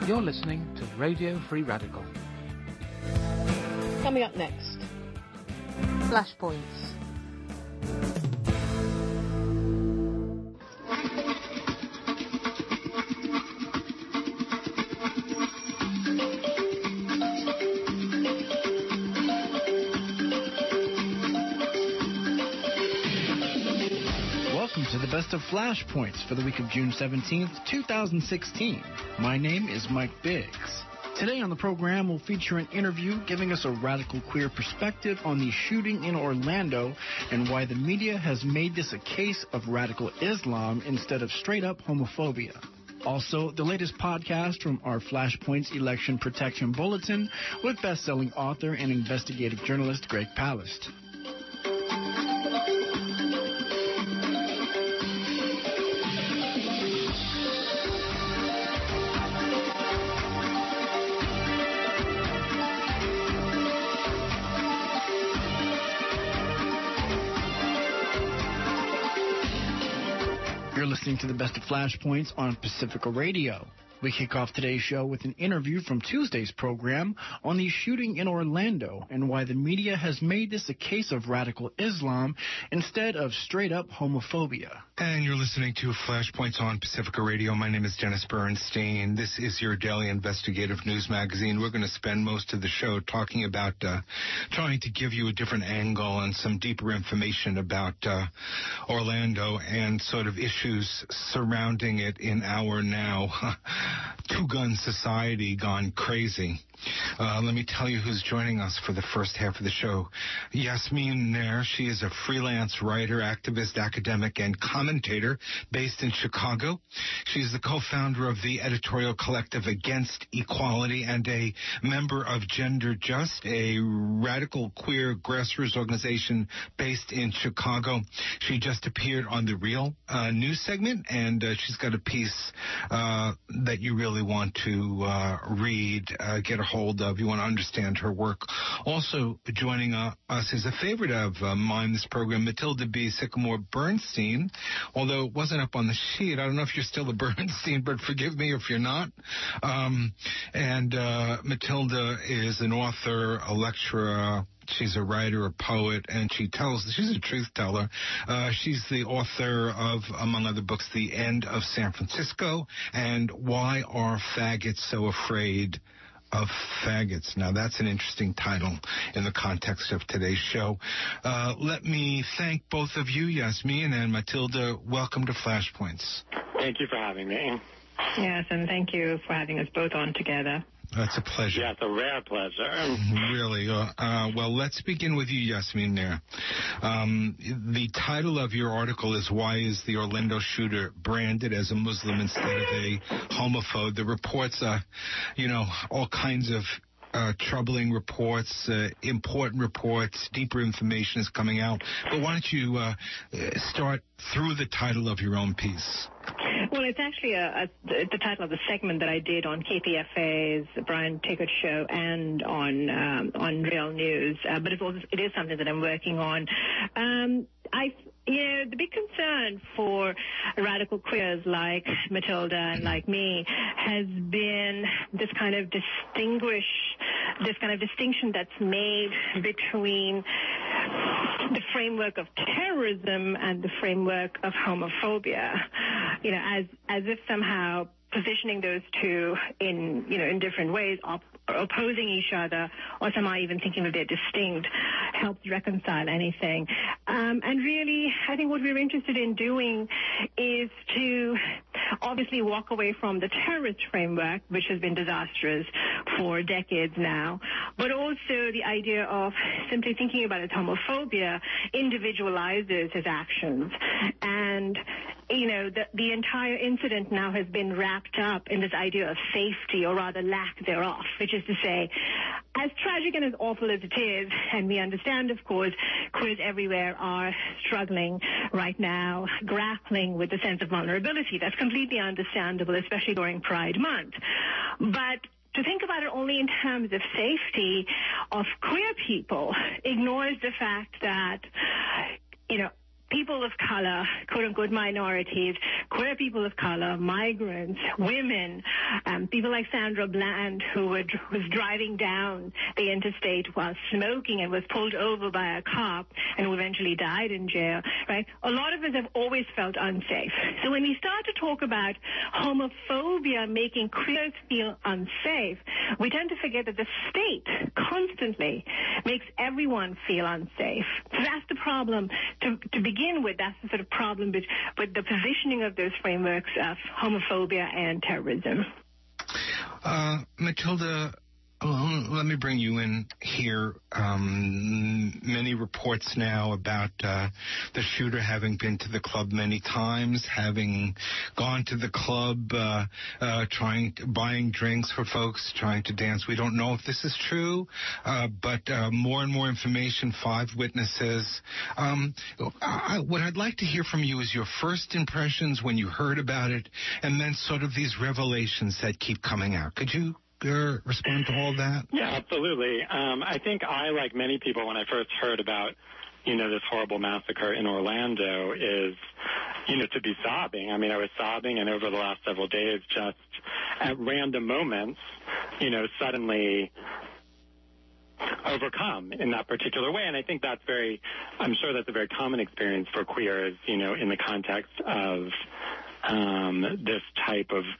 You're listening to Radio Free Radical. Coming up next, Flashpoints. Welcome to the best of Flashpoints for the week of June 17th, 2016. My name is Mike Biggs. Today on the program, we'll feature an interview giving us a radical queer perspective on the shooting in Orlando and why the media has made this a case of radical Islam instead of straight-up homophobia. Also, the latest podcast from our Flashpoints Election Protection Bulletin with best-selling author and investigative journalist Greg Palast. You're listening to the best of Flashpoints on Pacifica Radio. We kick off today's show with an interview from Tuesday's program on the shooting in Orlando and why the media has made this a case of radical Islam instead of straight-up homophobia. And you're listening to Flashpoints on Pacifica Radio. My name is Dennis Bernstein. This is your daily investigative news magazine. We're going to spend most of the show talking about trying to give you a different angle and some deeper information about Orlando and sort of issues surrounding it in our now two-gun society gone crazy. Let me tell you who's joining us for the first half of the show. Yasmin Nair, she is a freelance writer, activist, academic, and commentator based in Chicago. She's the co-founder of the editorial collective Against Equality and a member of Gender Just, a radical queer grassroots organization based in Chicago. She just appeared on The Real news segment, and she's got a piece that you really want to read, get a hold of. You want to understand her work. Also joining us is a favorite of mine, this program, Matilda B. Sycamore Bernstein, although it wasn't up on the sheet. I don't know if you're still a Bernstein, but forgive me if you're not. Matilda is an author, a lecturer. She's a writer, a poet, and she's a truth teller. She's the author of, among other books, The End of San Francisco and Why Are Faggots So Afraid of Faggots? Now, that's an interesting title in the context of today's show. Let me thank both of you, Yasmin and Matilda. Welcome to Flashpoints. Thank you for having me. Yes, and thank you for having us both on together. That's a pleasure. Yeah, it's a rare pleasure. Really. Well, let's begin with you, Yasmin, there. The title of your article is Why is the Orlando Shooter Branded as a Muslim Instead of a Homophobe? The reports are, all kinds of troubling reports, important reports, deeper information is coming out. But why don't you start through the title of your own piece? Well, it's actually the title of the segment that I did on KPFA's Brian Tickett show and on Real News, but it is something that I'm working on. The big concern for radical queers like Matilda and like me has been this kind of distinction that's made between the framework of terrorism and the framework of homophobia, as if somehow positioning those two in different ways, opposing each other, or somehow even thinking that they're distinct, helps reconcile anything. And really, I think what we're interested in doing is to obviously walk away from the terrorist framework, which has been disastrous for decades now, but also the idea of simply thinking about it, homophobia individualizes his actions. And the entire incident now has been wrapped up in this idea of safety, or rather lack thereof, which is to say, as tragic and as awful as it is, and we understand, of course, queers everywhere are struggling right now, grappling with the sense of vulnerability. That's completely understandable, especially during Pride Month. But to think about it only in terms of safety of queer people ignores the fact that, people of color, quote-unquote minorities, queer people of color, migrants, women, people like Sandra Bland, who was driving down the interstate while smoking and was pulled over by a cop and who eventually died in jail, right? A lot of us have always felt unsafe. So when we start to talk about homophobia making queers feel unsafe, we tend to forget that the state constantly makes everyone feel unsafe. So that's the problem to begin with. That's the sort of problem with the positioning of those frameworks of homophobia and terrorism. Matilda, let me bring you in here. Many reports now about the shooter having been to the club many times, having gone to the club, buying drinks for folks, trying to dance. We don't know if this is true, but more and more information, 5 witnesses. What I'd like to hear from you is your first impressions when you heard about it, and then sort of these revelations that keep coming out. Could you respond to all that? Yeah, absolutely. I think I, like many people, when I first heard about, this horrible massacre in Orlando is, to be sobbing. I mean, I was sobbing, and over the last several days, just at random moments, suddenly overcome in that particular way. And I think I'm sure that's a very common experience for queers, in the context of this type of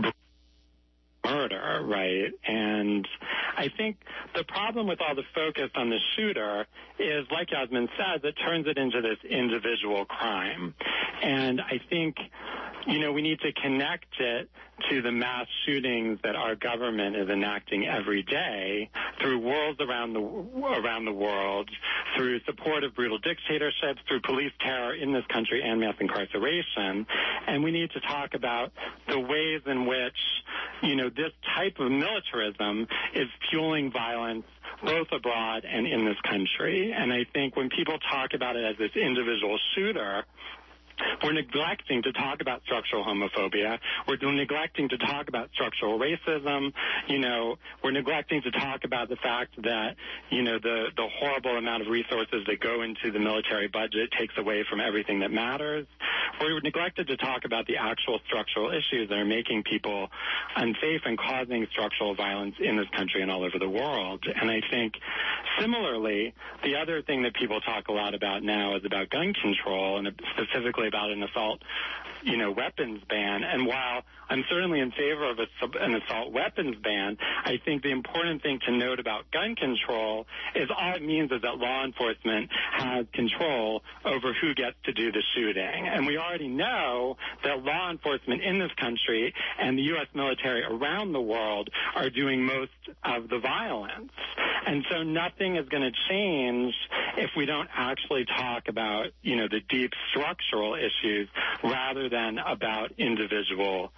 murder, right? And I think the problem with all the focus on the shooter is, like Yasmin says, it turns it into this individual crime. And I think, we need to connect it to the mass shootings that our government is enacting every day through wars around the world, through support of brutal dictatorships, through police terror in this country and mass incarceration. And we need to talk about the ways in which, this type of militarism is fueling violence both abroad and in this country. And I think when people talk about it as this individual shooter, we're neglecting to talk about structural homophobia. We're neglecting to talk about structural racism. We're neglecting to talk about the fact that, the horrible amount of resources that go into the military budget takes away from everything that matters. We're neglected to talk about the actual structural issues that are making people unsafe and causing structural violence in this country and all over the world. And I think, similarly, the other thing that people talk a lot about now is about gun control, and specifically about an assault, weapons ban. And while I'm certainly in favor of an assault weapons ban, I think the important thing to note about gun control is all it means is that law enforcement has control over who gets to do the shooting. And we already know that law enforcement in this country and the U.S. military around the world are doing most of the violence. And so nothing is going to change if we don't actually talk about, the deep structural issues rather than about individuals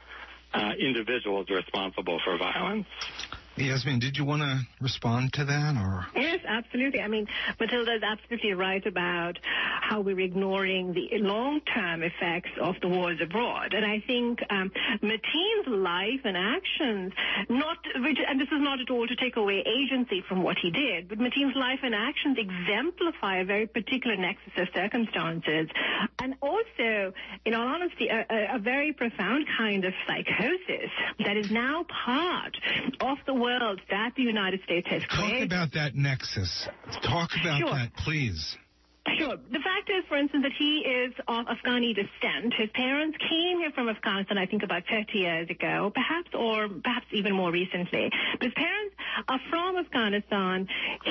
responsible for violence. Yasmin, did you want to respond to that? Or? Yes, absolutely. I mean, Matilda is absolutely right about how we're ignoring the long-term effects of the wars abroad. And I think Mateen's life and actions, and this is not at all to take away agency from what he did, but Mateen's life and actions exemplify a very particular nexus of circumstances. And also, in all honesty, a very profound kind of psychosis that is now part of the world that the United States has created. Talk about that nexus. Talk about that, please. Sure. The fact is, for instance, that he is of Afghani descent. His parents came here from Afghanistan, I think, about 30 years ago, perhaps even more recently. But his parents are from Afghanistan.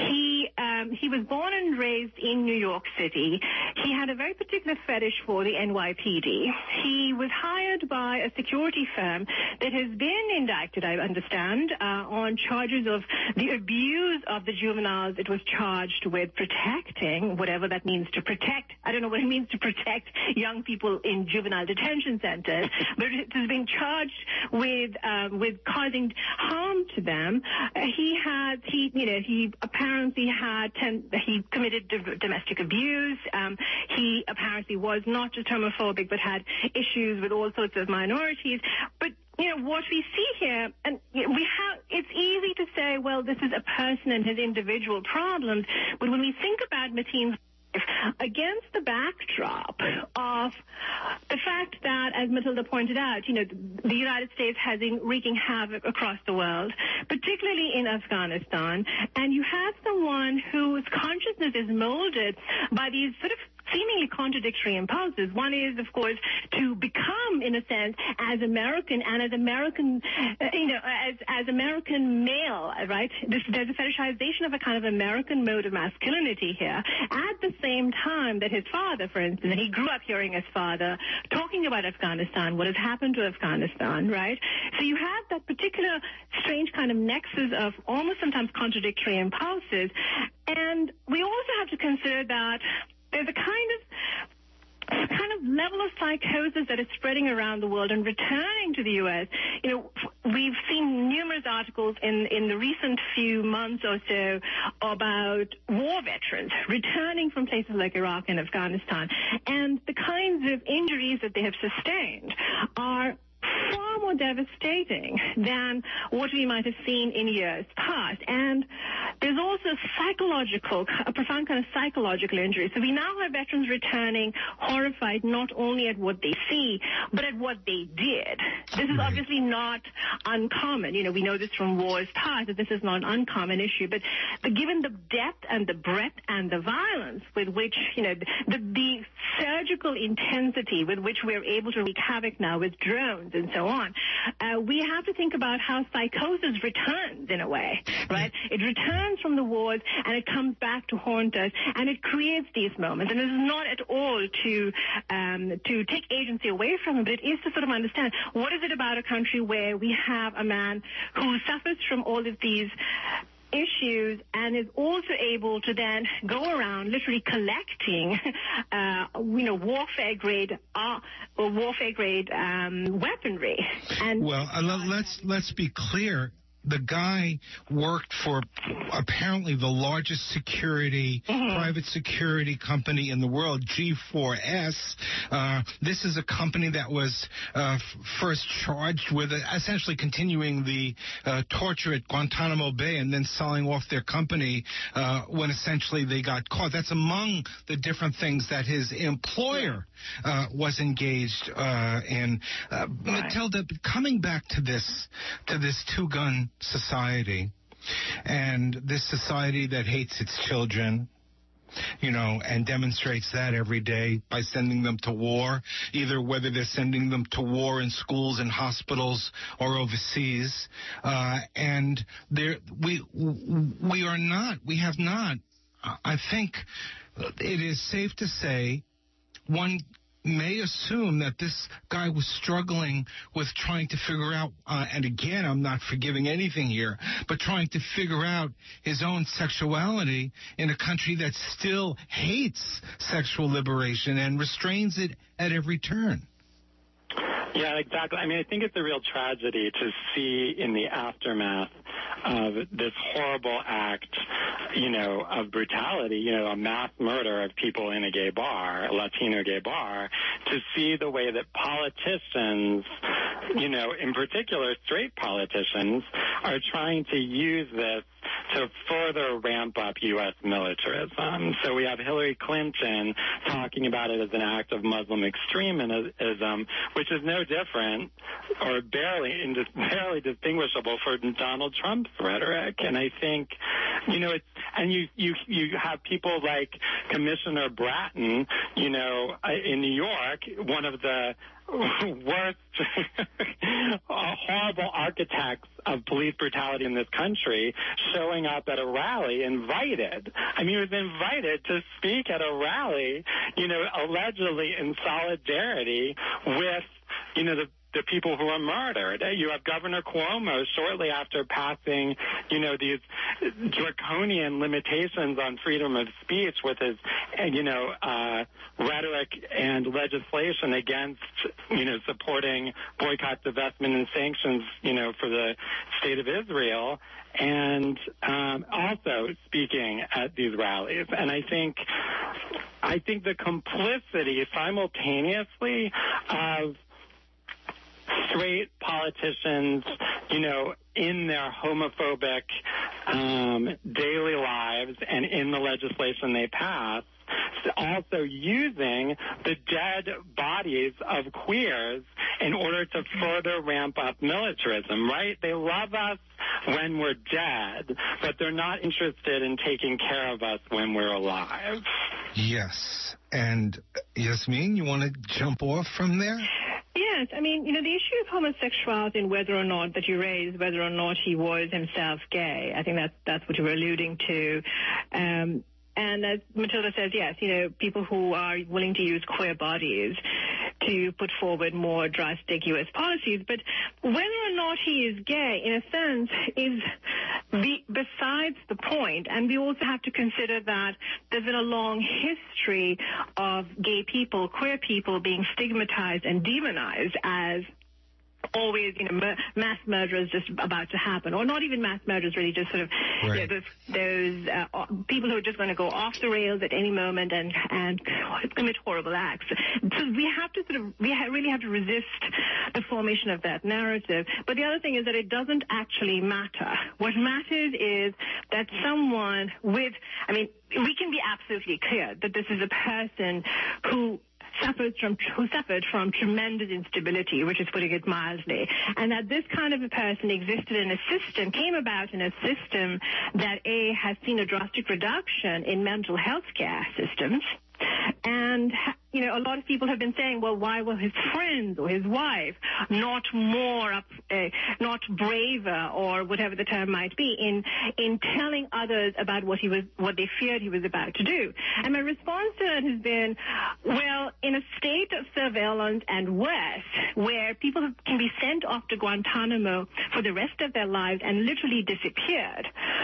He was born and raised in New York City. He had a very particular fetish for the NYPD. He was hired by a security firm that has been indicted, I understand, on charges of the abuse of the juveniles. It was charged with protecting, whatever that means to protect. I don't know what it means to protect young people in juvenile detention centers, but it has been charged with causing harm to them. He committed domestic abuse. He apparently was not just homophobic, but had issues with all sorts of minorities. But what we see here, and it's easy to say, well, this is a person and his individual problems, but when we think about Mateen's life, against the backdrop of the fact that, as Matilda pointed out, the United States has been wreaking havoc across the world, particularly in Afghanistan, and you have someone whose consciousness is molded by these sort of seemingly contradictory impulses. One is, of course, to become, in a sense, as American and as American, as American male, right? There's a fetishization of a kind of American mode of masculinity here. At the same time that his father, for instance, he grew up hearing his father talking about Afghanistan, what has happened to Afghanistan, right? So you have that particular strange kind of nexus of almost sometimes contradictory impulses. And we also have to consider that there's a kind of level of psychosis that is spreading around the world and returning to the U.S. We've seen numerous articles in the recent few months or so about war veterans returning from places like Iraq and Afghanistan. And the kinds of injuries that they have sustained are far more devastating than what we might have seen in years past. And there's also a profound kind of psychological injury. So we now have veterans returning horrified not only at what they see, but at what they did. This is obviously not uncommon. We know this from wars past, that this is not an uncommon issue. But given the depth and the breadth and the violence with which, the surgical intensity with which we're able to wreak havoc now with drones and so on, we have to think about how psychosis returns in a way, right? It returns from the wars and it comes back to haunt us, and it creates these moments. And this is not at all to take agency away from it, but it is to sort of understand what is it about a country where we have a man who suffers from all of these issues and is also able to then go around literally collecting, warfare grade weaponry. And let's be clear. The guy worked for apparently the largest private security company in the world, G4S. This is a company that was first charged with essentially continuing the torture at Guantanamo Bay and then selling off their company when essentially they got caught. That's among the different things that his employer was engaged in. Matilda, coming back to this two-gun society, and this society that hates its children, and demonstrates that every day by sending them to war, either whether they're sending them to war in schools and hospitals or overseas. And we have not, I think it is safe to say, one may assume that this guy was struggling with trying to figure out, and again, I'm not forgiving anything here, but trying to figure out his own sexuality in a country that still hates sexual liberation and restrains it at every turn. Yeah, exactly. I mean, I think it's a real tragedy to see in the aftermath of this horrible act, of brutality, a mass murder of people in a gay bar, a Latino gay bar, to see the way that politicians, in particular straight politicians, are trying to use this to further ramp up U.S. militarism. So we have Hillary Clinton talking about it as an act of Muslim extremism, which is no different or barely distinguishable from Donald Trump's rhetoric. And I think, you have people like Commissioner Bratton, in New York, one of the worst, horrible architects of police brutality in this country, showing up at a rally invited. I mean, he was invited to speak at a rally, allegedly in solidarity with, the people who are murdered. You have Governor Cuomo shortly after passing, these draconian limitations on freedom of speech with his, rhetoric and legislation against, supporting boycott, divestment, and sanctions, for the state of Israel, and also speaking at these rallies. And I think the complicity simultaneously of straight politicians, in their homophobic daily lives and in the legislation they pass, also using the dead bodies of queers in order to further ramp up militarism, right? They love us when we're dead, but they're not interested in taking care of us when we're alive. Yes. And Yasmin, you want to jump off from there? Yes, I mean, the issue of homosexuality and whether or not that you raised, whether or not he was himself gay, I think that's what you were alluding to. And as Matilda says, yes, people who are willing to use queer bodies to put forward more drastic U.S. policies. But whether or not he is gay, in a sense, is besides the point. And we also have to consider that there's been a long history of gay people, queer people being stigmatized and demonized as always, mass murderers just about to happen, or not even mass murderers, really, just sort of those people who are just going to go off the rails at any moment and commit horrible acts. So we really have to resist the formation of that narrative. But the other thing is that it doesn't actually matter. What matters is that someone we can be absolutely clear that this is a person who suffered from tremendous instability, which is putting it mildly, and that this kind of a person came about in a system that has seen a drastic reduction in mental health care systems. And, a lot of people have been saying, well, why were his friends or his wife not braver, or whatever the term might be, in telling others about what they feared he was about to do? And my response to that has been, well, in a state of surveillance and worse, where people can be sent off to Guantanamo for the rest of their lives and literally disappeared,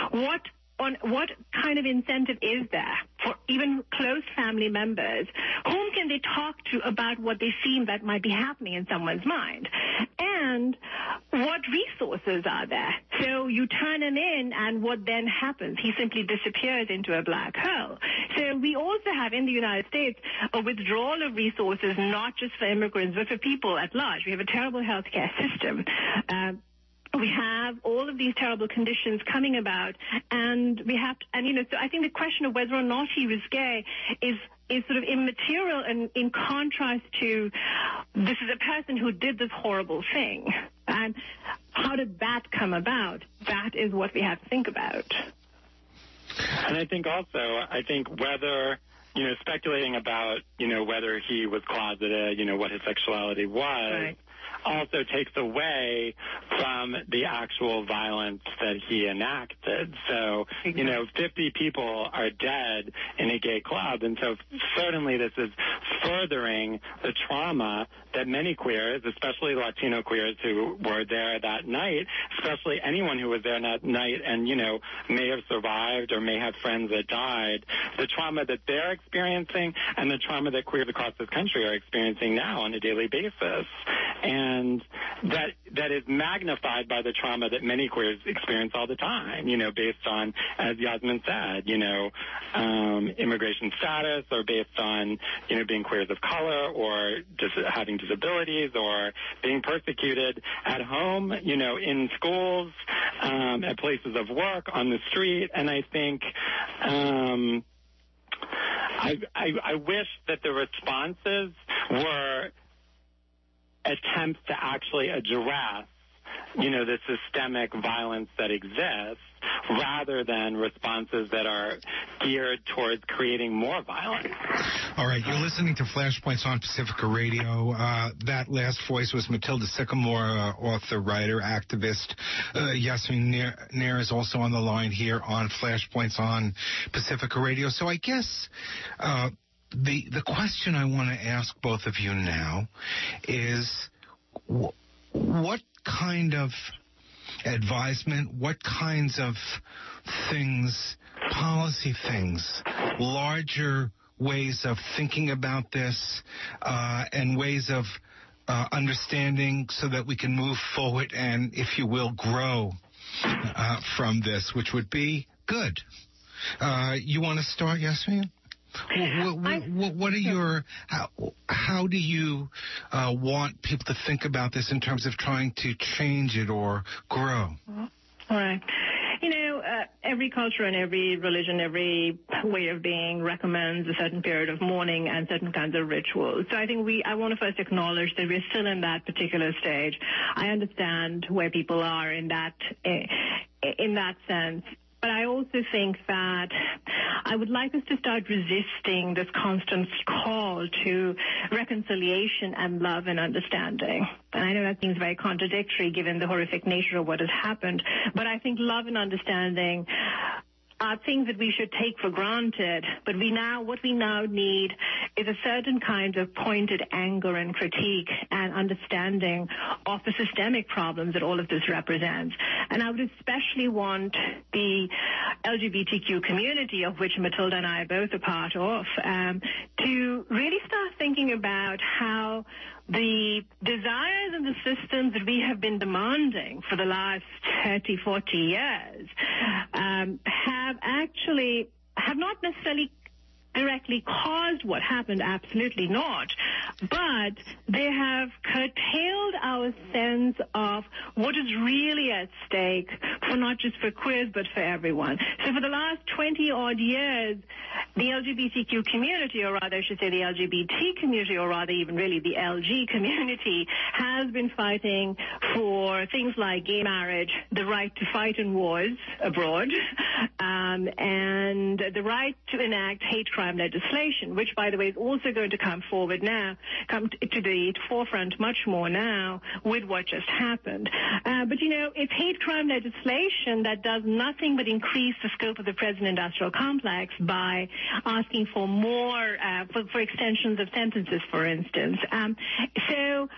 what kind of incentive is there for even close family members? Whom can they talk to about what they see that might be happening in someone's mind? And what resources are there? So you turn him in, and what then happens? He simply disappears into a black hole. So we also have in the United States a withdrawal of resources, not just for immigrants, but for people at large. We have a terrible healthcare system. We have all of these terrible conditions coming about, and we have to, so I think the question of whether or not he was gay is sort of immaterial, and in contrast to this is a person who did this horrible thing. And how did that come about? That is what we have to think about. And I think whether, speculating about, whether he was closeted, what his sexuality was, right, also takes away from the actual violence that he enacted. So, 50 people are dead in a gay club, and so certainly this is furthering the trauma that many queers, especially Latino queers who were there that night, especially anyone who was there that night and, may have survived or may have friends that died, the trauma that they're experiencing and the trauma that queers across this country are experiencing now on a daily basis. And that is magnified by the trauma that many queers experience all the time, based on, as Yasmin said, immigration status, or based on, being queers of color, or just having disabilities, or being persecuted at home, in schools, at places of work, on the street. And I think I wish that the responses were attempts to actually address, the systemic violence that exists, rather than responses that are geared towards creating more violence. All right, you're listening to Flashpoints on Pacifica Radio. That last voice was Matilda Sycamore, author, writer, activist. Yasmin Nair is also on the line here on Flashpoints on Pacifica Radio. So I guess the question I want to ask both of you now is what kind of advisement, what kinds of things, policy things, larger ways of thinking about this, and ways of understanding so that we can move forward and, if you will, grow from this, which would be good. You want to start, Yasmin? What are your, how do you want people to think about this in terms of trying to change it or grow? All right. every culture and every religion, every way of being recommends a certain period of mourning and certain kinds of rituals. So I think I want to first acknowledge that we're still in that particular stage. I understand where people are in that sense. But I also think that I would like us to start resisting this constant call to reconciliation and love and understanding. And I know that seems very contradictory given the horrific nature of what has happened, but I think love and understanding are things that we should take for granted, but what we now need is a certain kind of pointed anger and critique and understanding of the systemic problems that all of this represents. And I would especially want the LGBTQ community, of which Matilda and I are both a part of, to really start thinking about how the desires and the systems that we have been demanding for the last 30, 40 years have not necessarily directly caused what happened, absolutely not, but they have curtailed our sense of what is really at stake for not just for queers but for everyone. So for the last 20-odd years, the LGBTQ community, or rather I should say the LGBT community, or rather even really the LG community, has been fighting for things like gay marriage, the right to fight in wars abroad, and the right to enact hate crime legislation, which, by the way, is also going to come to the forefront much more now with what just happened. But, it's hate crime legislation that does nothing but increase the scope of the prison-industrial complex by asking for more, for extensions of sentences, for instance. So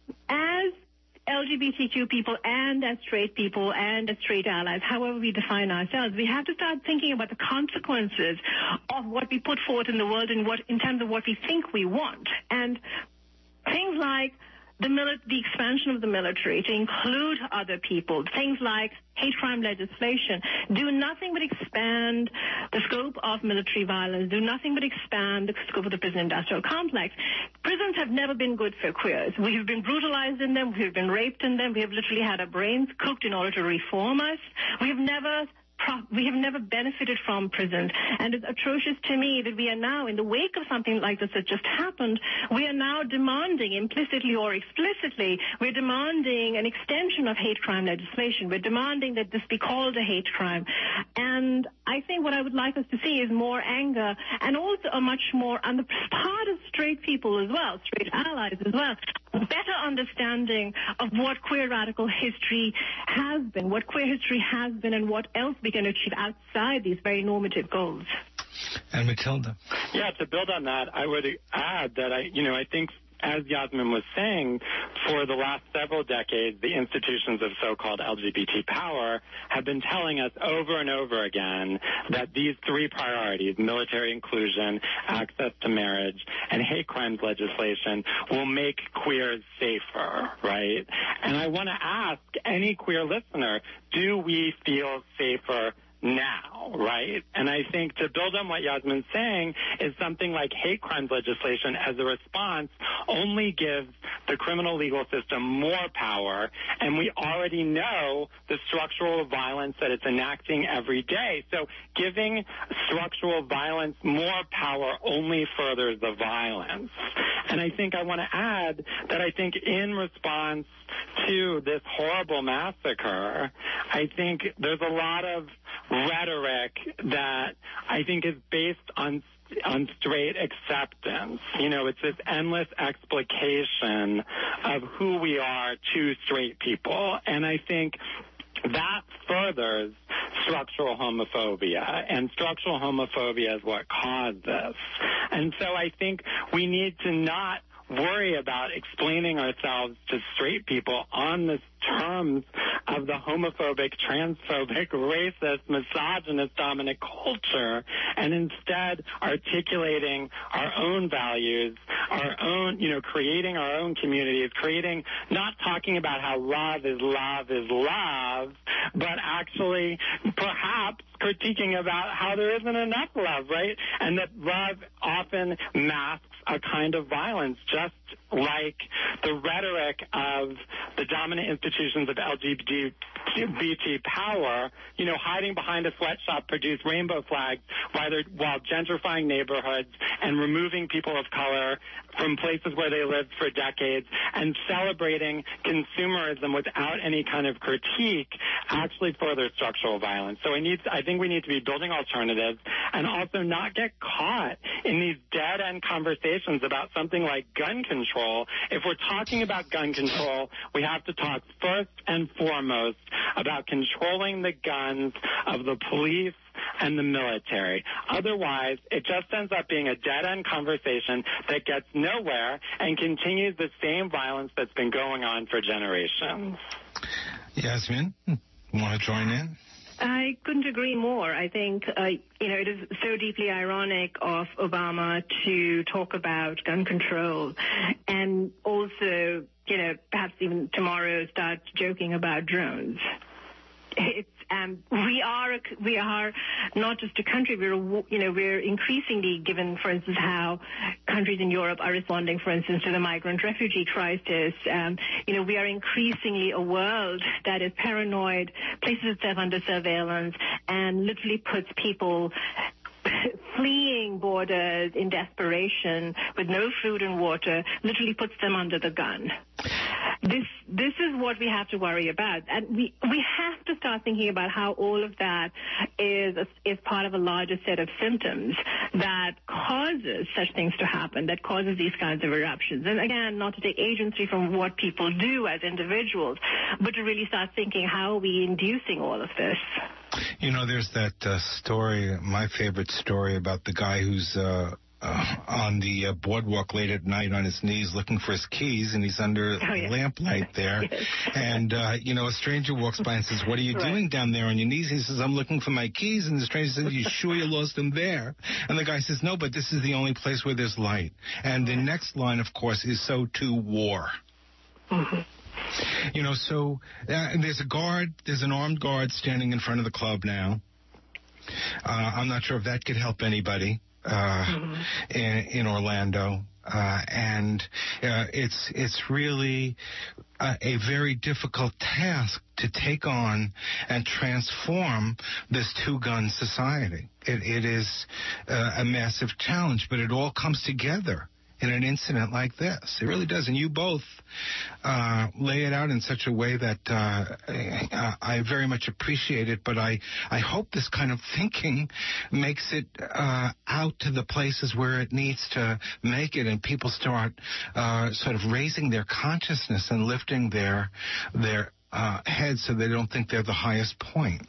as LGBTQ people and as straight people and as straight allies, however we define ourselves, we have to start thinking about the consequences of what we put forth in the world in terms of what we think we want. And things like the expansion of the military to include other people, things like hate crime legislation, do nothing but expand the scope of military violence, do nothing but expand the scope of the prison-industrial complex. Prisons have never been good for queers. We have been brutalized in them. We have been raped in them. We have literally had our brains cooked in order to reform us. We have never benefited from prisons. And it's atrocious to me that we are now, in the wake of something like this that just happened, we are now demanding, implicitly or explicitly, we're demanding an extension of hate crime legislation. We're demanding that this be called a hate crime. And I think what I would like us to see is more anger and also a much more, on the part of straight people as well, straight allies as well, better understanding of what queer radical history has been, and what else we can achieve outside these very normative goals. And Matilda. Yeah, to build on that, I would add that I think, as Yasmin was saying, for the last several decades, the institutions of so-called LGBT power have been telling us over and over again that these three priorities, military inclusion, access to marriage, and hate crimes legislation, will make queers safer, right? And I want to ask any queer listener, do we feel safer now, right? And I think to build on what Yasmin's saying is something like hate crimes legislation as a response only gives the criminal legal system more power, and we already know the structural violence that it's enacting every day. So giving structural violence more power only furthers the violence. And I think I want to add that I think in response to this horrible massacre, I think there's a lot of rhetoric that I think is based on straight acceptance. It's this endless explication of who we are to straight people. And I think that furthers structural homophobia, and structural homophobia is what caused this. And so I think we need to not worry about explaining ourselves to straight people on the terms of the homophobic, transphobic, racist, misogynist dominant culture, and instead articulating our own values, our own, creating our own communities, not talking about how love is love, but actually perhaps critiquing about how there isn't enough love, right? And that love often masks a kind of violence, just like the rhetoric of the dominant institutions of LGBT power, hiding behind a sweatshop produce rainbow flags while gentrifying neighborhoods and removing people of color from places where they lived for decades and celebrating consumerism without any kind of critique actually further structural violence. So I think we need to be building alternatives and also not get caught in these dead-end conversations about something like gun control. If we're talking about gun control, we have to talk first and foremost about controlling the guns of the police and the military. Otherwise, it just ends up being a dead-end conversation that gets nowhere and continues the same violence that's been going on for generations. Yasmin, want to join in? I couldn't agree more. I think, it is so deeply ironic of Obama to talk about gun control and also, perhaps even tomorrow start joking about drones. We are not just a country. We're increasingly, given, for instance, how countries in Europe are responding, for instance, to the migrant refugee crisis. We are increasingly a world that is paranoid, places itself under surveillance, and literally puts people fleeing borders in desperation with no food and water, literally puts them under the gun. This is what we have to worry about. And we have to start thinking about how all of that is part of a larger set of symptoms that causes such things to happen, that causes these kinds of eruptions. And again, not to take agency from what people do as individuals, but to really start thinking, how are we inducing all of this? There's that story, my favorite story, about the guy who's on the boardwalk late at night on his knees looking for his keys, and he's under the lamplight there. Yes. And, a stranger walks by and says, "What are you doing down there on your knees?" He says, "I'm looking for my keys." And the stranger says, "You sure you lost them there?" And the guy says, "No, but this is the only place where there's light." And the next line, of course, is "So to war." Mm-hmm. So there's an armed guard standing in front of the club now. I'm not sure if that could help anybody in Orlando. And it's really a very difficult task to take on and transform this two-gun society. It is a massive challenge, but it all comes together in an incident like this. It really does. And you both lay it out in such a way that I very much appreciate it, but I hope this kind of thinking makes it out to the places where it needs to make it, and people start sort of raising their consciousness and lifting their heads so they don't think they're the highest point.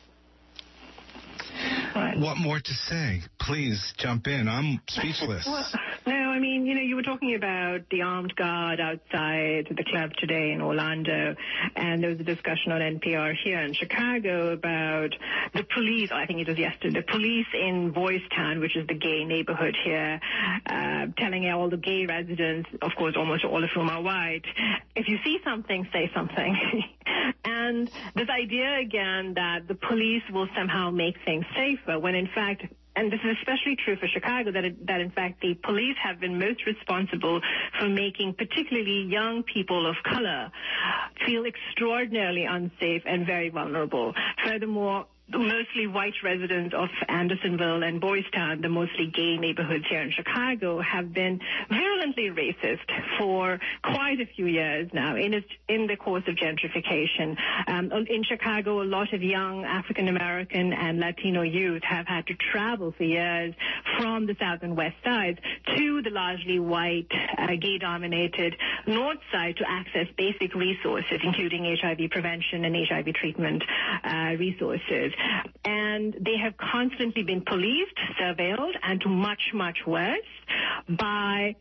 Right. What more to say? Please jump in. I'm speechless. You were talking about the armed guard outside the club today in Orlando, and there was a discussion on NPR here in Chicago about the police, I think it was yesterday, the police in Boys Town, which is the gay neighborhood here, telling all the gay residents, of course almost all of whom are white, if you see something, say something. And this idea again that the police will somehow make things safer, when in fact, and this is especially true for Chicago, that in fact the police have been most responsible for making particularly young people of color feel extraordinarily unsafe and very vulnerable. Furthermore, mostly white residents of Andersonville and Boys Town, the mostly gay neighborhoods here in Chicago, have been virulently racist for quite a few years now in the course of gentrification. In Chicago, a lot of young African-American and Latino youth have had to travel for years from the South and West sides to the largely white, gay-dominated North Side to access basic resources, including HIV prevention and HIV treatment resources. And they have constantly been policed, surveilled, and much, much worse by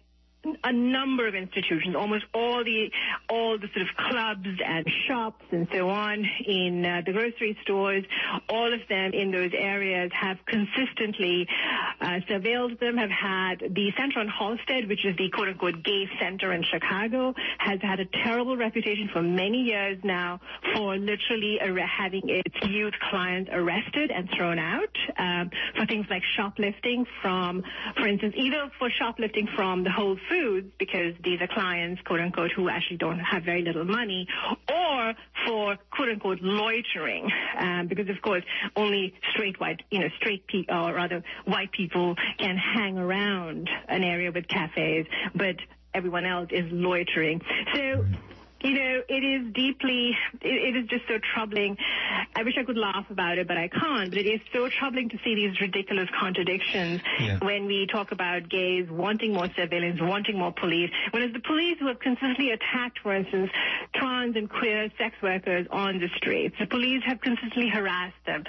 a number of institutions, almost all the sort of clubs and shops and so on in the grocery stores, all of them in those areas have consistently surveilled them, have had the center on Halsted, which is the quote-unquote gay center in Chicago, has had a terrible reputation for many years now for literally having its youth clients arrested and thrown out for things like shoplifting from, for instance, either for shoplifting from the Whole Foods, because these are clients, quote-unquote, who actually don't have very little money, or for, quote-unquote, loitering, because, of course, only straight people, or rather white people can hang around an area with cafes, but everyone else is loitering. So, it is just so troubling. I wish I could laugh about it, but I can't. But it is so troubling to see these ridiculous contradictions when we talk about gays wanting more surveillance, wanting more police, when it's the police who have consistently attacked, for instance, trans and queer sex workers on the streets. The police have consistently harassed them.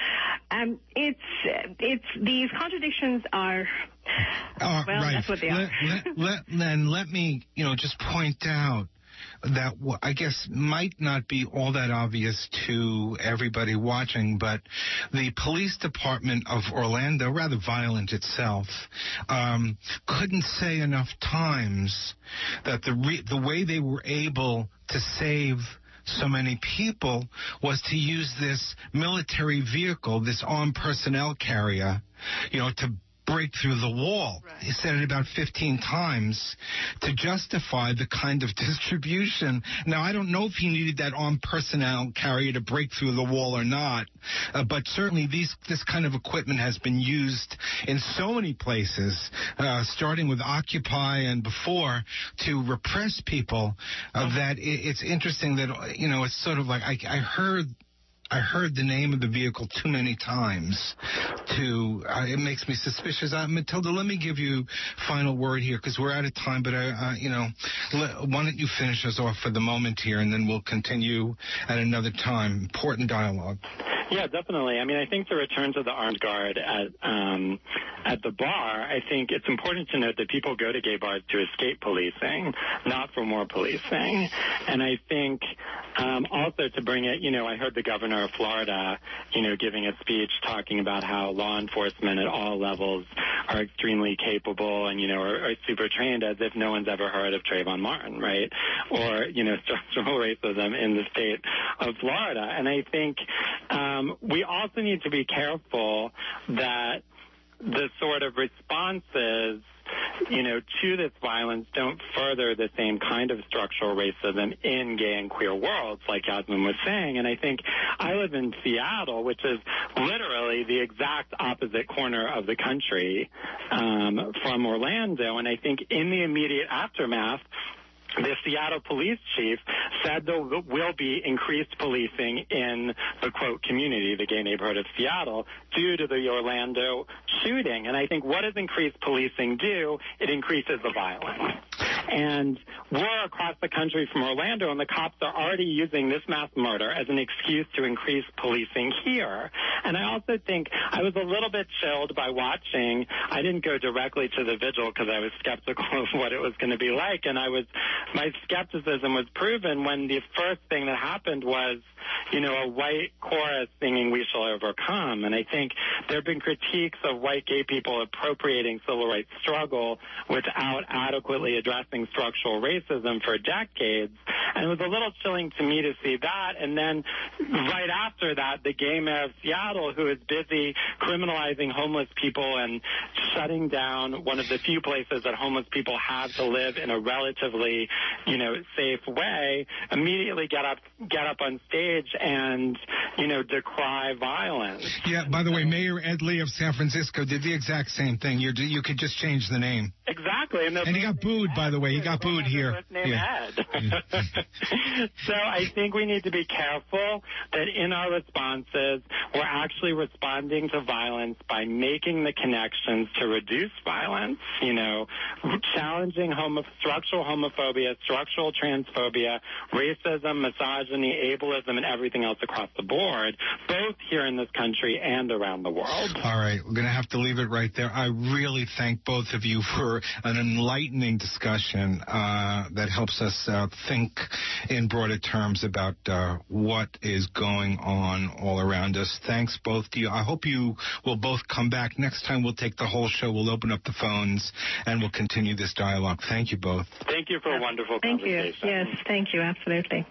These contradictions are... well, right. That's what they are. Let me, just point out that I guess might not be all that obvious to everybody watching, but the police department of Orlando, rather violent itself, couldn't say enough times that the way they were able to save so many people was to use this military vehicle, this armed personnel carrier, to break through the wall. Right. He said it about 15 times to justify the kind of distribution. Now, I don't know if he needed that armed personnel carrier to break through the wall or not, but certainly this kind of equipment has been used in so many places, starting with Occupy and before, to repress people, that it's interesting that, it's sort of like I heard the name of the vehicle too many times it makes me suspicious. Matilda, let me give you final word here because we're out of time, but why don't you finish us off for the moment here, and then we'll continue at another time. Important dialogue. Yeah, definitely. I mean, I think the return to the armed guard at the bar, I think it's important to note that people go to gay bars to escape policing, not for more policing. And I think also to bring it, I heard the governor of Florida, giving a speech talking about how law enforcement at all levels are extremely capable and, are super trained, as if no one's ever heard of Trayvon Martin, right? Or, structural racism in the state of Florida. And I think we also need to be careful that the sort of responses, to this violence don't further the same kind of structural racism in gay and queer worlds, like Yasmin was saying. And I think I live in Seattle, which is literally the exact opposite corner of the country from Orlando. And I think in the immediate aftermath, the Seattle police chief said there will be increased policing in the, quote, community, the gay neighborhood of Seattle, due to the Orlando shooting. And I think what does increased policing do? It increases the violence. And we're across the country from Orlando, and the cops are already using this mass murder as an excuse to increase policing here. And I also think I was a little bit chilled by watching. I didn't go directly to the vigil because I was skeptical of what it was going to be like, and my skepticism was proven when the first thing that happened was, a white chorus singing "We Shall Overcome." And I think there have been critiques of white gay people appropriating civil rights struggle without adequately addressing structural racism for decades. And it was a little chilling to me to see that. And then right after that, the gay mayor of Seattle, who is busy criminalizing homeless people and shutting down one of the few places that homeless people have to live in a relatively, safe way, immediately get up on stage and, decry violence. Yeah, by the way, Mayor Ed Lee of San Francisco did the exact same thing. You could just change the name. Exactly. And he got booed, by the way. He got booed here. Yeah. So I think we need to be careful that in our responses, we're actually responding to violence by making the connections to reduce violence, challenging structural homophobia, structural transphobia, racism, misogyny, ableism, and everything else across the board, both here in this country and around the world. All right. We're going to have to leave it right there. I really thank both of you for an enlightening discussion that helps us think in broader terms about what is going on all around us. Thanks, both of you. I hope you will both come back. Next time we'll take the whole show. We'll open up the phones, and we'll continue this dialogue. Thank you both. Thank you for a wonderful conversation. Thank you. Yes, thank you. Absolutely.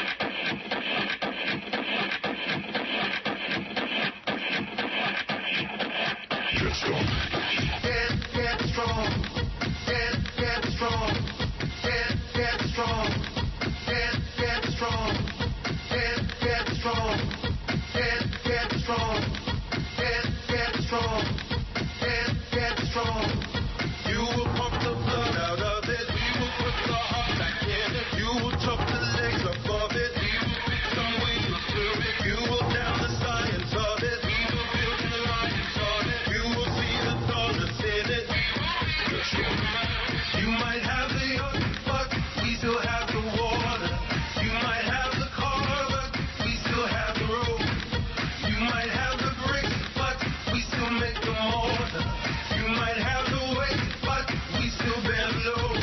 Get strong. Get strong. Get strong. Get strong. Get strong. Get strong. Get strong. Get strong. You will pump the blood out of it. We will put the heart back in it. You will chop the legs above it. We will fix some wings to it. You will down the science of it. We will build the lines on it. You will see the dollars in it. You might have the earth, but we still have the water. You might have the car, but we still have the road. You might have the bricks, but we still make the mortar. You might have the weight, but we still bear the load.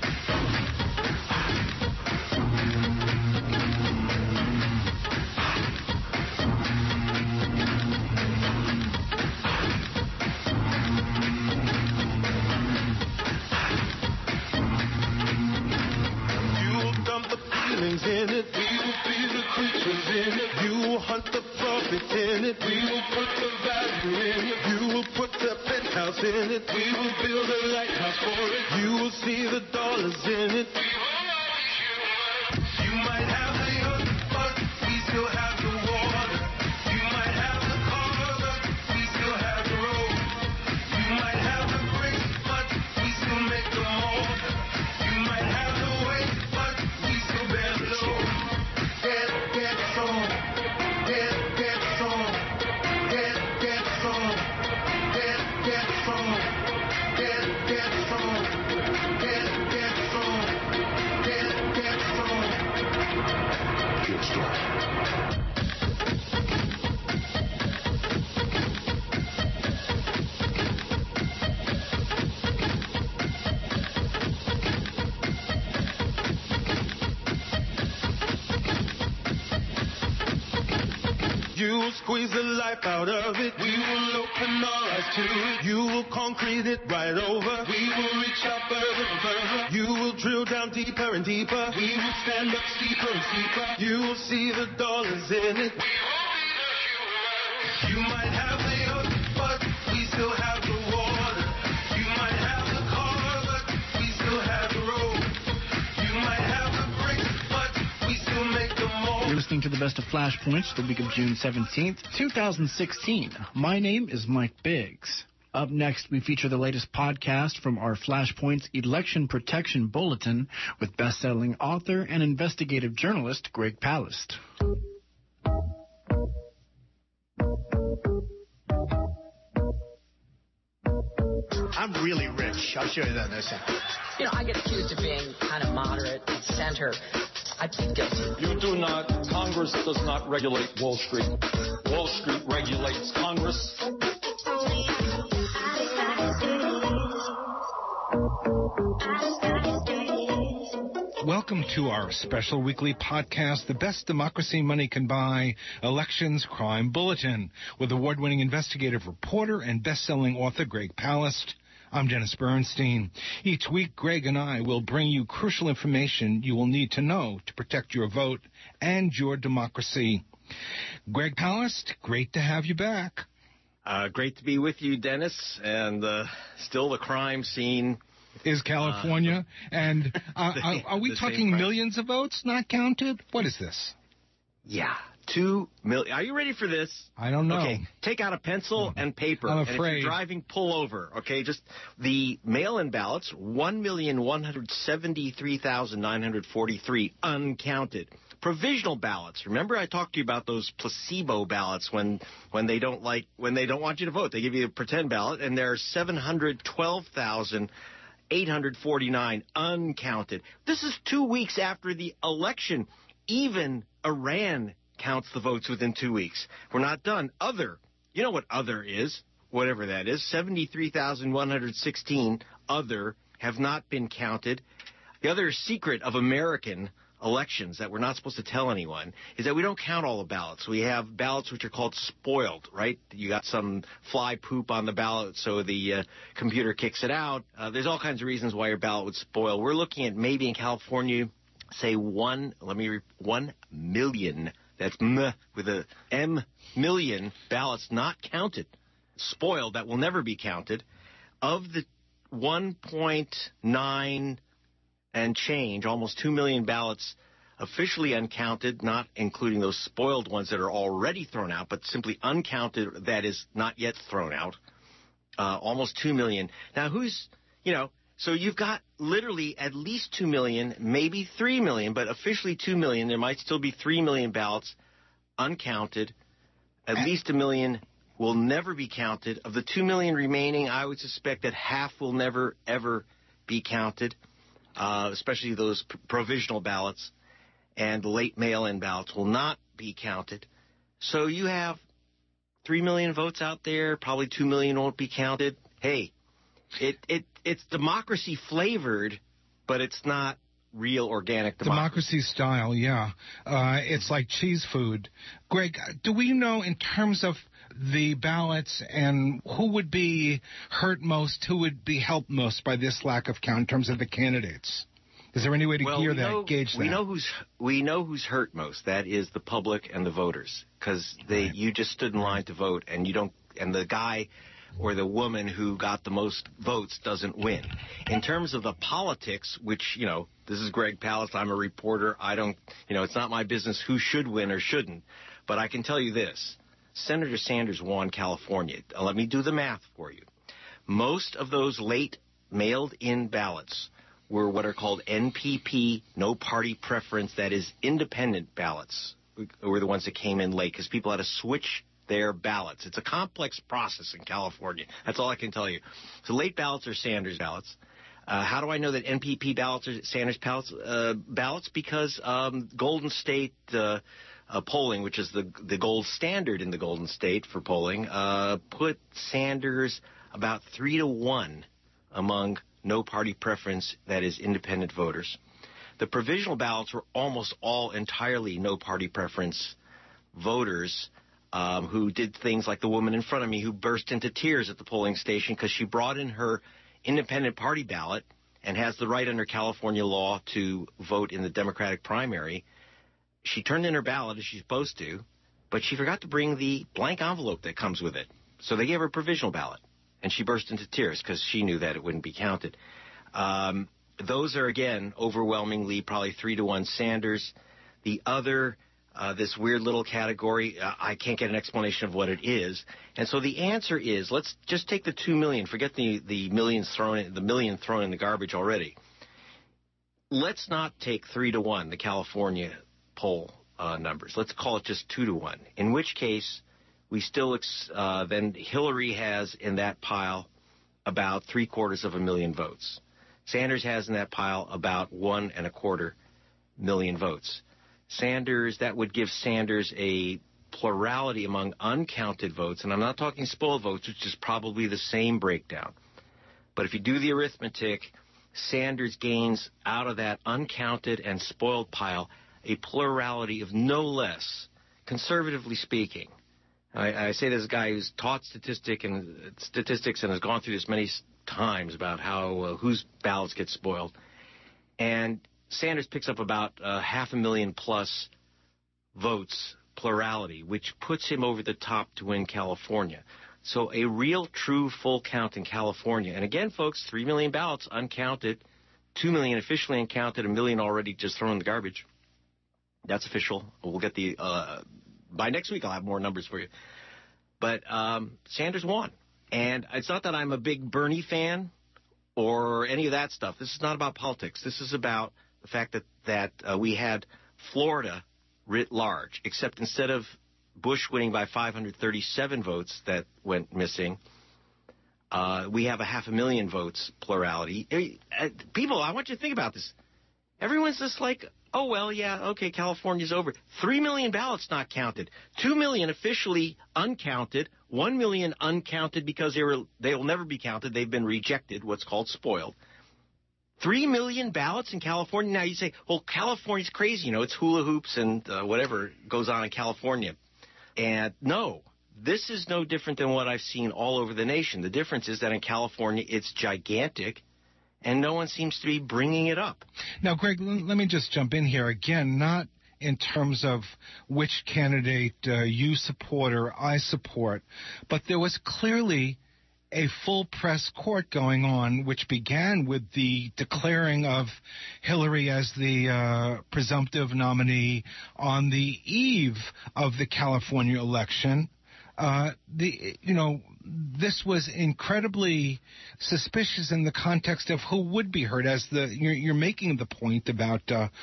You will dump the feelings in it. We will be the creatures in it. You will hunt the profit in it. We will put the value in it. You will put the penthouse in it. We will build a lighthouse for it. You will see the dollars in it. You might have the earth, but we still have the water. You might have the car, but we still have the road. You might have the bricks, but we still make the mortar. You might have the weight, but we still bear the load. Get strong. Get strong. Get strong. Get strong. Get strong. Get strong. Get strong. Get strong. You will squeeze the life out of it. We will open our eyes to it. You will concrete it right over. We will reach out further and further. You will drill down deeper and deeper. We will stand up steeper and steeper. You will see the dollars in it. You might have the earth, but we still have the water. You might have the car, but we still have the road. You might have the bricks, but we still make the mold. You're listening to the best of Flashpoints, the week of June 17th, 2016. My name is Mike Biggs. Up next, we feature the latest podcast from our Flashpoints Election Protection Bulletin with best-selling author and investigative journalist Greg Palast. I'm really rich. I'll show you that in a second. You know, I get accused of being kind of moderate and center. I plead guilty. You do not. Congress does not regulate Wall Street. Wall Street regulates Congress. Welcome to our special weekly podcast, The Best Democracy Money Can Buy, Elections Crime Bulletin, with award-winning investigative reporter and best-selling author Greg Palast. I'm Dennis Bernstein. Each week, Greg and I will bring you crucial information you will need to know to protect your vote and your democracy. Greg Palast, great to have you back. Great to be with you, Dennis, and still the crime scene is California. And are we talking millions of votes not counted? What is this? Yeah, 2 million. Are you ready for this? I don't know. Okay, take out a pencil and paper. I'm afraid. And if you're driving, pull over. Okay, just the mail-in ballots, 1,173,943 uncounted. Provisional ballots. Remember, I talked to you about those placebo ballots when they don't want you to vote. They give you a pretend ballot, and there are 712,849 uncounted. This is 2 weeks after the election. Even Iran counts the votes within 2 weeks. We're not done. Other. You know what other is? Whatever that is. 73,116 other have not been counted. The other secret of American elections that we're not supposed to tell anyone is that we don't count all the ballots. We have ballots which are called spoiled, right? You got some fly poop on the ballot, so the computer kicks it out. There's all kinds of reasons why your ballot would spoil. We're looking at maybe in California, say 1 million, that's M with a M, million ballots not counted, spoiled, that will never be counted. Of the 1.9 and change, almost 2 million ballots officially uncounted, not including those spoiled ones that are already thrown out, but simply uncounted, that is not yet thrown out, almost 2 million. Now, so you've got literally at least 2 million, maybe 3 million, but officially 2 million. There might still be 3 million ballots uncounted. At least 1 million will never be counted. Of the 2 million remaining, I would suspect that half will never, ever be counted. Especially those provisional ballots, and late mail-in ballots will not be counted. So you have 3 million votes out there, probably 2 million won't be counted. Hey, it's democracy flavored, but it's not real organic democracy style, yeah. It's like cheese food. Greg, do we know in terms of the ballots and who would be hurt most, who would be helped most by this lack of count in terms of the candidates? Is there any way to gauge that? We know who's hurt most. That is the public and the voters, because you just stood in line to vote, and the guy or the woman who got the most votes doesn't win. In terms of the politics, which, this is Greg Palast, I'm a reporter. It's not my business who should win or shouldn't. But I can tell you this. Senator Sanders won California. Let me do the math for you. Most of those late mailed-in ballots were what are called NPP, no party preference, that is independent ballots, were the ones that came in late because people had to switch their ballots. It's a complex process in California. That's all I can tell you. So late ballots are Sanders ballots. How do I know that NPP ballots are Sanders ballots? Because Golden State polling, which is the gold standard in the Golden State for polling, put Sanders about 3-1 among no party preference, that is independent voters. The provisional ballots were almost all entirely no party preference voters who did things like the woman in front of me who burst into tears at the polling station because she brought in her independent party ballot and has the right under California law to vote in the Democratic primary. She turned in her ballot as she's supposed to, but she forgot to bring the blank envelope that comes with it. So they gave her a provisional ballot, and she burst into tears because she knew that it wouldn't be counted. Those are, again, overwhelmingly probably 3-1 Sanders. The other, this weird little category, I can't get an explanation of what it is. And so the answer is, let's just take the 2 million. Forget the million thrown in the garbage already. Let's not take 3-1, the California poll numbers. Let's call it just 2-1. In which case, we still then Hillary has in that pile about 750,000 votes. Sanders has in that pile about 1.25 million votes. That would give Sanders a plurality among uncounted votes, and I'm not talking spoiled votes, which is probably the same breakdown. But if you do the arithmetic, Sanders gains out of that uncounted and spoiled pile a plurality of no less, conservatively speaking. I say this as a guy who's taught statistics and has gone through this many times about how whose ballots get spoiled. And Sanders picks up about 500,000 plus votes plurality, which puts him over the top to win California. So a real, true, full count in California. And again, folks, 3 million ballots uncounted, 2 million officially uncounted, 1 million already just thrown in the garbage. That's official. We'll get by next week I'll have more numbers for you. But Sanders won. And it's not that I'm a big Bernie fan or any of that stuff. This is not about politics. This is about the fact that we had Florida writ large, except instead of Bush winning by 537 votes that went missing, we have 500,000 votes plurality. People, I want you to think about this. Everyone's just like, oh, well, yeah, okay, California's over. 3 million ballots not counted. 2 million officially uncounted. 1 million uncounted because they will never be counted. They've been rejected, what's called spoiled. 3 million ballots in California. Now you say, well, California's crazy. It's hula hoops and whatever goes on in California. And no, this is no different than what I've seen all over the nation. The difference is that in California, it's gigantic, and no one seems to be bringing it up. Now, Greg, let me just jump in here again, not in terms of which candidate you support or I support, but there was clearly a full press court going on, which began with the declaring of Hillary as the presumptive nominee on the eve of the California election. This was incredibly suspicious in the context of who would be heard, as you're making the point about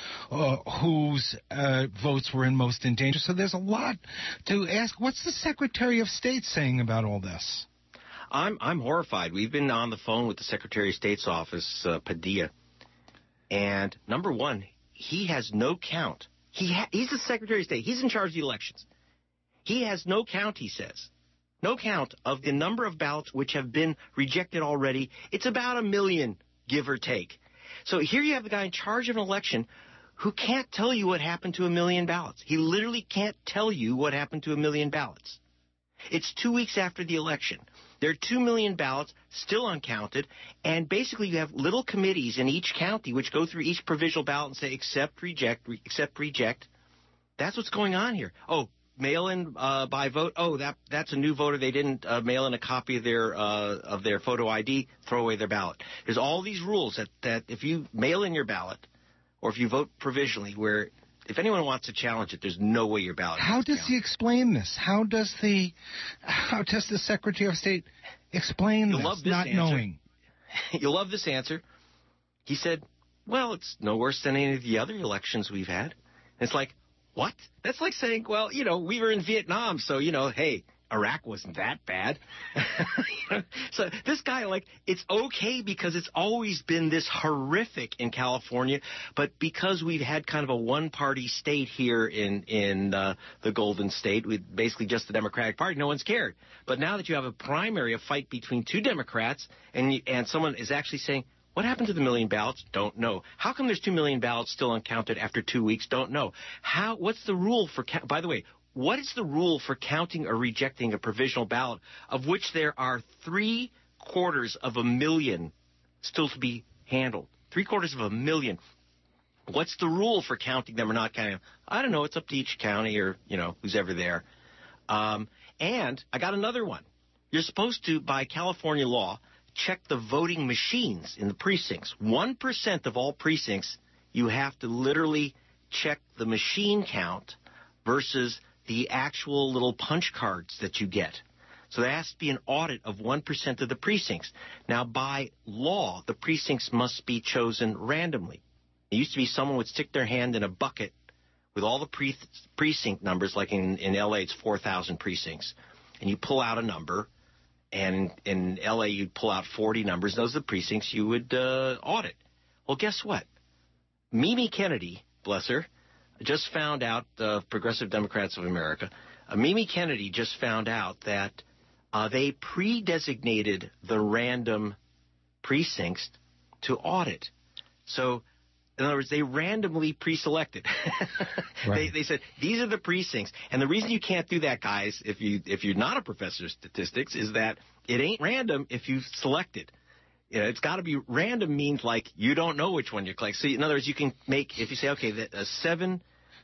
whose votes were in most in danger. So there's a lot to ask. What's the Secretary of State saying about all this? I'm horrified. We've been on the phone with the Secretary of State's office, Padilla, and number one, he has no count. He's the Secretary of State. He's in charge of the elections. He has no count, he says. No count of the number of ballots which have been rejected already. It's about 1 million, give or take. So here you have the guy in charge of an election who can't tell you what happened to 1 million ballots. He literally can't tell you what happened to 1 million ballots. It's 2 weeks after the election. There are 2 million ballots still uncounted, and basically you have little committees in each county which go through each provisional ballot and say accept, reject, accept, reject. That's what's going on here. Oh, mail-in by vote. Oh, that's a new voter. They didn't mail in a copy of their photo ID. Throw away their ballot. There's all these rules that if you mail in your ballot or if you vote provisionally, where if anyone wants to challenge it, there's no way your ballot. How does he explain this? How does the Secretary of State explain this? Love this not answer. Knowing. You'll love this answer. He said, "Well, it's no worse than any of the other elections we've had." And it's like, what? That's like saying, well, we were in Vietnam, so, hey, Iraq wasn't that bad. So this guy, it's okay because it's always been this horrific in California, but because we've had kind of a one-party state here in the Golden State, with basically just the Democratic Party, no one's cared. But now that you have a primary, a fight between two Democrats, and someone is actually saying, what happened to the 1 million ballots? Don't know. How come there's 2 million ballots still uncounted after 2 weeks? Don't know. What's the rule for, by the way, what is the rule for counting or rejecting a provisional ballot, of which there are 750,000 still to be handled? 750,000. What's the rule for counting them or not counting them? I don't know. It's up to each county or, who's ever there. And I got another one. You're supposed to, by California law, check the voting machines in the precincts. 1% of all precincts, you have to literally check the machine count versus the actual little punch cards that you get. So there has to be an audit of 1% of the precincts. Now, by law, the precincts must be chosen randomly. It used to be someone would stick their hand in a bucket with all the precinct numbers, like in L.A. it's 4,000 precincts, and you pull out a number. And in L.A., you'd pull out 40 numbers. Those are the precincts you would audit. Well, guess what? Mimi Kennedy, bless her, just found out, Progressive Democrats of America, Mimi Kennedy just found out that they pre-designated the random precincts to audit. So, in other words, they randomly pre-selected. Right. They said, these are the precincts. And the reason you can't do that, guys, if you're not a professor of statistics, is that it ain't random if you've selected. It's got to be random, means like you don't know which one you're clicking. So, in other words, you can make, if you say, okay, seven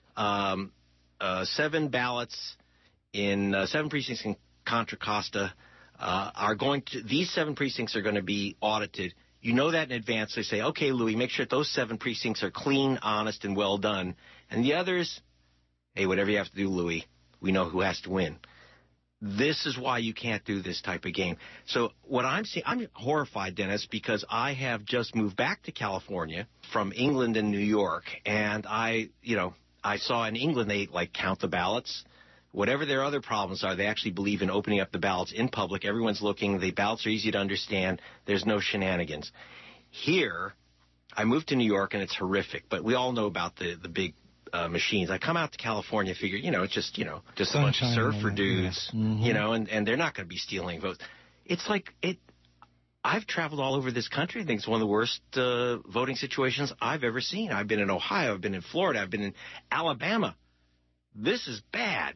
ballots in 7 precincts in Contra Costa these 7 precincts are going to be audited. You know that in advance. They say, okay, Louis, make sure those 7 precincts are clean, honest, and well done. And the others, hey, whatever you have to do, Louis, we know who has to win. This is why you can't do this type of game. So what I'm seeing, I'm horrified, Dennis, because I have just moved back to California from England and New York. And I saw in England, they count the ballots. Whatever their other problems are, they actually believe in opening up the ballots in public. Everyone's looking. The ballots are easy to understand. There's no shenanigans. Here, I moved to New York, and it's horrific. But we all know about the big machines. I come out to California, figure, it's just a bunch of surfer dudes, yeah. Mm-hmm. And they're not going to be stealing votes. It's like I've traveled all over this country. I think it's one of the worst voting situations I've ever seen. I've been in Ohio. I've been in Florida. I've been in Alabama. This is bad.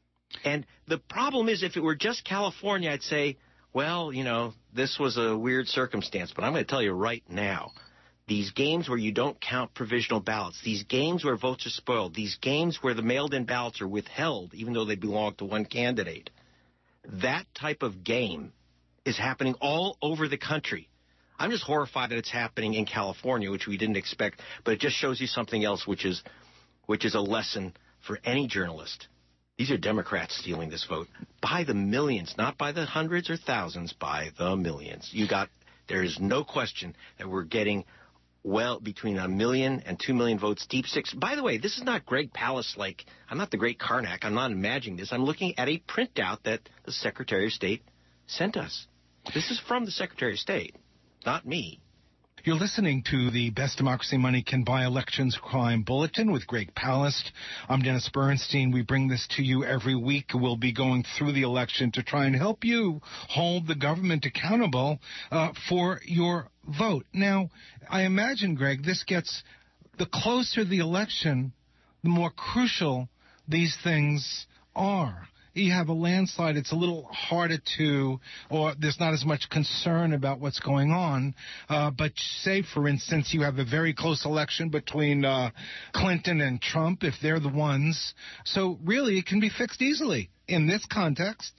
And the problem is, if it were just California, I'd say, well, you know, this was a weird circumstance. But I'm going to tell you right now, these games where you don't count provisional ballots, these games where votes are spoiled, these games where the mailed-in ballots are withheld, even though they belong to one candidate, that type of game is happening all over the country. I'm just horrified that it's happening in California, which we didn't expect, but it just shows you something else, which is a lesson for any journalist. These are Democrats stealing this vote by the millions, not by the hundreds or thousands, by the millions. There is no question that we're getting well between 1 million and 2 million votes deep six. By the way, this is not Greg Palast I'm not the great Karnak. I'm not imagining this. I'm looking at a printout that the Secretary of State sent us. This is from the Secretary of State, not me. You're listening to the Best Democracy Money Can Buy Elections Crime Bulletin with Greg Palast. I'm Dennis Bernstein. We bring this to you every week. We'll be going through the election to try and help you hold the government accountable for your vote. Now, I imagine, Greg, this gets the closer the election, the more crucial these things are. You have a landslide, it's a little harder or there's not as much concern about what's going on. But say, for instance, you have a very close election between Clinton and Trump, if they're the ones. So really, it can be fixed easily in this context.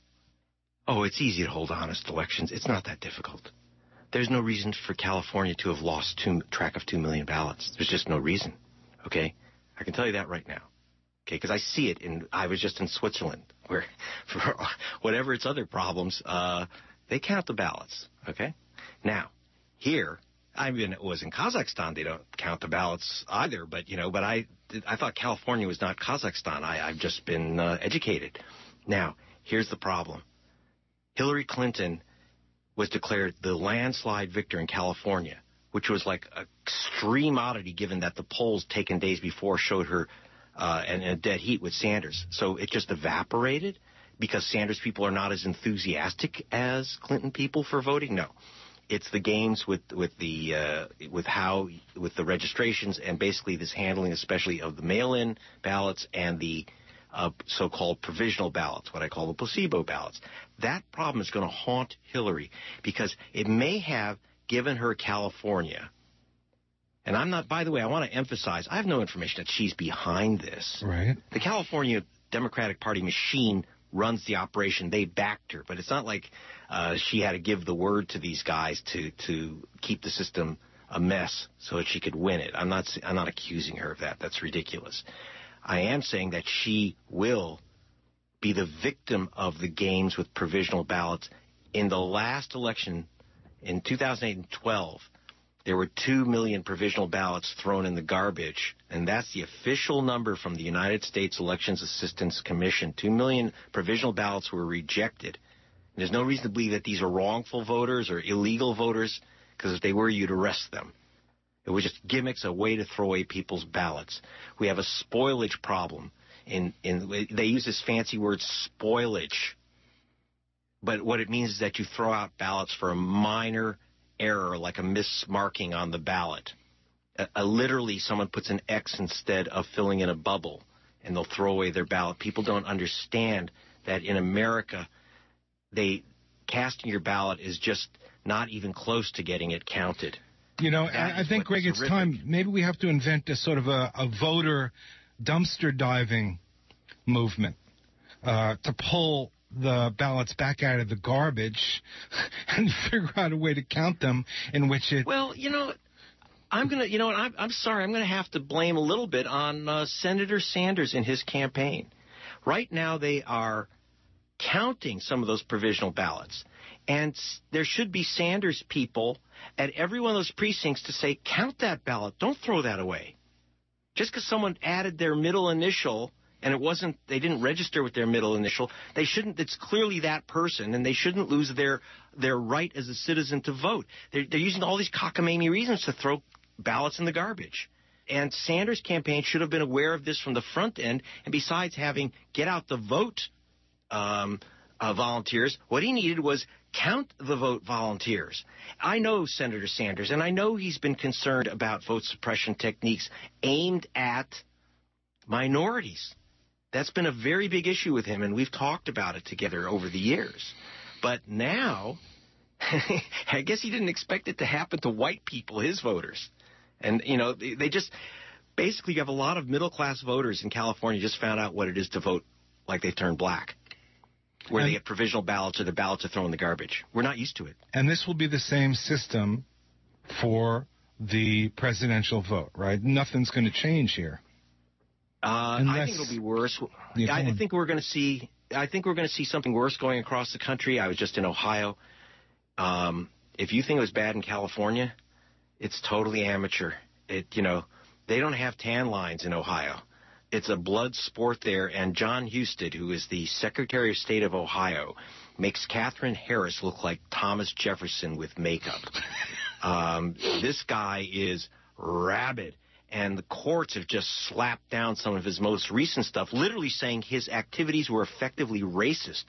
Oh, it's easy to hold honest elections. It's not that difficult. There's no reason for California to have lost track of 2 million ballots. There's just no reason, okay? I can tell you that right now. Okay, because I see it. I was just in Switzerland, where for whatever its other problems, they count the ballots. Okay, now here, it was in Kazakhstan. They don't count the ballots either. But I thought California was not Kazakhstan. I've just been educated. Now here's the problem. Hillary Clinton was declared the landslide victor in California, which was like an extreme oddity, given that the polls taken days before showed her. And in a dead heat with Sanders. So it just evaporated because Sanders people are not as enthusiastic as Clinton people for voting? No. It's the games with the registrations and basically this handling, especially of the mail-in ballots and the so-called provisional ballots, what I call the placebo ballots. That problem is going to haunt Hillary because it may have given her California. And I'm not, by the way, I want to emphasize, I have no information that she's behind this. Right. The California Democratic Party machine runs the operation. They backed her. But it's not like she had to give the word to these guys to keep the system a mess so that she could win it. I'm not accusing her of that. That's ridiculous. I am saying that she will be the victim of the games with provisional ballots. In the last election, in 2008 and 12, there were 2 million provisional ballots thrown in the garbage, and that's the official number from the United States Elections Assistance Commission. 2 million provisional ballots were rejected. And there's no reason to believe that these are wrongful voters or illegal voters, because if they were, you'd arrest them. It was just gimmicks, a way to throw away people's ballots. We have a spoilage problem. They use this fancy word, spoilage. But what it means is that you throw out ballots for a minor error, like a mismarking on the ballot. Literally, someone puts an X instead of filling in a bubble, and they'll throw away their ballot. People don't understand that in America, casting your ballot is just not even close to getting it counted. I think, Greg, it's time. Maybe we have to invent a sort of a voter dumpster diving movement to pull the ballots back out of the garbage and figure out a way to count them in which it... Well, I'm sorry, I'm going to have to blame a little bit on Senator Sanders and his campaign. Right now they are counting some of those provisional ballots, and there should be Sanders people at every one of those precincts to say, count that ballot, don't throw that away. Just because someone added their middle initial and they didn't register with their middle initial, it's clearly that person, and they shouldn't lose their right as a citizen to vote. They're using all these cockamamie reasons to throw ballots in the garbage. And Sanders' campaign should have been aware of this from the front end, and besides having get out the vote volunteers. What he needed was count the vote volunteers. I know Senator Sanders, and I know he's been concerned about vote suppression techniques aimed at minorities. That's been a very big issue with him, and we've talked about it together over the years. But now, I guess he didn't expect it to happen to white people, his voters. And, you know, they just basically have a lot of middle-class voters in California just found out what it is to vote like they've turned black, where they get provisional ballots or the ballots are thrown in the garbage. We're not used to it. And this will be the same system for the presidential vote, right? Nothing's going to change here. I think it'll be worse. I think we're going to see. I think we're going to see something worse going across the country. I was just in Ohio. If you think it was bad in California, it's totally amateur. They don't have tan lines in Ohio. It's a blood sport there. And John Husted, who is the Secretary of State of Ohio, makes Katherine Harris look like Thomas Jefferson with makeup. This guy is rabid. And the courts have just slapped down some of his most recent stuff, literally saying his activities were effectively racist.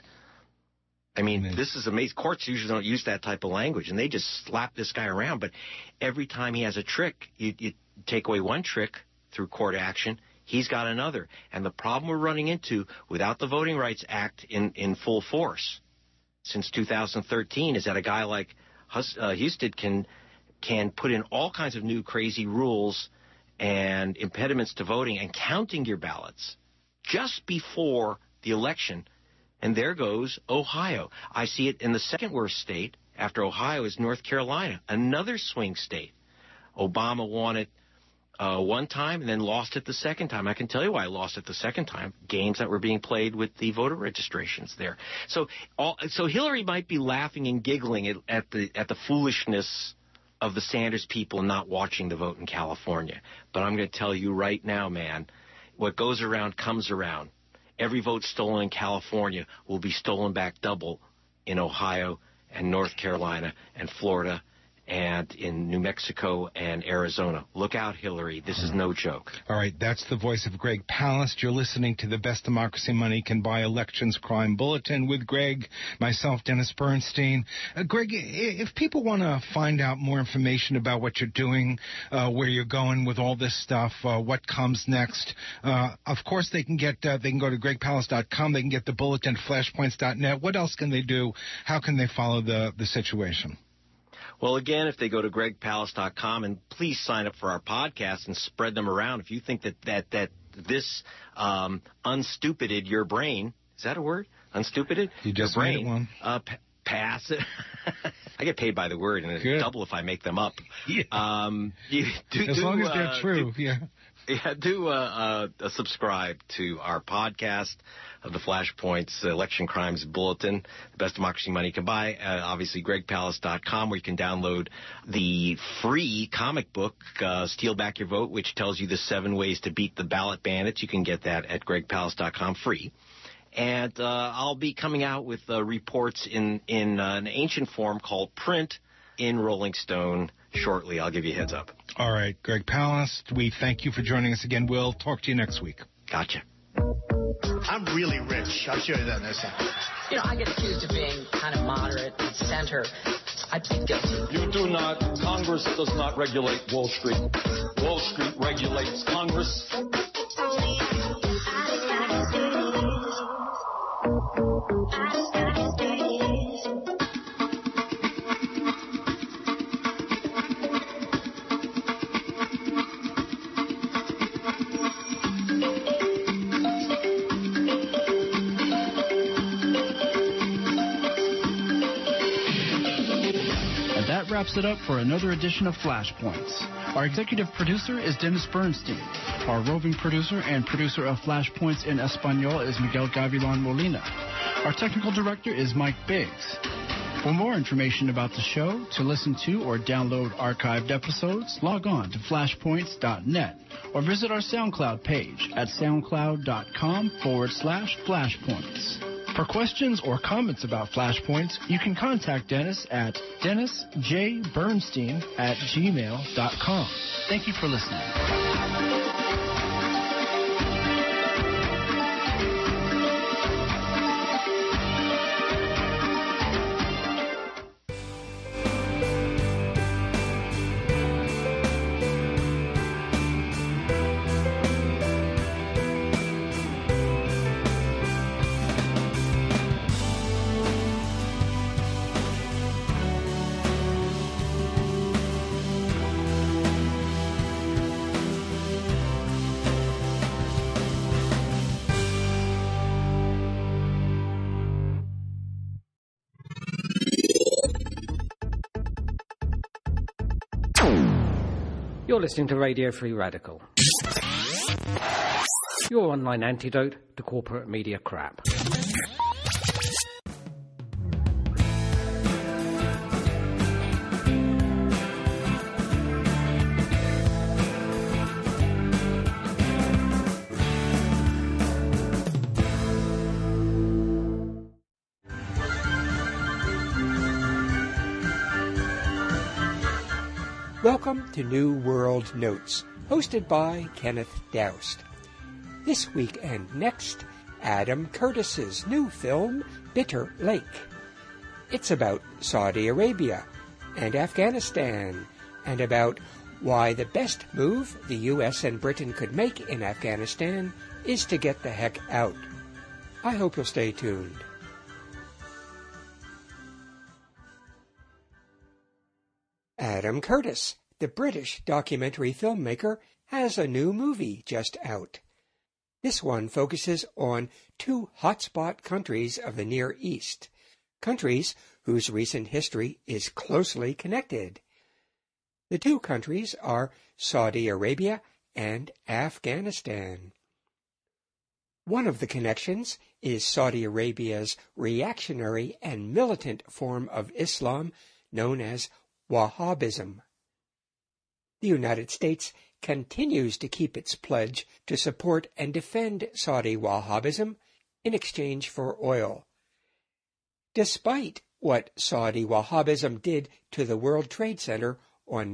I mean, this is amazing. Courts usually don't use that type of language, and they just slap this guy around. But every time he has a trick, you take away one trick through court action, he's got another. And the problem we're running into without the Voting Rights Act in full force since 2013 is that a guy like Husted can put in all kinds of new crazy rules and impediments to voting and counting your ballots just before the election. And there goes Ohio. I see it in the second worst state after Ohio is North Carolina, another swing state. Obama won it one time and then lost it the second time. I can tell you why I lost it the second time. Games that were being played with the voter registrations there. So Hillary might be laughing and giggling at the foolishness of the Sanders people not watching the vote in California. But I'm going to tell you right now, man, what goes around comes around. Every vote stolen in California will be stolen back double in Ohio and North Carolina and Florida and in New Mexico and Arizona. Look out, Hillary. This is no joke. All right, that's the voice of Greg Palast. You're listening to the Best Democracy Money Can Buy Elections Crime Bulletin with Greg, myself, Dennis Bernstein. Greg, if people want to find out more information about what you're doing, where you're going with all this stuff, what comes next, of course they can go to gregpalast.com. They can get the bulletin at flashpoints.net. What else can they do? How can they follow the situation? Well, again, if they go to gregpalast.com, and please sign up for our podcast and spread them around. If you think that this unstupided your brain, is that a word? Unstupided? You just your made brain, it one. Pass it. I get paid by the word, and it's double if I make them up. Yeah. As long as they're true, yeah. Yeah, do subscribe to our podcast of the Flashpoints Election Crimes Bulletin, the Best Democracy Money Can Buy. Obviously, gregpalast.com, where you can download the free comic book, Steal Back Your Vote, which tells you the 7 ways to beat the ballot bandits. You can get that at gregpalast.com free. And I'll be coming out with reports in an ancient form called print in Rolling Stone shortly. I'll give you a heads up. All right, Greg Palast, we thank you for joining us again. We'll talk to you next week. Gotcha. I'm really rich. I'll show you that next time. You know, I get accused of being kind of moderate and center. I plead guilty. You do not. Congress does not regulate Wall Street. Wall Street regulates Congress. Wraps it up for another edition of Flashpoints. Our executive producer is Dennis Bernstein. Our roving producer and producer of Flashpoints in Espanol is Miguel Gavilan Molina. Our technical director is Mike Biggs. For more information about the show, to listen to or download archived episodes, log on to flashpoints.net or visit our SoundCloud page at soundcloud.com/flashpoints. For questions or comments about Flashpoints, you can contact Dennis at dennisjbernstein@gmail.com. Thank you for listening. You're listening to Radio Free Radical, your online antidote to corporate media crap. Welcome to New World Notes, hosted by Kenneth Doust. This week and next, Adam Curtis's new film, Bitter Lake. It's about Saudi Arabia and Afghanistan, and about why the best move the U.S. and Britain could make in Afghanistan is to get the heck out. I hope you'll stay tuned. Adam Curtis, the British documentary filmmaker, has a new movie just out. This one focuses on two hotspot countries of the Near East, countries whose recent history is closely connected. The two countries are Saudi Arabia and Afghanistan. One of the connections is Saudi Arabia's reactionary and militant form of Islam known as Wahhabism. The United States continues to keep its pledge to support and defend Saudi Wahhabism in exchange for oil, despite what Saudi Wahhabism did to the World Trade Center on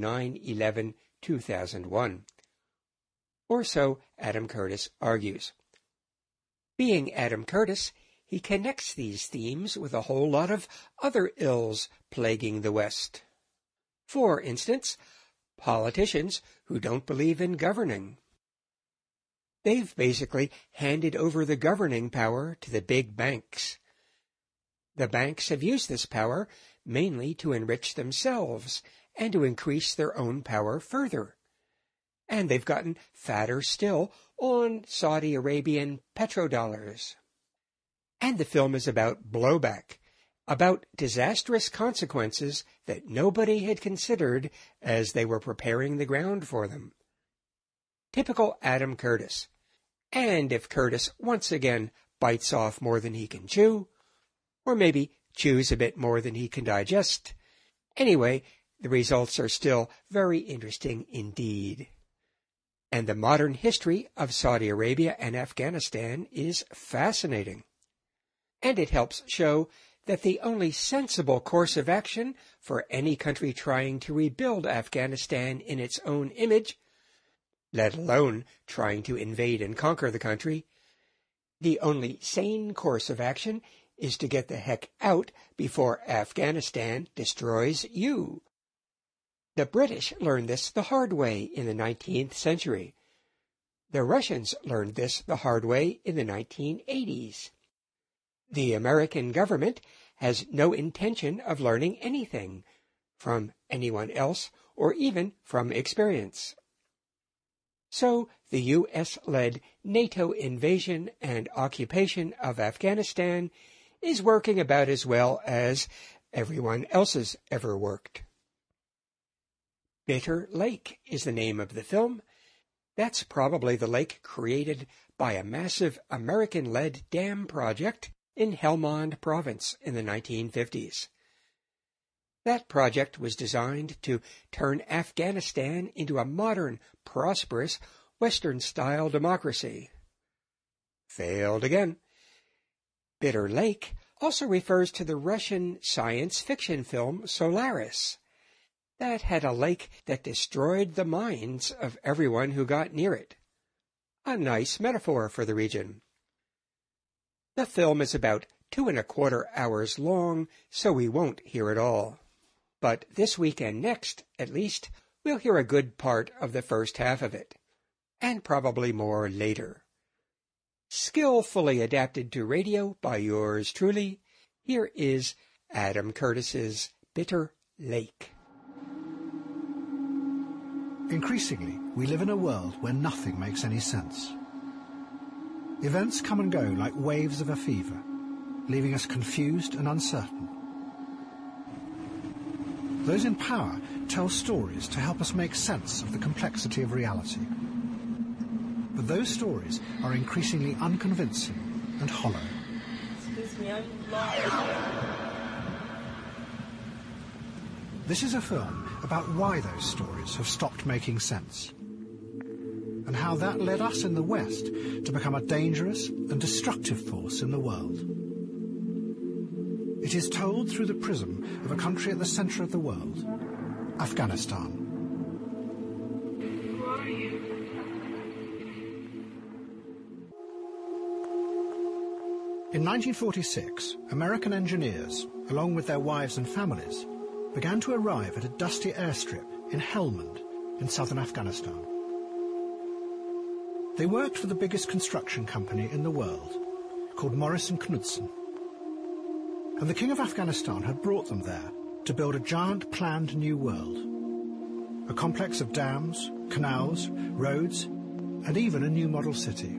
9/11/2001. Or so Adam Curtis argues. Being Adam Curtis, he connects these themes with a whole lot of other ills plaguing the West. For instance, politicians who don't believe in governing. They've basically handed over the governing power to the big banks. The banks have used this power mainly to enrich themselves and to increase their own power further. And they've gotten fatter still on Saudi Arabian petrodollars. And the film is about blowback, about disastrous consequences that nobody had considered as they were preparing the ground for them. Typical Adam Curtis. And if Curtis once again bites off more than he can chew, or maybe chews a bit more than he can digest, anyway, the results are still very interesting indeed. And the modern history of Saudi Arabia and Afghanistan is fascinating. And it helps show that the only sensible course of action for any country trying to rebuild Afghanistan in its own image, let alone trying to invade and conquer the country, the only sane course of action is to get the heck out before Afghanistan destroys you. The British learned this the hard way in the 19th century. The Russians learned this the hard way in the 1980s. The American government has no intention of learning anything from anyone else or even from experience. So the U.S.-led NATO invasion and occupation of Afghanistan is working about as well as everyone else's ever worked. Bitter Lake is the name of the film. That's probably the lake created by a massive American-led dam project in Helmand Province in the 1950s. That project was designed to turn Afghanistan into a modern, prosperous, Western-style democracy. Failed again. Bitter Lake also refers to the Russian science fiction film Solaris. That had a lake that destroyed the minds of everyone who got near it. A nice metaphor for the region. The film is about 2¼ hours long, so we won't hear it all. But this week and next, at least, we'll hear a good part of the first half of it, and probably more later. Skillfully adapted to radio by yours truly, here is Adam Curtis's Bitter Lake. Increasingly, we live in a world where nothing makes any sense. Events come and go like waves of a fever, leaving us confused and uncertain. Those in power tell stories to help us make sense of the complexity of reality. But those stories are increasingly unconvincing and hollow. Excuse me, I'm This is a film about why those stories have stopped making sense, and how that led us in the West to become a dangerous and destructive force in the world. It is told through the prism of a country at the centre of the world, Afghanistan. Who are you? In 1946, American engineers, along with their wives and families, began to arrive at a dusty airstrip in Helmand, in southern Afghanistan. They worked for the biggest construction company in the world, called Morrison Knudsen. And the King of Afghanistan had brought them there to build a giant planned new world. A complex of dams, canals, roads, and even a new model city.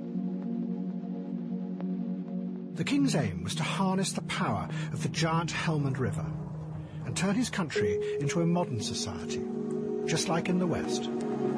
The king's aim was to harness the power of the giant Helmand River and turn his country into a modern society, just like in the West.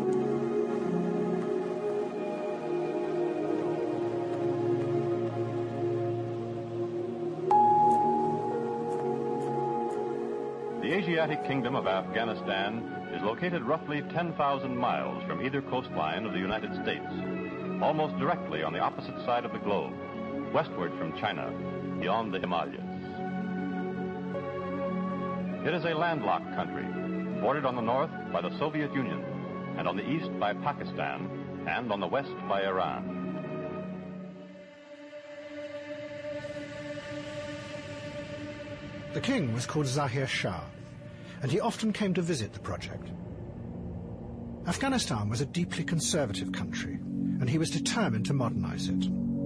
The Asiatic Kingdom of Afghanistan is located roughly 10,000 miles from either coastline of the United States, almost directly on the opposite side of the globe, westward from China, beyond the Himalayas. It is a landlocked country, bordered on the north by the Soviet Union, and on the east by Pakistan, and on the west by Iran. The king was called Zahir Shah, and he often came to visit the project. Afghanistan was a deeply conservative country, and he was determined to modernize it.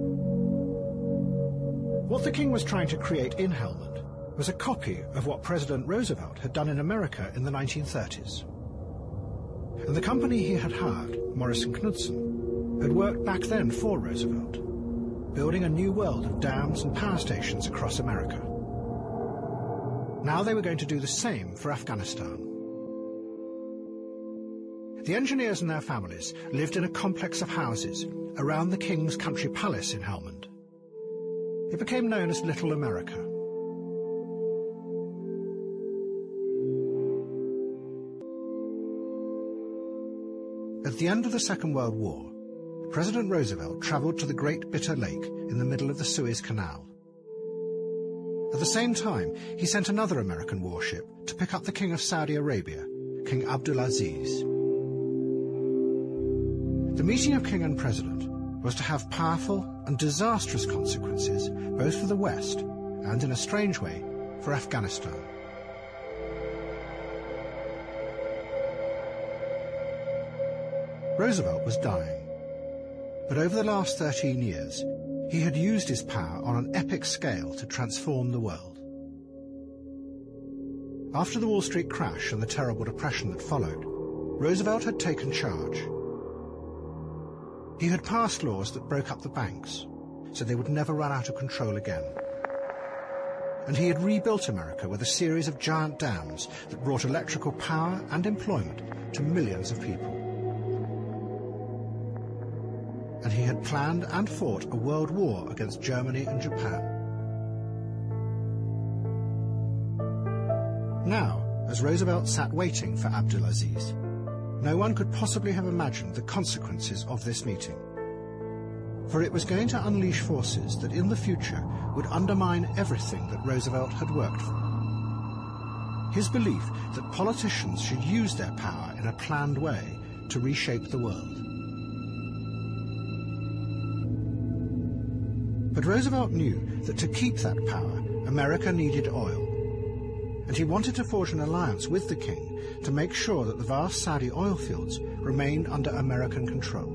What the king was trying to create in Helmand was a copy of what President Roosevelt had done in America in the 1930s. And the company he had hired, Morrison Knudsen, had worked back then for Roosevelt, building a new world of dams and power stations across America. Now they were going to do the same for Afghanistan. The engineers and their families lived in a complex of houses around the king's country palace in Helmand. It became known as Little America. At the end of the Second World War, President Roosevelt travelled to the Great Bitter Lake in the middle of the Suez Canal. At the same time, he sent another American warship to pick up the King of Saudi Arabia, King Abdulaziz. The meeting of king and president was to have powerful and disastrous consequences both for the West and, in a strange way, for Afghanistan. Roosevelt was dying, but over the last 13 years, he had used his power on an epic scale to transform the world. After the Wall Street crash and the terrible depression that followed, Roosevelt had taken charge. He had passed laws that broke up the banks, so they would never run out of control again. And he had rebuilt America with a series of giant dams that brought electrical power and employment to millions of people. And he had planned and fought a world war against Germany and Japan. Now, as Roosevelt sat waiting for Abdulaziz, no one could possibly have imagined the consequences of this meeting. For it was going to unleash forces that in the future would undermine everything that Roosevelt had worked for. His belief that politicians should use their power in a planned way to reshape the world. But Roosevelt knew that to keep that power, America needed oil. And he wanted to forge an alliance with the king to make sure that the vast Saudi oil fields remained under American control.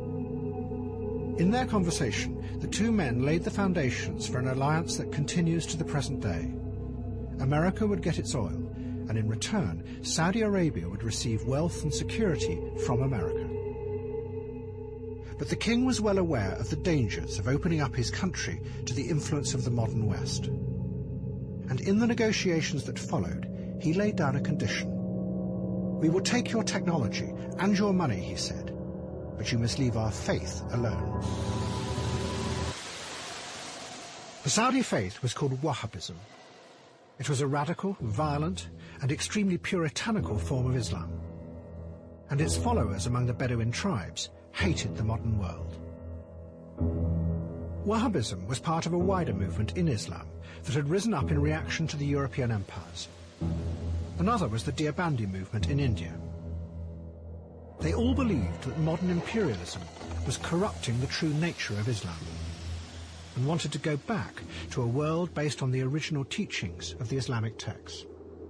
In their conversation, the two men laid the foundations for an alliance that continues to the present day. America would get its oil, and in return, Saudi Arabia would receive wealth and security from America. But the king was well aware of the dangers of opening up his country to the influence of the modern West. And in the negotiations that followed, he laid down a condition. "We will take your technology and your money," he said, "but you must leave our faith alone." The Saudi faith was called Wahhabism. It was a radical, violent, and extremely puritanical form of Islam, and its followers among the Bedouin tribes hated the modern world. Wahhabism was part of a wider movement in Islam that had risen up in reaction to the European empires. Another was the Deobandi movement in India. They all believed that modern imperialism was corrupting the true nature of Islam, and wanted to go back to a world based on the original teachings of the Islamic texts.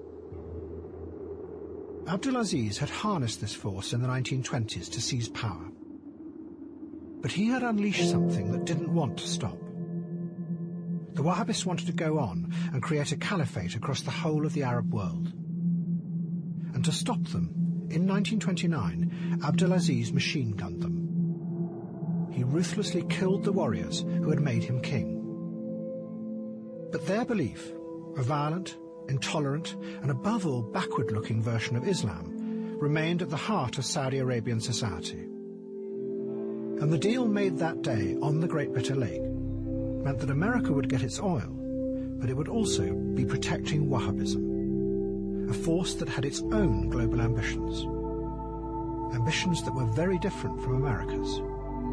Abdulaziz had harnessed this force in the 1920s to seize power. But he had unleashed something that didn't want to stop. The Wahhabists wanted to go on and create a caliphate across the whole of the Arab world. And to stop them, in 1929, Abdulaziz machine-gunned them. He ruthlessly killed the warriors who had made him king. But their belief, a violent, intolerant, and above all backward-looking version of Islam, remained at the heart of Saudi Arabian society. And the deal made that day on the Great Bitter Lake meant that America would get its oil, but it would also be protecting Wahhabism, a force that had its own global ambitions. Ambitions that were very different from America's.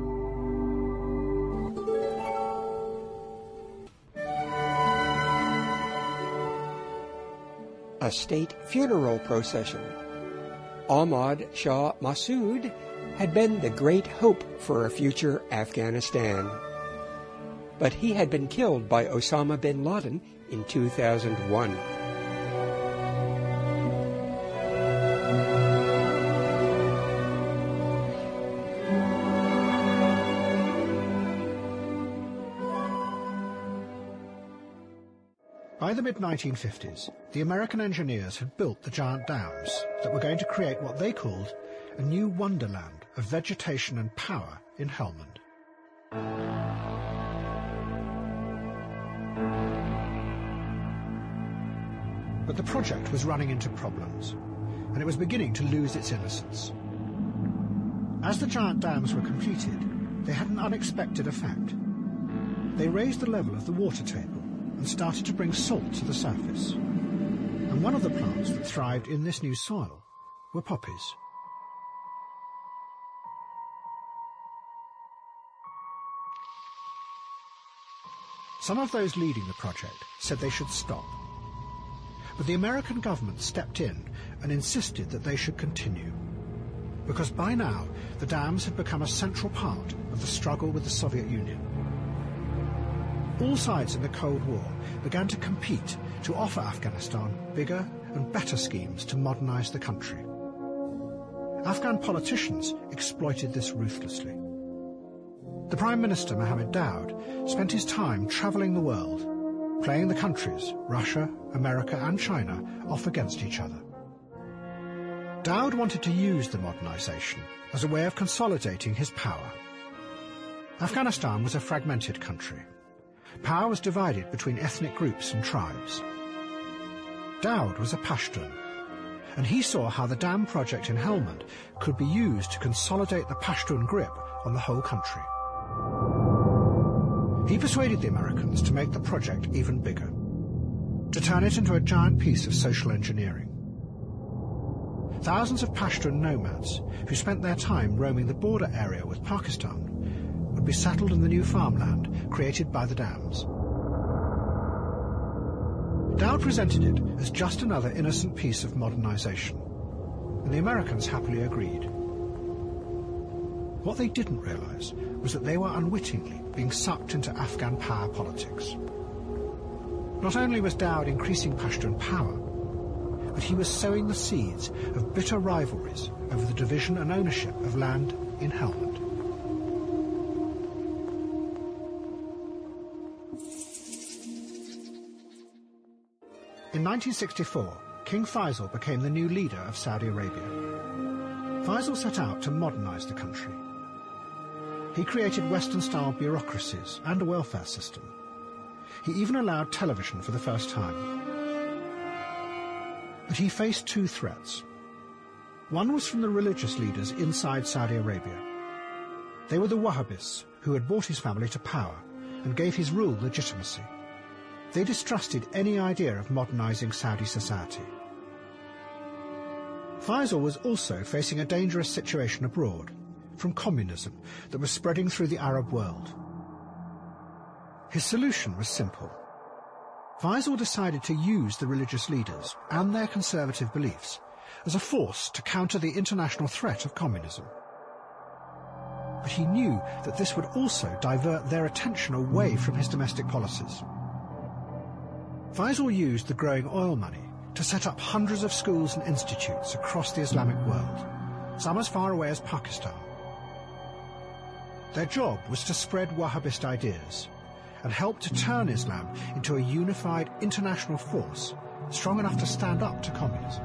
A state funeral procession. Ahmad Shah Massoud had been the great hope for a future Afghanistan. But he had been killed by Osama bin Laden in 2001. By the mid-1950s, the American engineers had built the giant dams that were going to create what they called a new wonderland of vegetation and power in Helmand. But the project was running into problems, and it was beginning to lose its innocence. As the giant dams were completed, they had an unexpected effect. They raised the level of the water table and started to bring salt to the surface. And one of the plants that thrived in this new soil were poppies. Some of those leading the project said they should stop. But the American government stepped in and insisted that they should continue, because by now the dams had become a central part of the struggle with the Soviet Union. All sides in the Cold War began to compete to offer Afghanistan bigger and better schemes to modernize the country. Afghan politicians exploited this ruthlessly. The Prime Minister, Mohammed Daoud, spent his time traveling the world, playing the countries, Russia, America and China, off against each other. Daoud wanted to use the modernization as a way of consolidating his power. Afghanistan was a fragmented country. Power was divided between ethnic groups and tribes. Daoud was a Pashtun, and he saw how the dam project in Helmand could be used to consolidate the Pashtun grip on the whole country. He persuaded the Americans to make the project even bigger, to turn it into a giant piece of social engineering. Thousands of Pashtun nomads, who spent their time roaming the border area with Pakistan, would be settled in the new farmland created by the dams. Daoud presented it as just another innocent piece of modernization, and the Americans happily agreed. What they didn't realize was that they were unwittingly being sucked into Afghan power politics. Not only was Daoud increasing Pashtun power, but he was sowing the seeds of bitter rivalries over the division and ownership of land in Helmand. In 1964, King Faisal became the new leader of Saudi Arabia. Faisal set out to modernize the country. He created Western-style bureaucracies and a welfare system. He even allowed television for the first time. But he faced two threats. One was from the religious leaders inside Saudi Arabia. They were the Wahhabis, who had brought his family to power and gave his rule legitimacy. They distrusted any idea of modernizing Saudi society. Faisal was also facing a dangerous situation abroad, from communism that was spreading through the Arab world. His solution was simple. Faisal decided to use the religious leaders and their conservative beliefs as a force to counter the international threat of communism. But he knew that this would also divert their attention away from his domestic policies. Faisal used the growing oil money to set up hundreds of schools and institutes across the Islamic world, some as far away as Pakistan. Their job was to spread Wahhabist ideas and help to turn Islam into a unified international force strong enough to stand up to communism.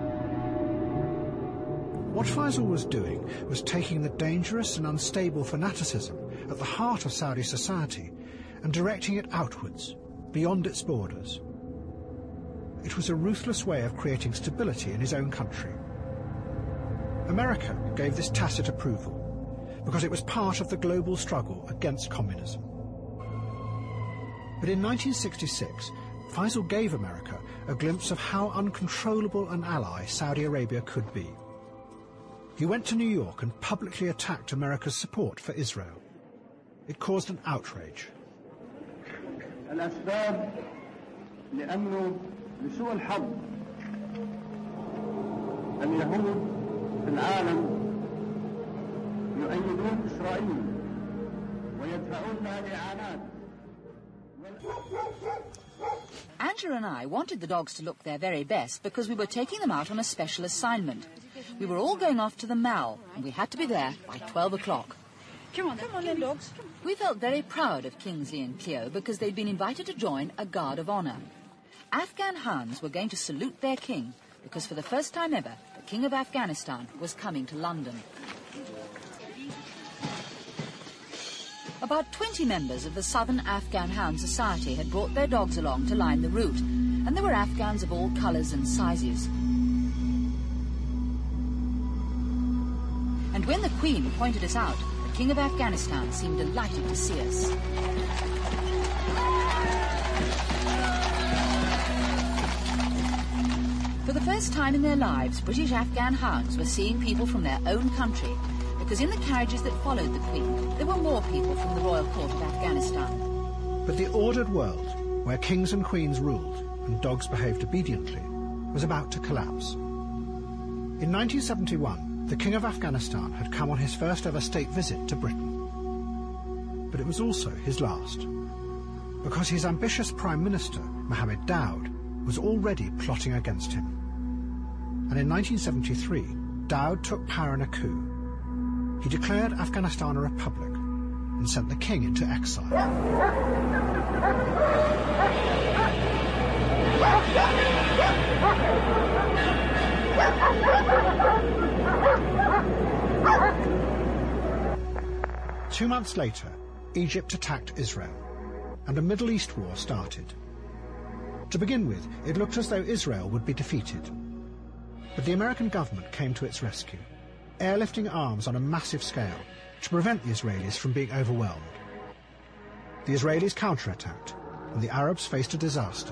What Faisal was doing was taking the dangerous and unstable fanaticism at the heart of Saudi society and directing it outwards, beyond its borders. It was a ruthless way of creating stability in his own country. America gave this tacit approval because it was part of the global struggle against communism. But in 1966, Faisal gave America a glimpse of how uncontrollable an ally Saudi Arabia could be. He went to New York and publicly attacked America's support for Israel. It caused an outrage. الأسباب لأنه لسوء الحظ اليهود في العالم يؤيدون إسرائيل ويدفعون لها الإعانات. Angela and I wanted the dogs to look their very best because we were taking them out on a special assignment. We were all going off to the Mall, and we had to be there by 12 o'clock. Come on then, dogs. We felt very proud of Kingsley and Cleo because they'd been invited to join a Guard of Honor. Afghan hounds were going to salute their king because for the first time ever, the King of Afghanistan was coming to London. About 20 members of the Southern Afghan Hound Society had brought their dogs along to line the route, and there were Afghans of all colours and sizes. And when the Queen pointed us out, the King of Afghanistan seemed delighted to see us. For the first time in their lives, British Afghan hounds were seeing people from their own country, because in the carriages that followed the Queen, there were more people from the Royal Court of Afghanistan. But the ordered world, where kings and queens ruled and dogs behaved obediently, was about to collapse. In 1971, the King of Afghanistan had come on his first ever state visit to Britain. But it was also his last, because his ambitious Prime Minister, Mohammed Daoud, was already plotting against him. And in 1973, Daoud took power in a coup. He declared Afghanistan a republic and sent the king into exile. 2 months later, Egypt attacked Israel, and a Middle East war started. To begin with, it looked as though Israel would be defeated. But the American government came to its rescue, airlifting arms on a massive scale to prevent the Israelis from being overwhelmed. The Israelis counterattacked, and the Arabs faced a disaster.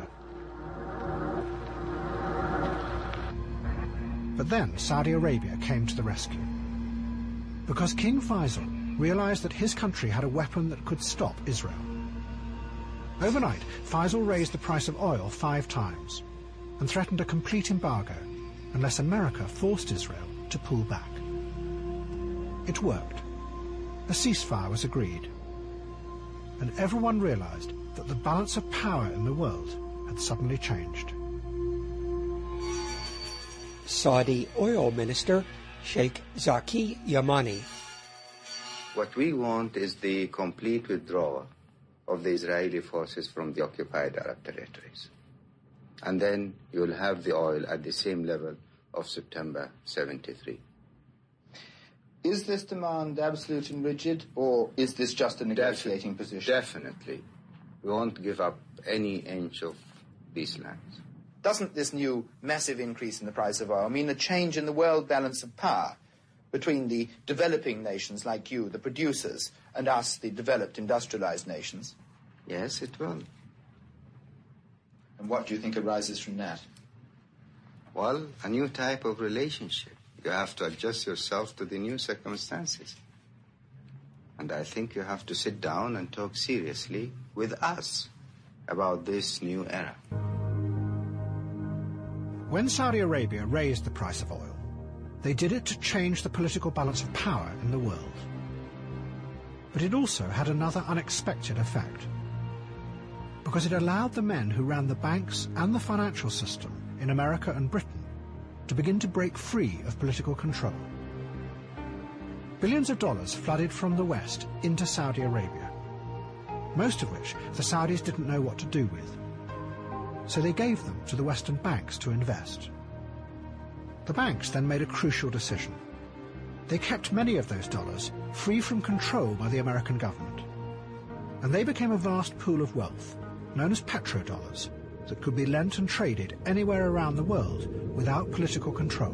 But then Saudi Arabia came to the rescue, because King Faisal realized that his country had a weapon that could stop Israel. Overnight, Faisal raised the price of oil 5 times and threatened a complete embargo unless America forced Israel to pull back. It worked. A ceasefire was agreed, and everyone realized that the balance of power in the world had suddenly changed. Saudi oil minister Sheikh Zaki Yamani. What we want is the complete withdrawal of the Israeli forces from the occupied Arab territories. And then you'll have the oil at the same level of September 73. Is this demand absolute and rigid, or is this just a negotiating position? Definitely. We won't give up any inch of these lands. Doesn't this new massive increase in the price of oil mean a change in the world balance of power between the developing nations like you, the producers, and us, the developed industrialized nations? Yes, it will. And what do you think arises from that? Well, a new type of relationship. You have to adjust yourself to the new circumstances. And I think you have to sit down and talk seriously with us about this new era. When Saudi Arabia raised the price of oil, they did it to change the political balance of power in the world. But it also had another unexpected effect, because it allowed the men who ran the banks and the financial system in America and Britain to begin to break free of political control. Billions of dollars flooded from the West into Saudi Arabia, most of which the Saudis didn't know what to do with. So they gave them to the Western banks to invest. The banks then made a crucial decision. They kept many of those dollars free from control by the American government. And they became a vast pool of wealth, known as petrodollars, that could be lent and traded anywhere around the world without political control.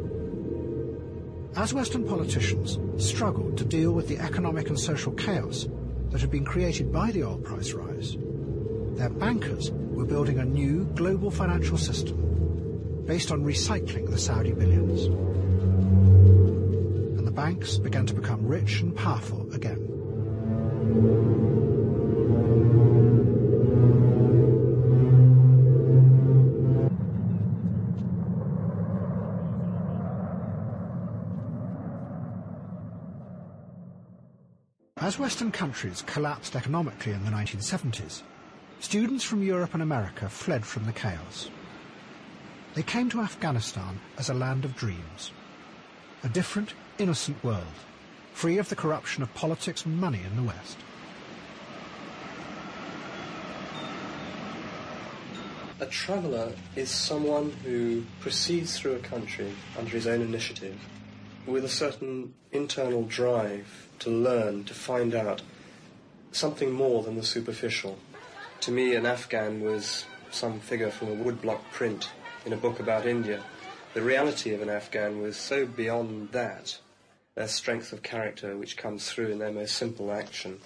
As Western politicians struggled to deal with the economic and social chaos that had been created by the oil price rise, their bankers were building a new global financial system based on recycling the Saudi billions. And the banks began to become rich and powerful again. As Western countries collapsed economically in the 1970s, students from Europe and America fled from the chaos. They came to Afghanistan as a land of dreams, a different, innocent world, free of the corruption of politics and money in the West. A traveller is someone who proceeds through a country under his own initiative with a certain internal drive to learn, to find out something more than the superficial. To me, an Afghan was some figure from a woodblock print in a book about India. The reality of an Afghan was so beyond that, their strength of character which comes through in their most simple action.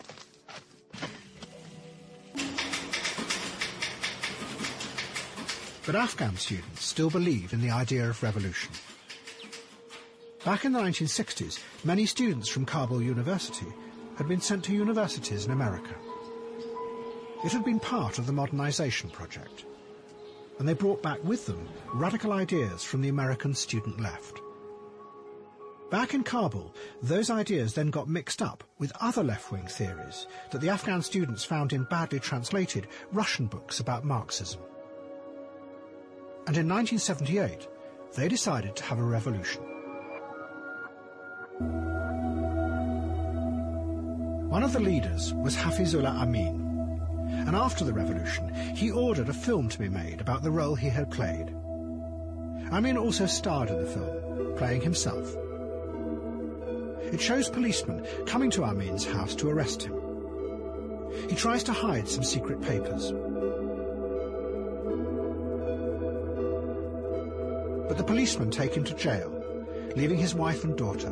But Afghan students still believe in the idea of revolution. Back in the 1960s, many students from Kabul University had been sent to universities in America. It had been part of the modernization project, and they brought back with them radical ideas from the American student left. Back in Kabul, those ideas then got mixed up with other left-wing theories that the Afghan students found in badly translated Russian books about Marxism. And in 1978, they decided to have a revolution. One of the leaders was Hafizullah Amin, and after the revolution, he ordered a film to be made about the role he had played. Amin also starred in the film, playing himself. It shows policemen coming to Amin's house to arrest him. He tries to hide some secret papers. But the policemen take him to jail, leaving his wife and daughter.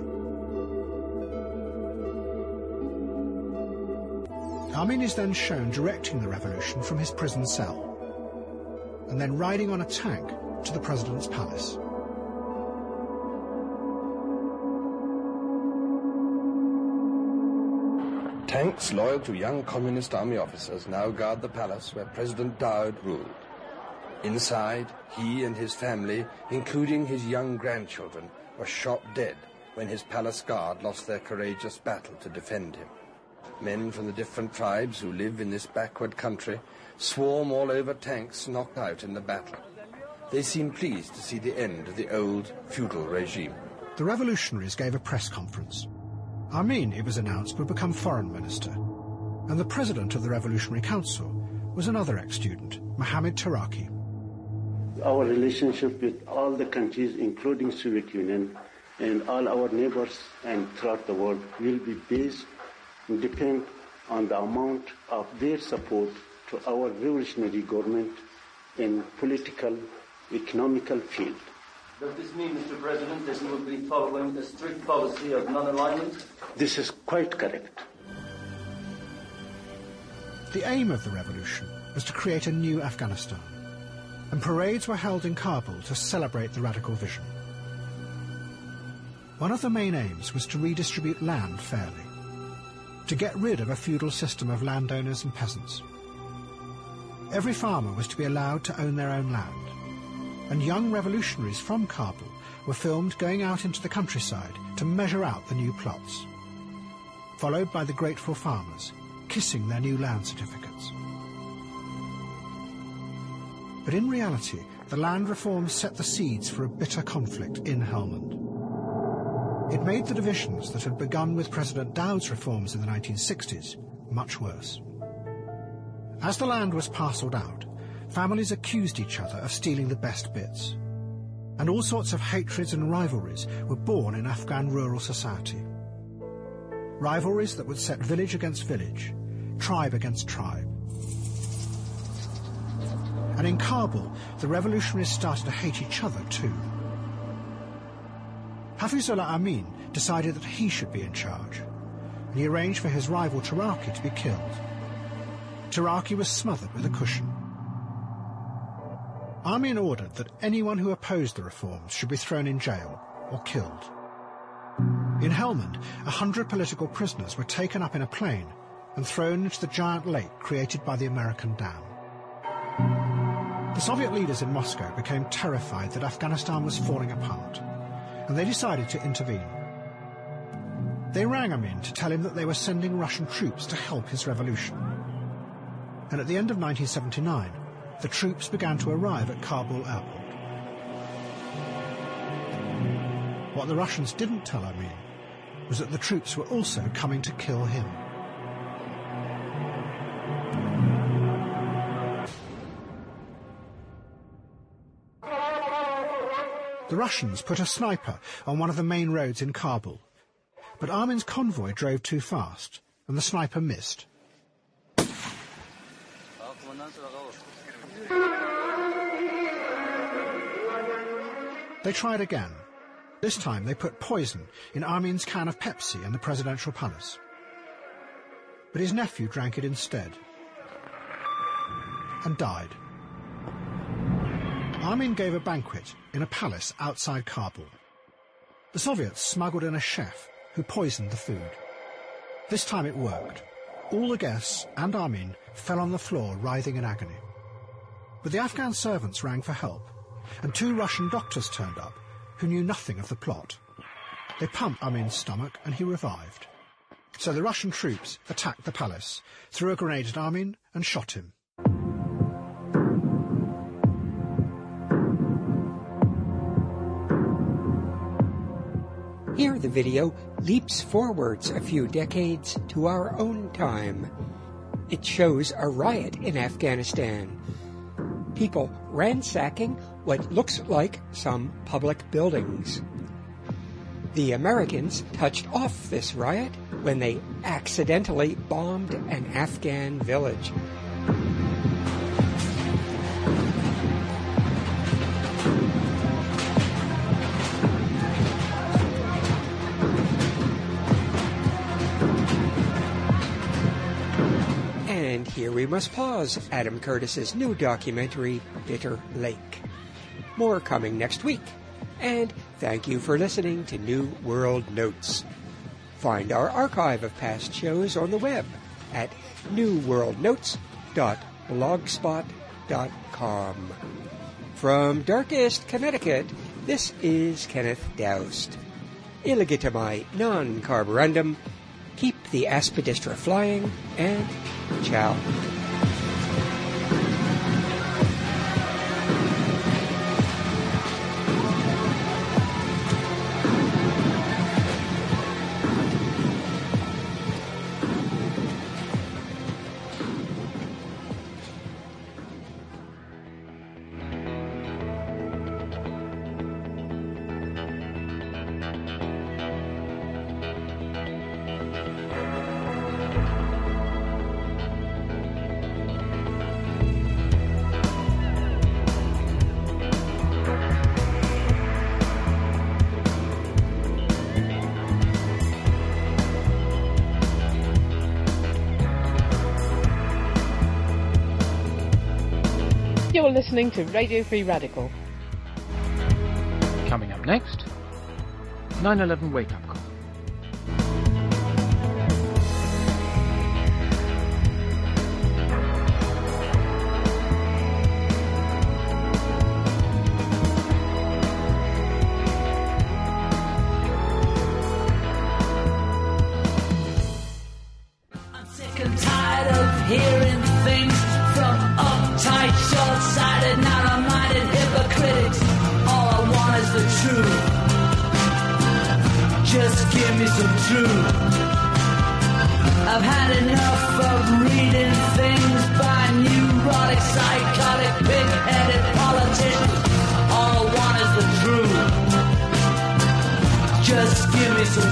Amin is then shown directing the revolution from his prison cell, and then riding on a tank to the president's palace. Tanks loyal to young communist army officers now guard the palace where President Daoud ruled. Inside, he and his family, including his young grandchildren, were shot dead when his palace guard lost their courageous battle to defend him. Men from the different tribes who live in this backward country swarm all over tanks knocked out in the battle. They seem pleased to see the end of the old feudal regime. The revolutionaries gave a press conference. Amin, it was announced, would become foreign minister, and the president of the Revolutionary Council was another ex-student, Mohammad Taraki. Our relationship with all the countries, including Soviet Union, and all our neighbors and throughout the world will be based and depend on the amount of their support to our revolutionary government in political, economical field. Does this mean, Mr. President, that you will be following a strict policy of non-alignment? This is quite correct. The aim of the revolution was to create a new Afghanistan, and parades were held in Kabul to celebrate the radical vision. One of the main aims was to redistribute land fairly, to get rid of a feudal system of landowners and peasants. Every farmer was to be allowed to own their own land, and young revolutionaries from Kabul were filmed going out into the countryside to measure out the new plots, followed by the grateful farmers kissing their new land certificates. But in reality, the land reforms set the seeds for a bitter conflict in Helmand. It made the divisions that had begun with President Dowd's reforms in the 1960s much worse. As the land was parcelled out, families accused each other of stealing the best bits, and all sorts of hatreds and rivalries were born in Afghan rural society. Rivalries that would set village against village, tribe against tribe. And in Kabul, the revolutionaries started to hate each other too. Hafizullah Amin decided that he should be in charge, and he arranged for his rival Taraki to be killed. Taraki was smothered with a cushion. Amin ordered that anyone who opposed the reforms should be thrown in jail or killed. In Helmand, 100 political prisoners were taken up in a plane and thrown into the giant lake created by the American dam. The Soviet leaders in Moscow became terrified that Afghanistan was falling apart, and they decided to intervene. They rang Amin to tell him that they were sending Russian troops to help his revolution. And at the end of 1979, the troops began to arrive at Kabul airport. What the Russians didn't tell Amin was that the troops were also coming to kill him. The Russians put a sniper on one of the main roads in Kabul, but Amin's convoy drove too fast, and the sniper missed. They tried again. This time they put poison in Amin's can of Pepsi in the presidential palace. But his nephew drank it instead, and died. Amin gave a banquet in a palace outside Kabul. The Soviets smuggled in a chef who poisoned the food. This time it worked. All the guests and Amin fell on the floor writhing in agony. But the Afghan servants rang for help, and 2 Russian doctors turned up who knew nothing of the plot. They pumped Amin's stomach and he revived. So the Russian troops attacked the palace, threw a grenade at Amin and shot him. Here the video leaps forwards a few decades to our own time. It shows a riot in Afghanistan. People ransacking what looks like some public buildings. The Americans touched off this riot when they accidentally bombed an Afghan village. And here we must pause Adam Curtis's new documentary, Bitter Lake. More coming next week. And thank you for listening to New World Notes. Find our archive of past shows on the web at newworldnotes.blogspot.com. From darkest Connecticut, this is Kenneth Doust. Illegitimi non carborundum. Keep the aspidistra flying, and ciao. You're listening to Radio Free Radical. Coming up next, 9/11 wake-up call. Hearing things from uptight, short-sighted, narrow-minded hypocrites. All I want is the truth. Just give me some truth. I've had enough of reading things by neurotic, psychotic, pig-headed politicians. All I want is the truth. Just give me some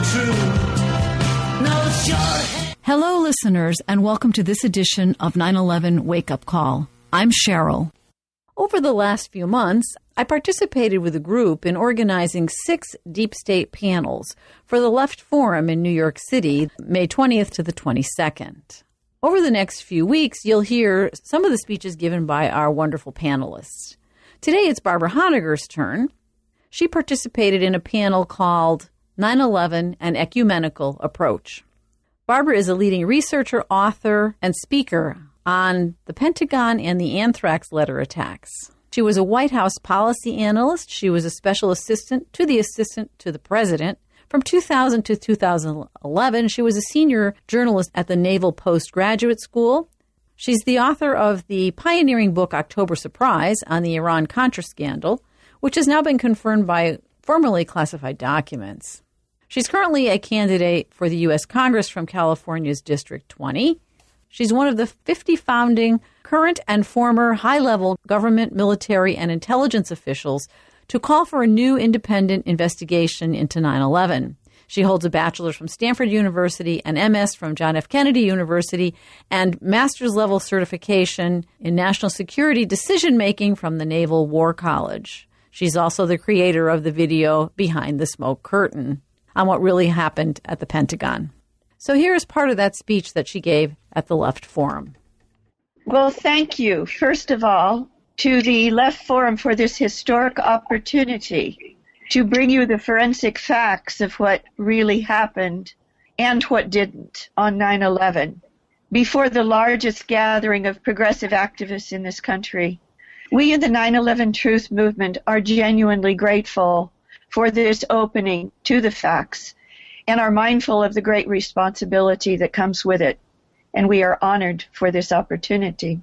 truth. No short. Hello, listeners, and welcome to this edition of 9/11 Wake Up Call. I'm Cheryl. Over the last few months, I participated with a group in organizing 6 deep state panels for the Left Forum in New York City, May 20th to the 22nd. Over the next few weeks, you'll hear some of the speeches given by our wonderful panelists. Today, it's Barbara Honegger's turn. She participated in a panel called 9/11 An Ecumenical Approach. Barbara is a leading researcher, author, and speaker on the Pentagon and the anthrax letter attacks. She was a White House policy analyst. She was a special assistant to the president. From 2000 to 2011, she was a senior journalist at the Naval Postgraduate School. She's the author of the pioneering book October Surprise on the Iran-Contra scandal, which has now been confirmed by formerly classified documents. She's currently a candidate for the U.S. Congress from California's District 20. She's one of the 50 founding current and former high-level government, military, and intelligence officials to call for a new independent investigation into 9/11. She holds a bachelor's from Stanford University, an MS from John F. Kennedy University, and master's level certification in national security decision-making from the Naval War College. She's also the creator of the video Behind the Smoke Curtain on what really happened at the Pentagon. So here's part of that speech that she gave at the Left Forum. Well, thank you, first of all, to the Left Forum for this historic opportunity to bring you the forensic facts of what really happened and what didn't on 9/11 before the largest gathering of progressive activists in this country. We in the 9/11 Truth Movement are genuinely grateful for this opening to the facts and are mindful of the great responsibility that comes with it. And we are honored for this opportunity.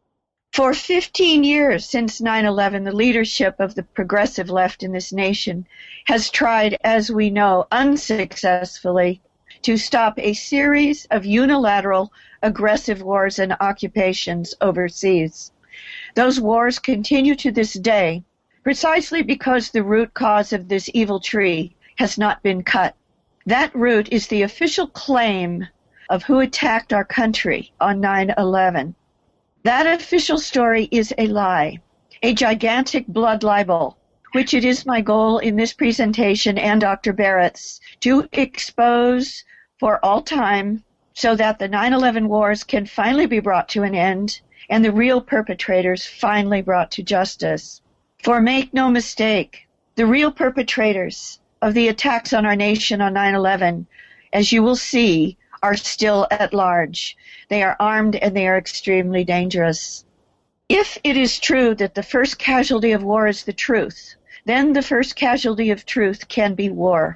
For 15 years since 9/11, the leadership of the progressive left in this nation has tried, as we know, unsuccessfully to stop a series of unilateral aggressive wars and occupations overseas. Those wars continue to this day precisely because the root cause of this evil tree has not been cut. That root is the official claim of who attacked our country on 9/11. That official story is a lie, a gigantic blood libel, which it is my goal in this presentation and Dr. Barrett's to expose for all time so that the 9/11 wars can finally be brought to an end and the real perpetrators finally brought to justice. For make no mistake, the real perpetrators of the attacks on our nation on 9/11, as you will see, are still at large. They are armed and they are extremely dangerous. If it is true that the first casualty of war is the truth, then the first casualty of truth can be war,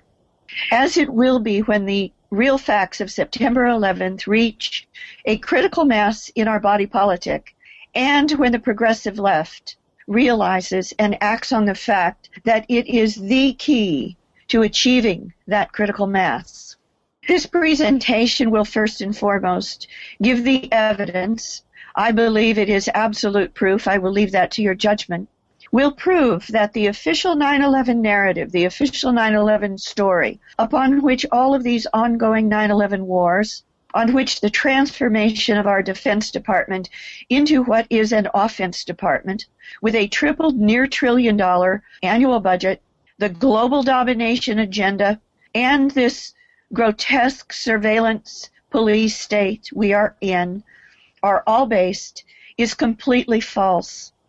as it will be when the real facts of September 11th reach a critical mass in our body politic, and when the progressive left realizes and acts on the fact that it is the key to achieving that critical mass. This presentation will first and foremost give the evidence. I believe it is absolute proof. I will leave that to your judgment. Will prove that the official 9/11 narrative, the official 9/11 story, upon which all of these ongoing 9/11 wars, on which the transformation of our Defense Department into what is an offense department, with a tripled near $1 trillion annual budget, the global domination agenda, and this grotesque surveillance police state we are in, are all based, is completely false.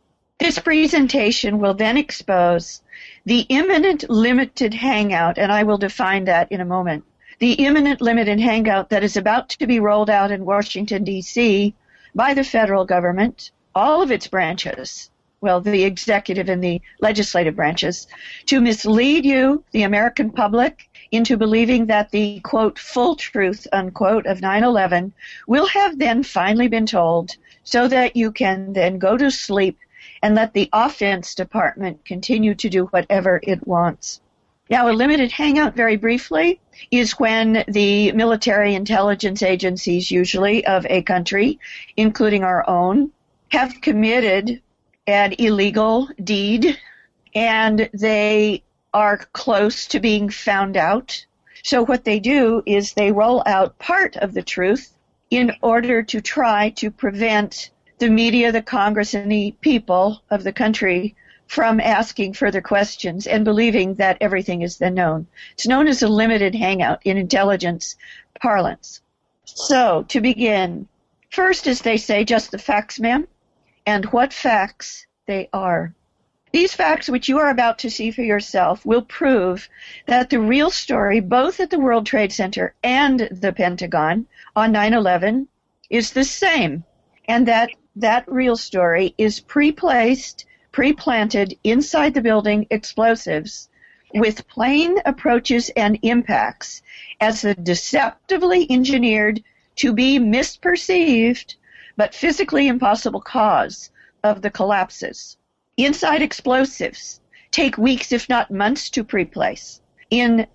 This presentation will then expose the imminent limited hangout, and I will define that in a moment, the imminent limited hangout that is about to be rolled out in Washington, D.C. by the federal government, all of its branches, well, the executive and the legislative branches, to mislead you, the American public, into believing that the, quote, full truth, unquote, of 9/11 will have then finally been told so that you can then go to sleep and let the offense department continue to do whatever it wants. Now, a limited hangout, very briefly, is when the military intelligence agencies, usually of a country, including our own, have committed an illegal deed, and they are close to being found out. So what they do is they roll out part of the truth in order to try to prevent the media, the Congress, and the people of the country from asking further questions and believing that everything is then known. It's known as a limited hangout in intelligence parlance. So, to begin, first, as they say, just the facts, ma'am, and what facts they are. These facts, which you are about to see for yourself, will prove that the real story, both at the World Trade Center and the Pentagon on 9/11, is the same, and that real story is pre-placed, pre-planted inside the building explosives with plane approaches and impacts as a deceptively engineered to be misperceived but physically impossible cause of the collapses. Inside explosives take weeks, if not months, to pre-place. In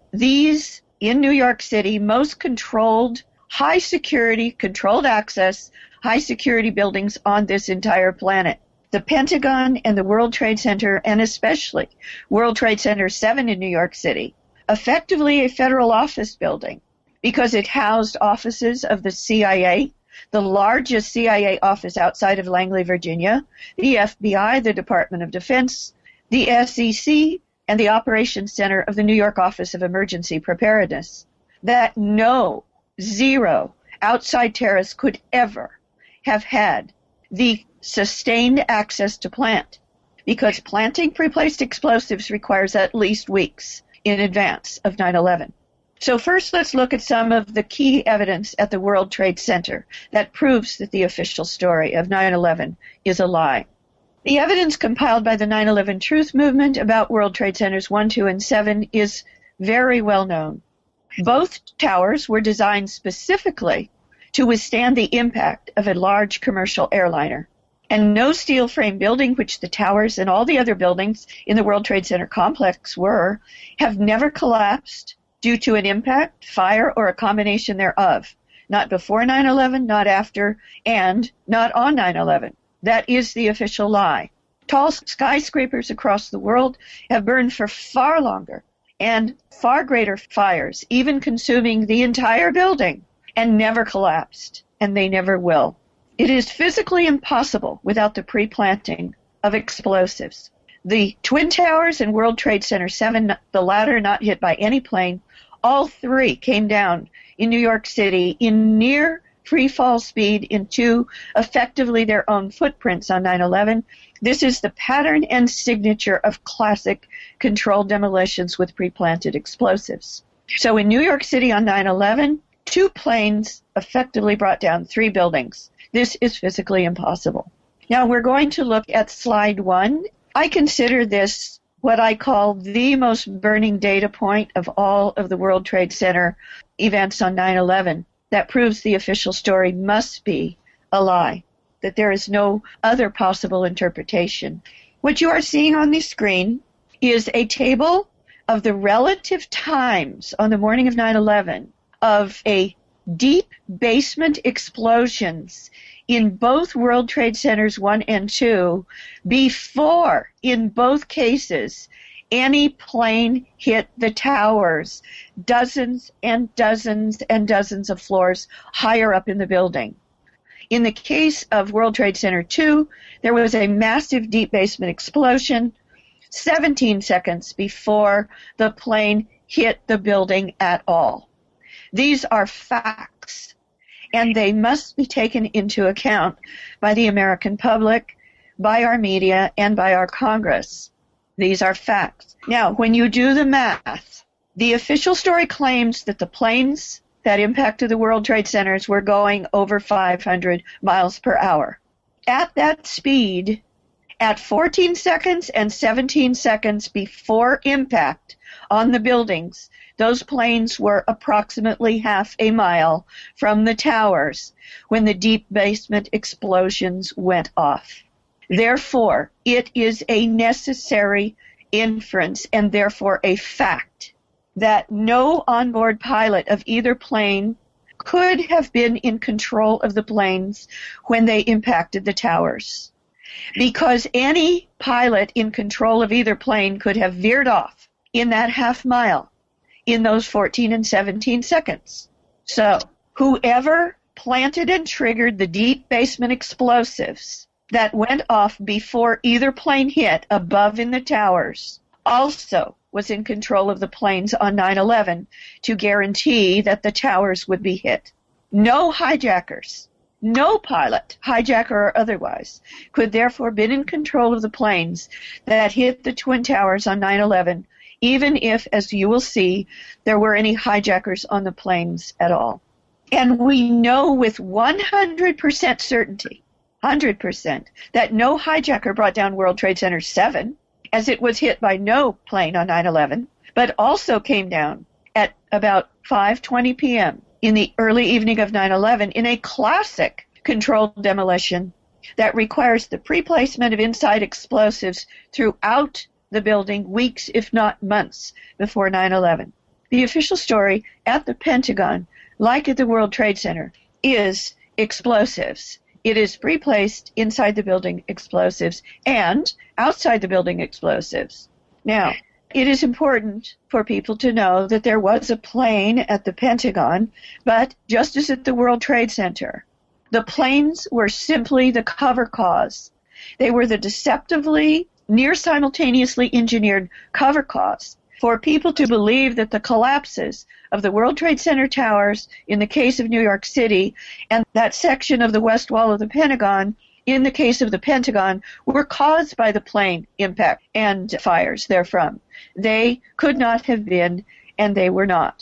New York City, most controlled, high security, controlled access, high security buildings on this entire planet. The Pentagon and the World Trade Center, and especially World Trade Center 7 in New York City, effectively a federal office building because it housed offices of the CIA, the largest CIA office outside of Langley, Virginia, the FBI, the Department of Defense, the SEC, and the Operations Center of the New York Office of Emergency Preparedness. That zero outside terrorists could ever have had the sustained access to plant, because planting pre-placed explosives requires at least weeks in advance of 9/11. So first, let's look at some of the key evidence at the World Trade Center that proves that the official story of 9/11 is a lie. The evidence compiled by the 9/11 Truth Movement about World Trade Centers 1, 2, and 7 is very well known. Both towers were designed specifically to withstand the impact of a large commercial airliner. And no steel frame building, which the towers and all the other buildings in the World Trade Center complex were, have never collapsed due to an impact, fire, or a combination thereof. Not before 9/11, not after, and not on 9/11. That is the official lie. Tall skyscrapers across the world have burned for far longer and far greater fires, even consuming the entire building, and never collapsed, and they never will. It is physically impossible without the pre-planting of explosives. The Twin Towers and World Trade Center 7, the latter not hit by any plane, all three came down in New York City in near free fall speed into effectively their own footprints on 9/11. This is the pattern and signature of classic controlled demolitions with pre-planted explosives. So in New York City on 9/11, 2 planes effectively brought down 3 buildings. This is physically impossible. Now we're going to look at slide 1. I consider this what I call the most burning data point of all of the World Trade Center events on 9/11 that proves the official story must be a lie, that there is no other possible interpretation. What you are seeing on the screen is a table of the relative times on the morning of 9/11 of a deep basement explosions in both World Trade Centers 1 and 2 before, in both cases, any plane hit the towers, dozens and dozens and dozens of floors higher up in the building. In the case of World Trade Center 2, there was a massive deep basement explosion 17 seconds before the plane hit the building at all. These are facts, and they must be taken into account by the American public by our media and by our Congress. These are facts. Now, when you do the math, the official story claims that the planes that impacted the World Trade Centers were going over 500 miles per hour. At that speed, at 14 seconds and 17 seconds before impact on the buildings, those planes were approximately half a mile from the towers when the deep basement explosions went off. Therefore, it is a necessary inference and therefore a fact that no onboard pilot of either plane could have been in control of the planes when they impacted the towers, because any pilot in control of either plane could have veered off in that half mile in those 14 and 17 seconds. So whoever planted and triggered the deep basement explosives that went off before either plane hit above in the towers also was in control of the planes on 9/11 to guarantee that the towers would be hit. No hijackers, no pilot, hijacker or otherwise, could therefore been in control of the planes that hit the Twin Towers on 9/11, even if, as you will see, there were any hijackers on the planes at all. And we know with 100% certainty, 100%, that no hijacker brought down World Trade Center 7, as it was hit by no plane on 9/11, but also came down at about 5:20 p.m. in the early evening of 9/11 in a classic controlled demolition that requires the pre-placement of inside explosives throughout the building weeks, if not months, before 9/11. The official story at the Pentagon, like at the World Trade Center, is explosives. It is pre-placed inside the building explosives and outside the building explosives. Now, it is important for people to know that there was a plane at the Pentagon, but just as at the World Trade Center, the planes were simply the cover cause. They were the deceptively, near simultaneously engineered cover cause for people to believe that the collapses of the World Trade Center towers in the case of New York City and that section of the west wall of the Pentagon in the case of the Pentagon were caused by the plane impact and fires therefrom. They could not have been, and they were not.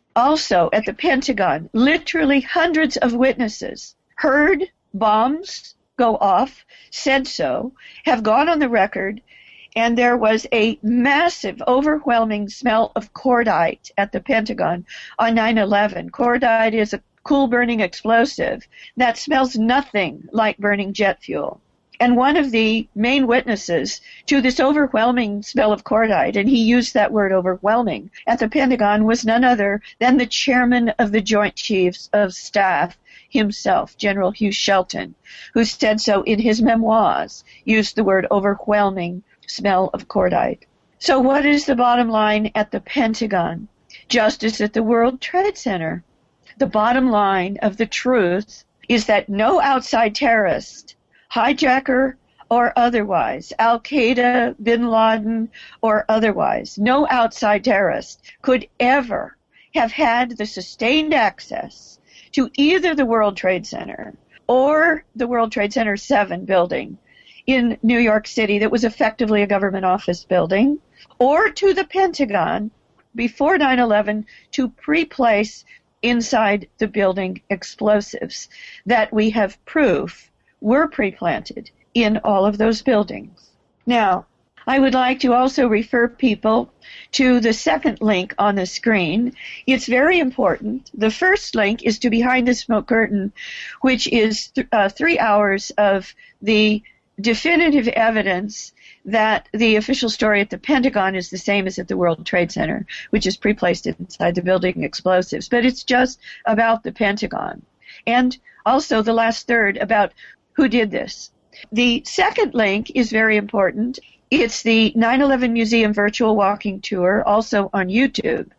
Also, at the Pentagon, literally hundreds of witnesses heard bombs go off, said so, have gone on the record, and there was a massive, overwhelming smell of cordite at the Pentagon on 9/11. Cordite is a cool-burning explosive that smells nothing like burning jet fuel. And one of the main witnesses to this overwhelming smell of cordite, and he used that word overwhelming, at the Pentagon was none other than the chairman of the Joint Chiefs of Staff himself, General Hugh Shelton, who said so in his memoirs, used the word overwhelming smell of cordite. So what is the bottom line at the Pentagon? Just as at the World Trade Center. The bottom line of the truth is that no outside terrorist, hijacker or otherwise, Al-Qaeda, Bin Laden or otherwise, no outside terrorist could ever have had the sustained access to either the World Trade Center or the World Trade Center 7 building in New York City that was effectively a government office building, or to the Pentagon before 9/11 to pre-place inside the building explosives that we have proof were pre-planted in all of those buildings. Now, I would like to also refer people to the second link on the screen. It's very important. The first link is to Behind the Smoke Curtain, which is 3 hours of the definitive evidence that the official story at the Pentagon is the same as at the World Trade Center, which is pre-placed inside the building explosives. But it's just about the Pentagon. And also the last third about who did this. The second link is very important. It's the 9/11 Museum virtual walking tour, also on YouTube.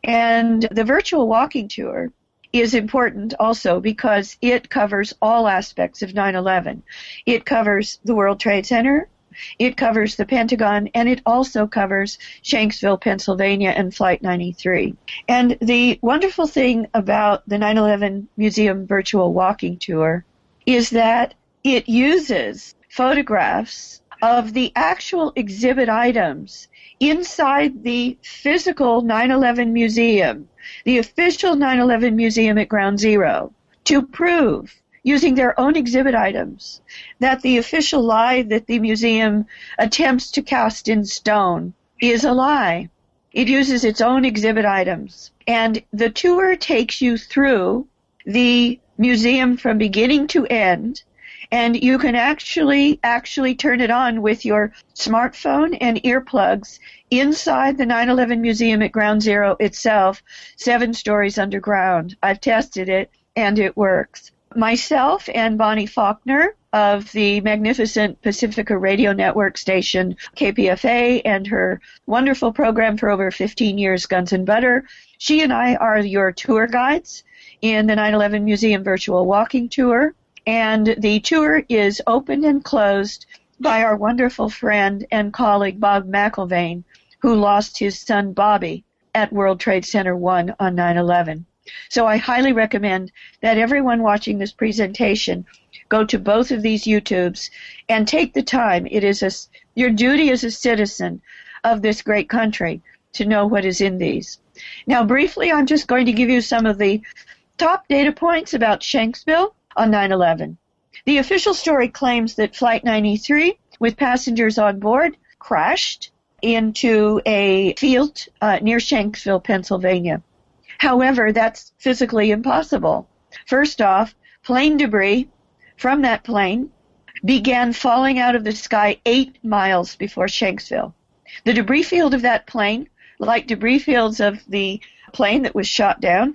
And the virtual walking tour is important also because it covers all aspects of 9/11. It covers the World Trade Center, it covers the Pentagon, and it also covers Shanksville, Pennsylvania, and Flight 93. And the wonderful thing about the 9/11 Museum virtual walking tour is that it uses photographs of the actual exhibit items inside the physical 9/11 museum, the official 9/11 museum at Ground Zero, to prove, using their own exhibit items, that the official lie that the museum attempts to cast in stone is a lie. It uses its own exhibit items. And the tour takes you through the museum from beginning to end, and you can actually turn it on with your smartphone and earplugs inside the 9/11 museum at Ground Zero itself, 7 stories underground. I've tested it, and it works. Myself and Bonnie Faulkner of the magnificent Pacifica Radio Network station KPFA and her wonderful program for over 15 years, Guns and Butter, she and I are your tour guides in the 9/11 Museum Virtual Walking Tour. And the tour is opened and closed by our wonderful friend and colleague Bob McIlvaine, who lost his son Bobby at World Trade Center 1 on 9/11. So I highly recommend that everyone watching this presentation go to both of these YouTubes and take the time. It is your duty as a citizen of this great country to know what is in these. Now, briefly, I'm just going to give you some of the top data points about Shanksville on 9/11. The official story claims that Flight 93, with passengers on board, crashed into a field near Shanksville, Pennsylvania. However, that's physically impossible. First off, plane debris from that plane began falling out of the sky 8 miles before Shanksville. The debris field of that plane, like debris fields of the plane that was shot down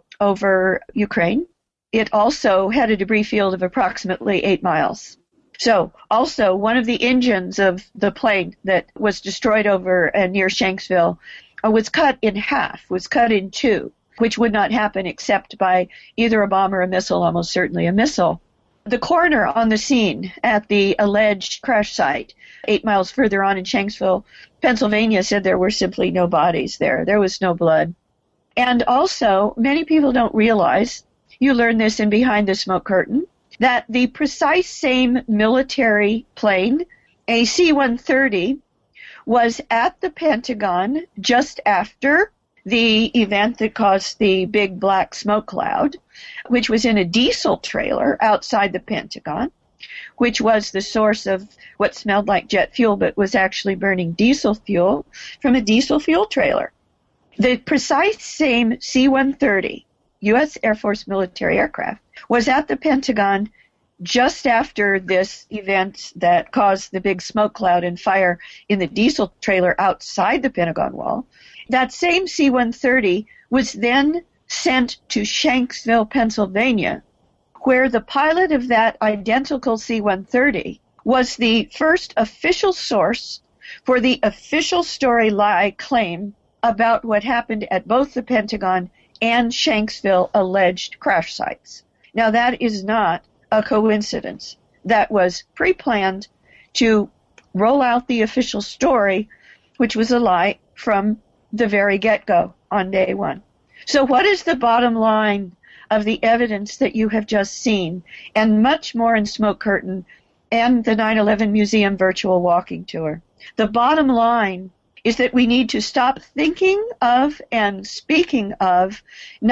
over Ukraine, it also had a debris field of approximately 8 miles. So, also, one of the engines of the plane that was destroyed over near Shanksville was cut in half, was cut in two, which would not happen except by either a bomb or a missile, almost certainly a missile. The coroner on the scene at the alleged crash site 8 miles further on in Shanksville, Pennsylvania, said there were simply no bodies there. There was no blood. And also, many people don't realize, you learn this in Behind the Smoke Curtain, that the precise same military plane, a C-130, was at the Pentagon just after the event that caused the big black smoke cloud, which was in a diesel trailer outside the Pentagon, which was the source of what smelled like jet fuel but was actually burning diesel fuel from a diesel fuel trailer. The precise same C-130, U.S. Air Force military aircraft, was at the Pentagon just after this event that caused the big smoke cloud and fire in the diesel trailer outside the Pentagon wall. That same C-130 was then sent to Shanksville, Pennsylvania, where the pilot of that identical C-130 was the first official source for the official story lie claim about what happened at both the Pentagon and Shanksville alleged crash sites. Now, that is not a coincidence. That was pre-planned to roll out the official story, which was a lie from the very get-go on day one. So what is the bottom line of the evidence that you have just seen, and much more in Smoke Curtain and the 9/11 Museum Virtual Walking Tour? The bottom line is that we need to stop thinking of and speaking of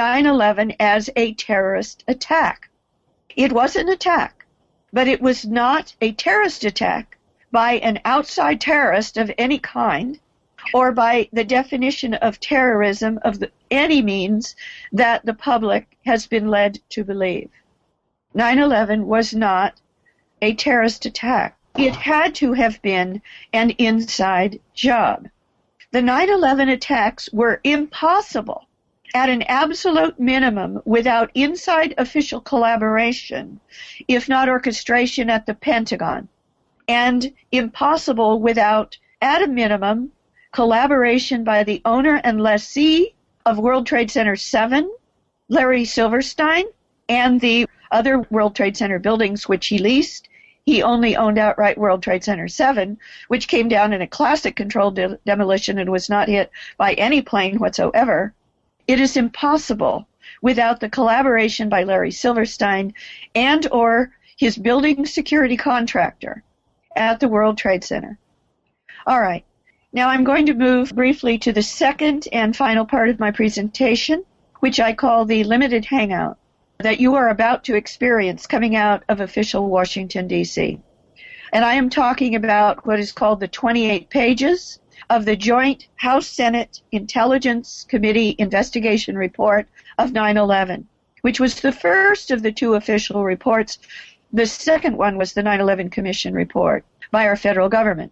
9/11 as a terrorist attack. It was an attack, but it was not a terrorist attack by an outside terrorist of any kind, or by the definition of terrorism of any means that the public has been led to believe. 9/11 was not a terrorist attack. It had to have been an inside job. The 9/11 attacks were impossible at an absolute minimum without inside official collaboration, if not orchestration at the Pentagon, and impossible without, at a minimum, collaboration by the owner and lessee of World Trade Center 7, Larry Silverstein, and the other World Trade Center buildings which he leased. He only owned outright World Trade Center 7, which came down in a classic controlled demolition and was not hit by any plane whatsoever. It is impossible without the collaboration by Larry Silverstein and or his building security contractor, at the World Trade Center. All right. Now I'm going to move briefly to the second and final part of my presentation, which I call the limited hangout that you are about to experience coming out of official Washington, D.C. And I am talking about what is called the 28 pages of the Joint House-Senate Intelligence Committee Investigation Report of 9/11, which was the first of the two official reports. The second one was the 9/11 Commission report by our federal government.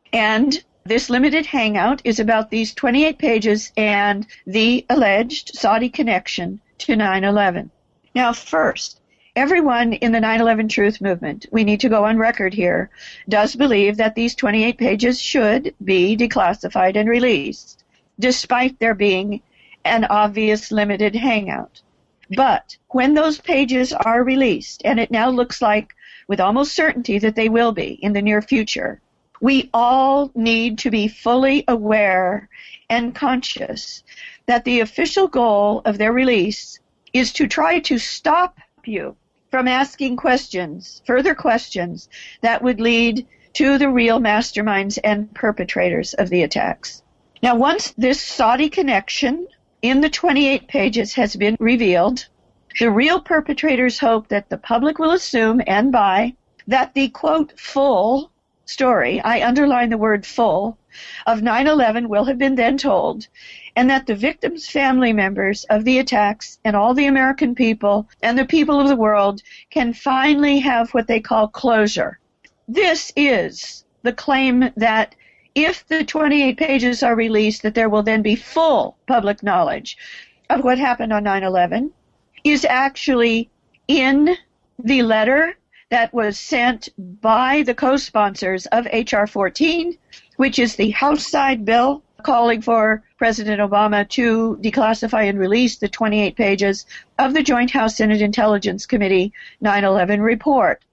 And this limited hangout is about these 28 pages and the alleged Saudi connection to 9/11. Now, first, everyone in the 9/11 Truth Movement, we need to go on record here, does believe that these 28 pages should be declassified and released, despite there being an obvious limited hangout. But when those pages are released, and it now looks like with almost certainty that they will be in the near future, we all need to be fully aware and conscious that the official goal of their release is to try to stop you from asking questions, further questions, that would lead to the real masterminds and perpetrators of the attacks. Now, once this Saudi connection in the 28 pages has been revealed, the real perpetrators hope that the public will assume and buy that the, quote, full story, I underline the word full, of 9/11 will have been then told, and that the victims' family members of the attacks and all the American people and the people of the world can finally have what they call closure. This is the claim that if the 28 pages are released, that there will then be full public knowledge of what happened on 9/11, is actually in the letter that was sent by the co-sponsors of H.R. 14, which is the House side bill calling for President Obama to declassify and release the 28 pages of the Joint House-Senate Intelligence Committee 9/11 report.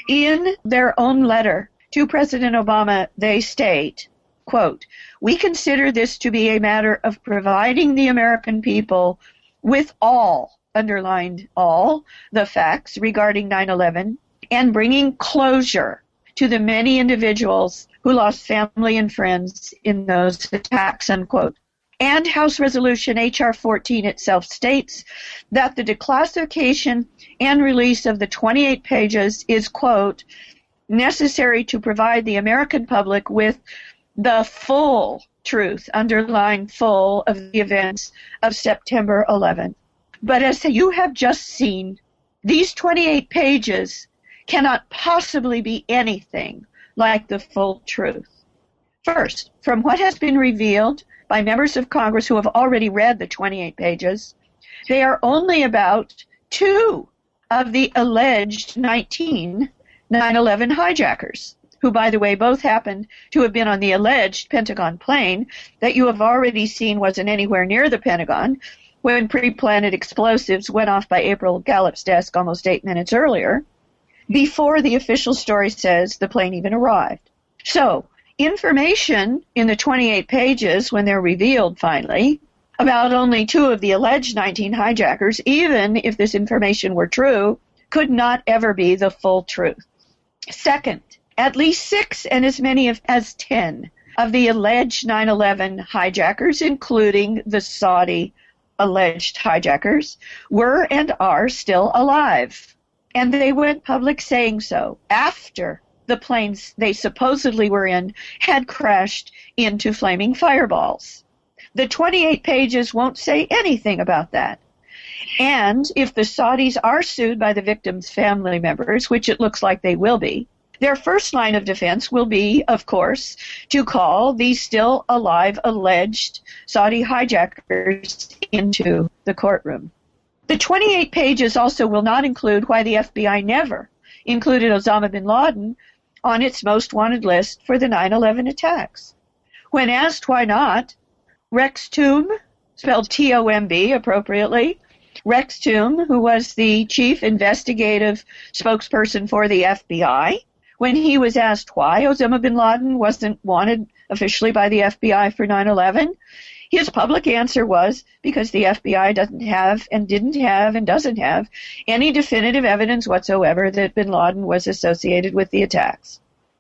In their own letter to President Obama, they state, quote, "We consider this to be a matter of providing the American people with all, underlined all, the facts regarding 9/11 and bringing closure to the many individuals who lost family and friends in those attacks," unquote. And House Resolution H.R. 14 itself states that the declassification and release of the 28 pages is, quote, "necessary to provide the American public with the full truth," underline full, of the events of September 11th. But as you have just seen, these 28 pages cannot possibly be anything like the full truth. First, from what has been revealed by members of Congress who have already read the 28 pages, they are only about 2 of the alleged 19 9/11 hijackers, who, by the way, both happened to have been on the alleged Pentagon plane that you have already seen wasn't anywhere near the Pentagon when pre-planted explosives went off by April Gallup's desk almost 8 minutes earlier, before the official story says the plane even arrived. So, information in the 28 pages, when they're revealed finally, about only 2 of the alleged 19 hijackers, even if this information were true, could not ever be the full truth. Second, at least 6 and as many as 10 of the alleged 9/11 hijackers, including the Saudi alleged hijackers, were and are still alive. And they went public saying so after the planes they supposedly were in had crashed into flaming fireballs. The 28 pages won't say anything about that. And if the Saudis are sued by the victims' family members, which it looks like they will be, their first line of defense will be, of course, to call these still alive alleged Saudi hijackers into the courtroom. The 28 pages also will not include why the FBI never included Osama bin Laden on its most wanted list for the 9/11 attacks. When asked why not, Rex Toomb, spelled T-O-M-B appropriately, Rex Toomb, who was the chief investigative spokesperson for the FBI, when he was asked why Osama bin Laden wasn't wanted officially by the FBI for 9/11, his public answer was because the FBI doesn't have and didn't have and doesn't have any definitive evidence whatsoever that bin Laden was associated with the attacks.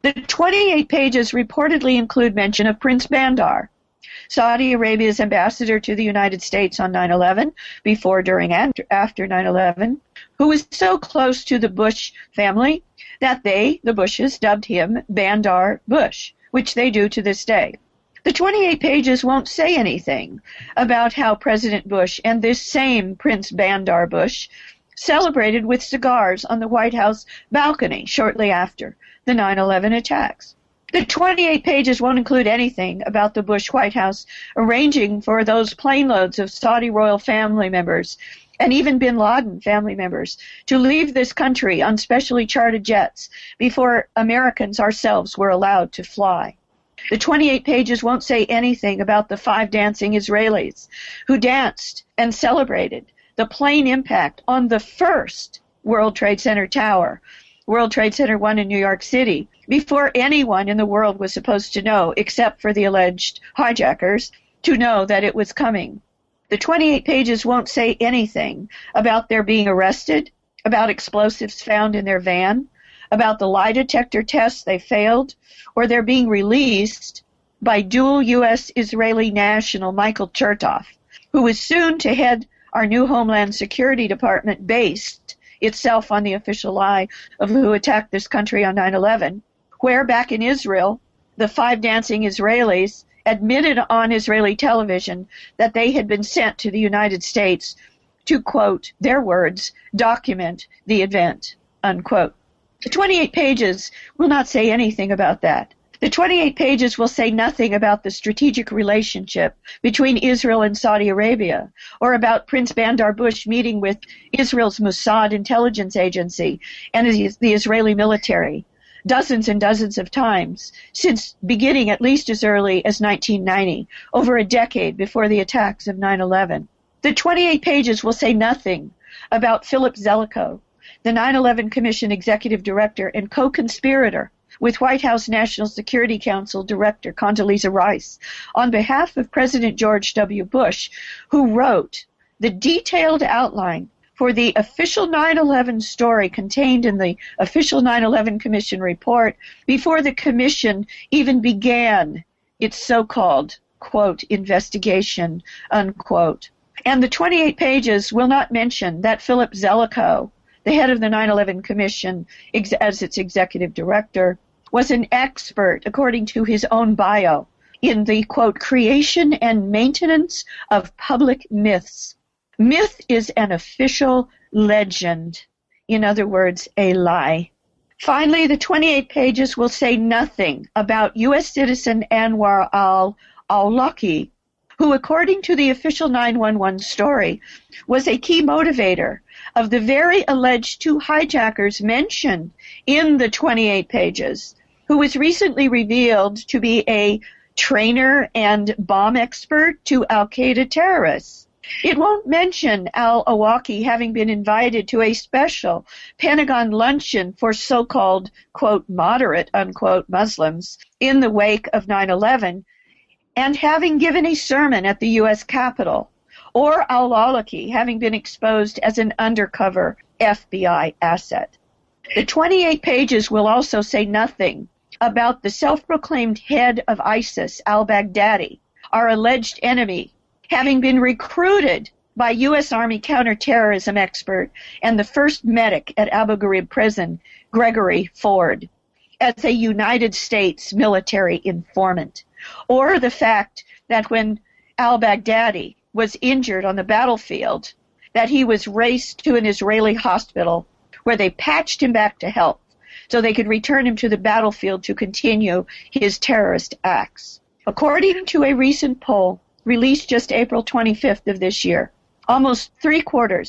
The 28 pages reportedly include mention of Prince Bandar, Saudi Arabia's ambassador to the United States on 9/11, before, during, and after 9/11, who was so close to the Bush family that they, the Bushes, dubbed him Bandar Bush, which they do to this day. The 28 pages won't say anything about how President Bush and this same Prince Bandar Bush celebrated with cigars on the White House balcony shortly after the 9/11 attacks. The 28 pages won't include anything about the Bush White House arranging for those plane loads of Saudi royal family members and even bin Laden family members to leave this country on specially chartered jets before Americans ourselves were allowed to fly. The 28 pages won't say anything about the 5 dancing Israelis who danced and celebrated the plane impact on the first World Trade Center tower, World Trade Center 1 in New York City, before anyone in the world was supposed to know, except for the alleged hijackers, to know that it was coming. The 28 pages won't say anything about their being arrested, about explosives found in their van, about the lie detector tests they failed, or their being released by dual U.S.-Israeli national Michael Chertoff, who was soon to head our new Homeland Security Department based itself on the official lie of who attacked this country on 9/11, where back in Israel, the 5 dancing Israelis admitted on Israeli television that they had been sent to the United States to, quote, their words, document the event, unquote. The 28 pages will not say anything about that. The 28 pages will say nothing about the strategic relationship between Israel and Saudi Arabia, or about Prince Bandar Bush meeting with Israel's Mossad intelligence agency and the Israeli military dozens and dozens of times, since beginning at least as early as 1990, over a decade before the attacks of 9/11. The 28 pages will say nothing about Philip Zelikow, the 9/11 Commission executive director and co-conspirator with White House National Security Council Director Condoleezza Rice, on behalf of President George W. Bush, who wrote the detailed outline for the official 9/11 story contained in the official 9/11 Commission report before the Commission even began its so-called, quote, investigation, unquote. And the 28 pages will not mention that Philip Zelikow, the head of the 9/11 Commission as its executive director, was an expert, according to his own bio, in the, quote, creation and maintenance of public myths. Myth is an official legend. In other words, a lie. Finally, the 28 pages will say nothing about U.S. citizen Anwar al-Awlaki, who, according to the official 911 story, was a key motivator of the very alleged 2 hijackers mentioned in the 28 pages, who was recently revealed to be a trainer and bomb expert to al-Qaeda terrorists. It won't mention al-Awlaki having been invited to a special Pentagon luncheon for so-called, quote, moderate, unquote, Muslims in the wake of 9/11, and having given a sermon at the U.S. Capitol, or al-Awlaki having been exposed as an undercover FBI asset. The 28 pages will also say nothing about the self-proclaimed head of ISIS, al-Baghdadi, our alleged enemy, having been recruited by U.S. Army counterterrorism expert and the first medic at Abu Ghraib prison, Gregory Ford, as a United States military informant. Or the fact that when al-Baghdadi was injured on the battlefield, that he was raced to an Israeli hospital where they patched him back to health so they could return him to the battlefield to continue his terrorist acts. According to a recent poll released just April 25th of this year, almost 3/4,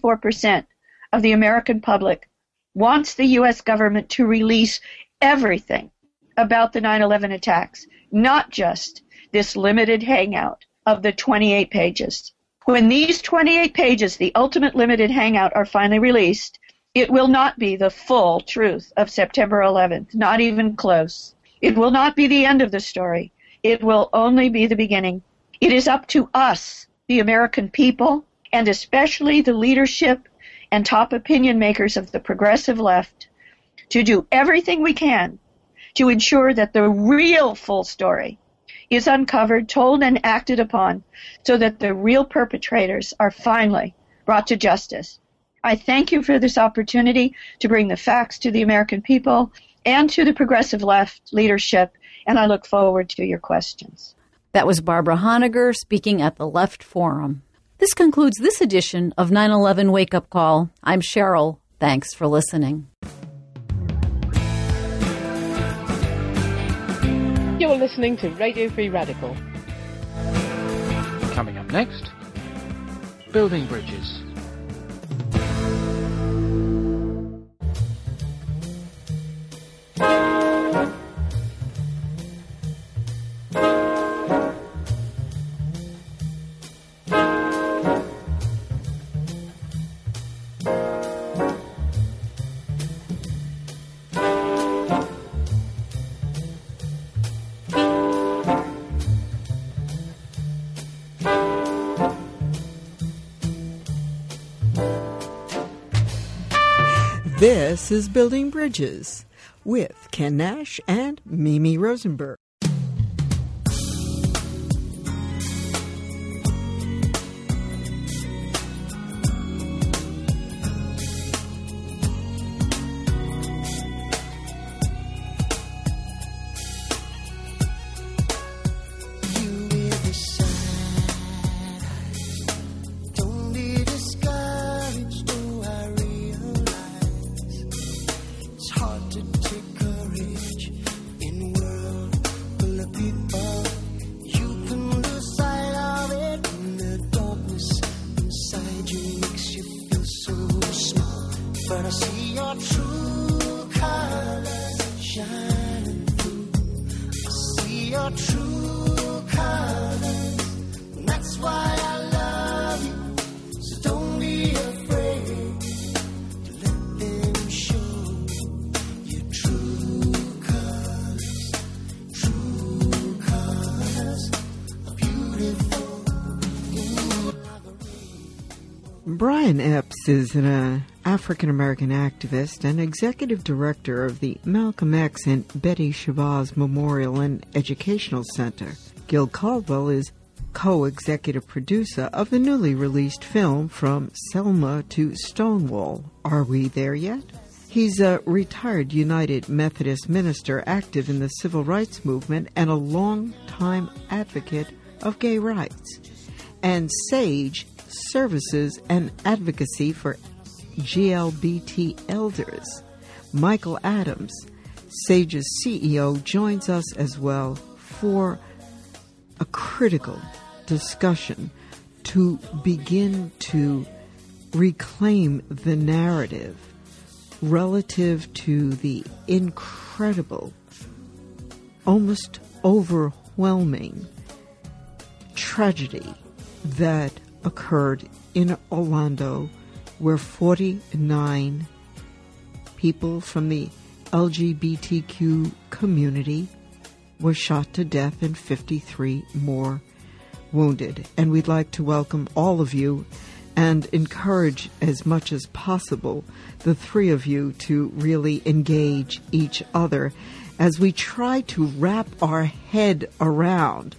74% of the American public wants the U.S. government to release everything about the 9/11 attacks, not just this limited hangout of the 28 pages. When these 28 pages, the ultimate limited hangout, are finally released, it will not be the full truth of September 11th, not even close. It will not be the end of the story. It will only be the beginning. It is up to us, the American people, and especially the leadership and top opinion makers of the progressive left, to do everything we can to ensure that the real full story is uncovered, told, and acted upon so that the real perpetrators are finally brought to justice. I thank you for this opportunity to bring the facts to the American people and to the progressive left leadership, and I look forward to your questions. That was Barbara Honegger speaking at the Left Forum. This concludes this edition of 9/11 Wake Up Call. I'm Cheryl. Thanks for listening. You're listening to Radio Free Radical. Coming up next, building bridges. This is Building Bridges with Ken Nash and Mimi Rosenberg. Brian Epps is an African-American activist and executive director of the Malcolm X and Betty Shabazz Memorial and Educational Center. Gil Caldwell is co-executive producer of the newly released film From Selma to Stonewall. Are we there yet? He's a retired United Methodist minister active in the civil rights movement and a longtime advocate of gay rights. And SAGE Services and Advocacy for GLBT Elders. Michael Adams, SAGE's CEO, joins us as well for a critical discussion to begin to reclaim the narrative relative to the incredible, almost overwhelming tragedy that occurred in Orlando, where 49 people from the LGBTQ community were shot to death and 53 more wounded. And we'd like to welcome all of you and encourage as much as possible the three of you to really engage each other as we try to wrap our head around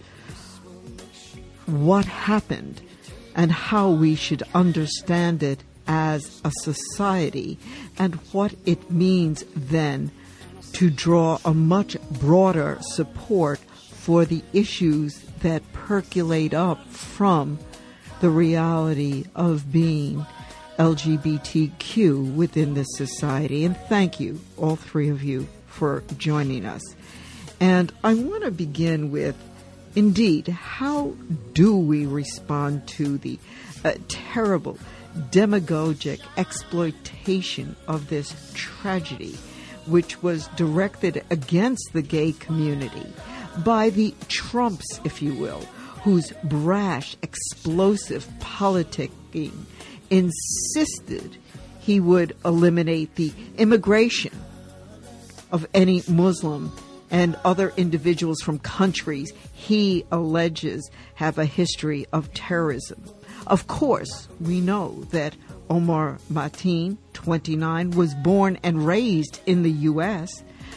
what happened and how we should understand it as a society, and what it means then to draw a much broader support for the issues that percolate up from the reality of being LGBTQ within this society. And thank you, all three of you, for joining us. And I want to begin with, indeed, how do we respond to the terrible demagogic exploitation of this tragedy, which was directed against the gay community by the Trumps, if you will, whose brash, explosive politicking insisted he would eliminate the immigration of any Muslim and other individuals from countries he alleges have a history of terrorism. Of course, we know that Omar Mateen, 29, was born and raised in the U.S.,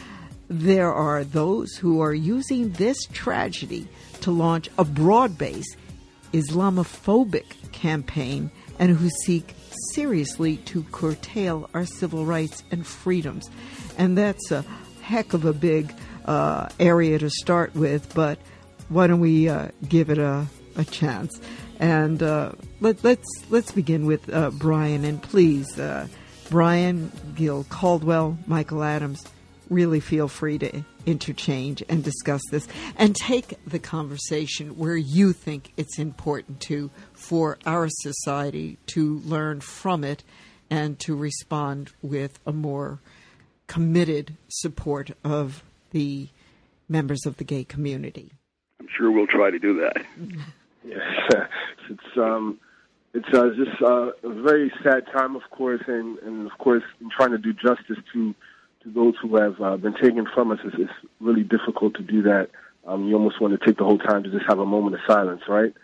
there are those who are using this tragedy to launch a broad-based Islamophobic campaign and who seek seriously to curtail our civil rights and freedoms. And that's a heck of a big area to start with, but why don't we give it a chance? And let's begin with Brian. And please, Brian, Gil Caldwell, Michael Adams, really feel free to interchange and discuss this and take the conversation where you think it's important to for our society to learn from it and to respond with a more committed support of the members of the gay community. I'm sure we'll try to do that. Yes, it's just a very sad time, of course, and of course, in trying to do justice to those who have been taken from us, it's really difficult to do that. You almost want to take the whole time to just have a moment of silence, right?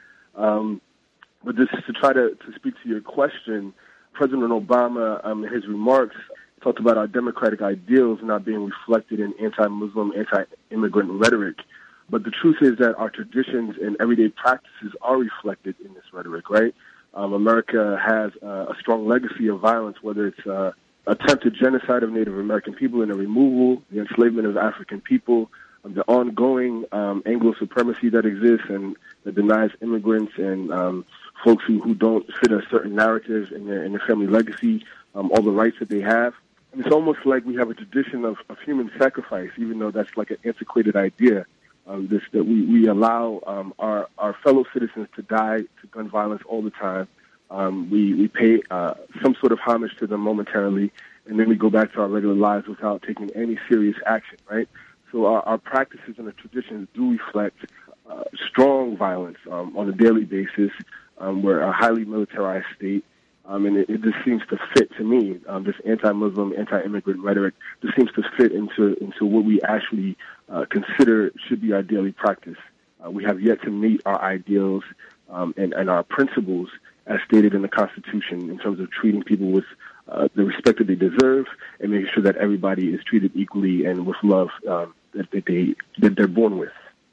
But just to try to speak to your question, President Obama, in his remarks, talked about our democratic ideals not being reflected in anti-Muslim, anti-immigrant rhetoric. But the truth is that our traditions and everyday practices are reflected in this rhetoric, right? America has a strong legacy of violence, whether it's attempted genocide of Native American people and the removal, the enslavement of African people, the ongoing Anglo supremacy that exists and that denies immigrants and folks who don't fit a certain narrative in their family legacy all the rights that they have. And it's almost like we have a tradition of human sacrifice, even though that's like an antiquated idea. That we allow our fellow citizens to die to gun violence all the time. We pay some sort of homage to them momentarily, and then we go back to our regular lives without taking any serious action, right? So our practices and the traditions do reflect strong violence on a daily basis. We're a highly militarized state, and it just seems to fit to me. This anti-Muslim, anti-immigrant rhetoric just seems to fit into what we actually consider should be our daily practice. We have yet to meet our ideals and our principles as stated in the Constitution in terms of treating people with the respect that they deserve and making sure that everybody is treated equally and with love that they're born with.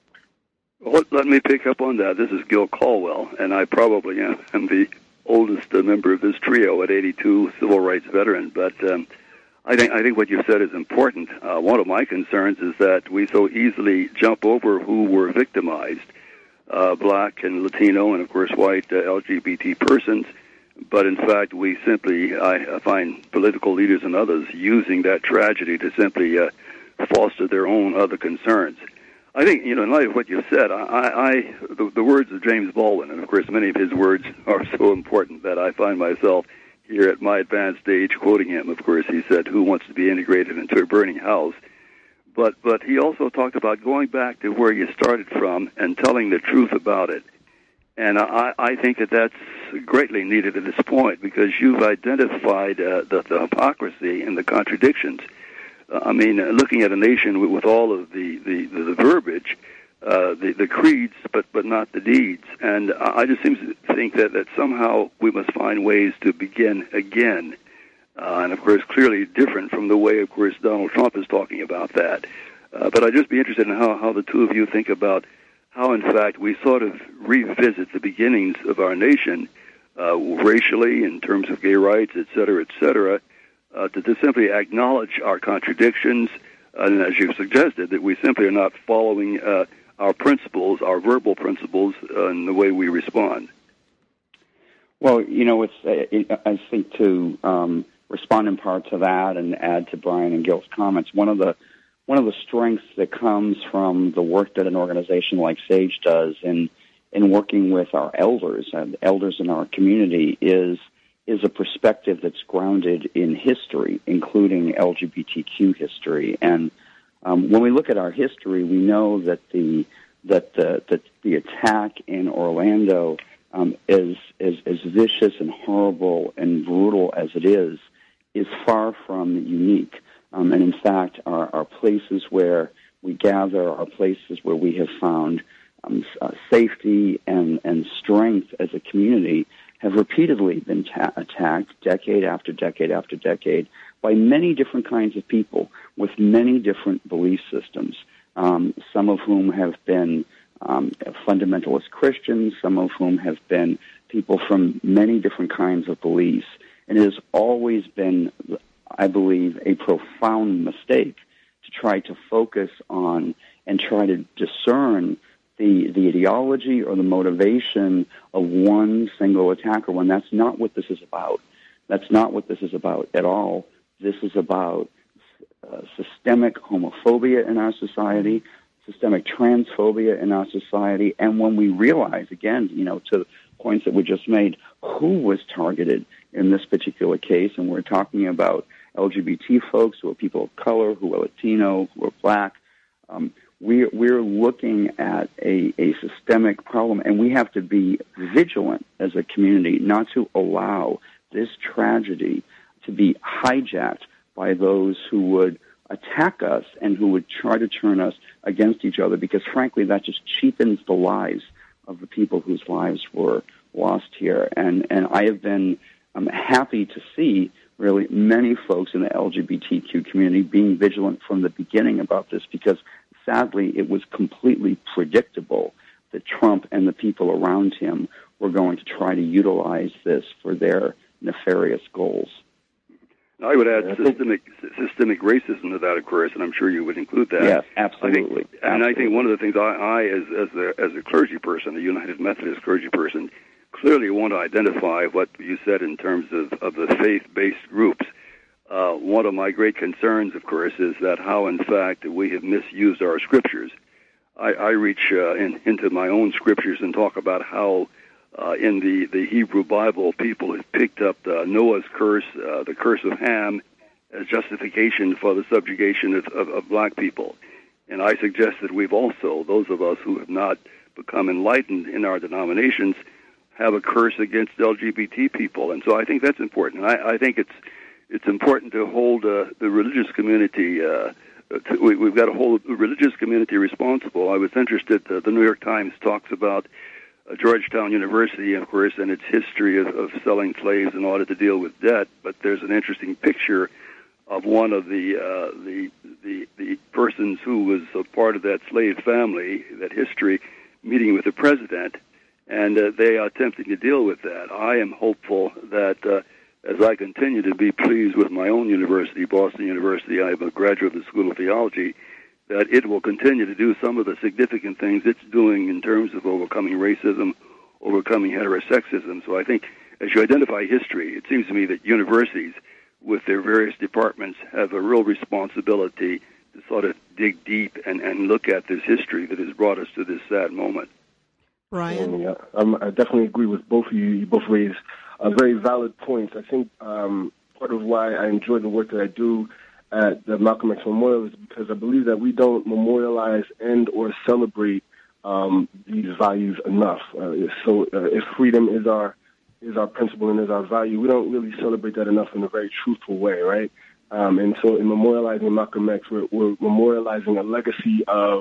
Well, let me pick up on that. This is Gil Caldwell, and I probably am the oldest member of this trio at 82, civil rights veteran. But I think what you said is important. One of my concerns is that we so easily jump over who were victimized, black and Latino and, of course, white LGBT persons. But, in fact, we simply, I find political leaders and others using that tragedy to simply foster their own other concerns. I think, in light of what you said, the words of James Baldwin, and, of course, many of his words are so important that I find myself here at my advanced age quoting him. Of course, he said, "Who wants to be integrated into a burning house?" But he also talked about going back to where you started from and telling the truth about it. And I think that that's greatly needed at this point because you've identified the hypocrisy and the contradictions. Looking at a nation with all of the verbiage, the creeds, but not the deeds. And I just seem to think that somehow we must find ways to begin again. And, of course, clearly different from the way, of course, Donald Trump is talking about that. But I'd just be interested in how the two of you think about how, in fact, we sort of revisit the beginnings of our nation racially in terms of gay rights, et cetera, to simply acknowledge our contradictions, and as you've suggested, that we simply are not following our principles, our verbal principles, in the way we respond. Well, I think to respond in part to that and add to Brian and Gil's comments, one of the strengths that comes from the work that an organization like SAGE does in working with our elders and elders in our community is a perspective that's grounded in history, including LGBTQ history. And when we look at our history, we know that the attack in Orlando, as vicious and horrible and brutal as it is far from unique. And in fact, our places where we gather, are places where we have found safety and strength as a community have repeatedly been attacked decade after decade after decade by many different kinds of people with many different belief systems, some of whom have been fundamentalist Christians, some of whom have been people from many different kinds of beliefs. And it has always been, I believe, a profound mistake to try to focus on and try to discern the ideology or the motivation of one single attacker when that's not what this is about. That's not what this is about at all. This is about systemic homophobia in our society, systemic transphobia in our society, and when we realize, again, to the points that were just made, who was targeted in this particular case, and we're talking about LGBT folks who are people of color, who are Latino, who are black. We're looking at a systemic problem, and we have to be vigilant as a community not to allow this tragedy to be hijacked by those who would attack us and who would try to turn us against each other, because frankly that just cheapens the lives of the people whose lives were lost here. And I have been happy to see really many folks in the LGBTQ community being vigilant from the beginning about this, because sadly it was completely predictable that Trump and the people around him were going to try to utilize this for their nefarious goals. I would add systemic racism to that, of course, and I'm sure you would include that. Yes, absolutely. I think one of the things I as a clergy person, a United Methodist clergy person, clearly want to identify what you said in terms of the faith-based groups. One of my great concerns, of course, is that how, in fact, we have misused our scriptures. I reach into my own scriptures and talk about how in the Hebrew Bible, people have picked up Noah's curse, the curse of Ham, as justification for the subjugation of black people. And I suggest that we've also, those of us who have not become enlightened in our denominations, have a curse against LGBT people. And so I think that's important. And I think it's important to hold the religious community, we've got to hold the religious community responsible. I was interested, the New York Times talks about Georgetown University, of course, and its history of selling slaves in order to deal with debt. But there's an interesting picture of one of the persons who was a part of that slave family, that history, meeting with the president, and they are attempting to deal with that. I am hopeful that as I continue to be pleased with my own university, Boston University, I am a graduate of the School of Theology, that it will continue to do some of the significant things it's doing in terms of overcoming racism, overcoming heterosexism. So I think as you identify history, it seems to me that universities, with their various departments, have a real responsibility to sort of dig deep and look at this history that has brought us to this sad moment. Brian? Yeah, I definitely agree with both of you. You both raised very valid points. I think part of why I enjoy the work that I do at the Malcolm X Memorial is because I believe that we don't memorialize and or celebrate these values enough. So if freedom is our principle and is our value, we don't really celebrate that enough in a very truthful way, right? And so in memorializing Malcolm X, we're memorializing a legacy of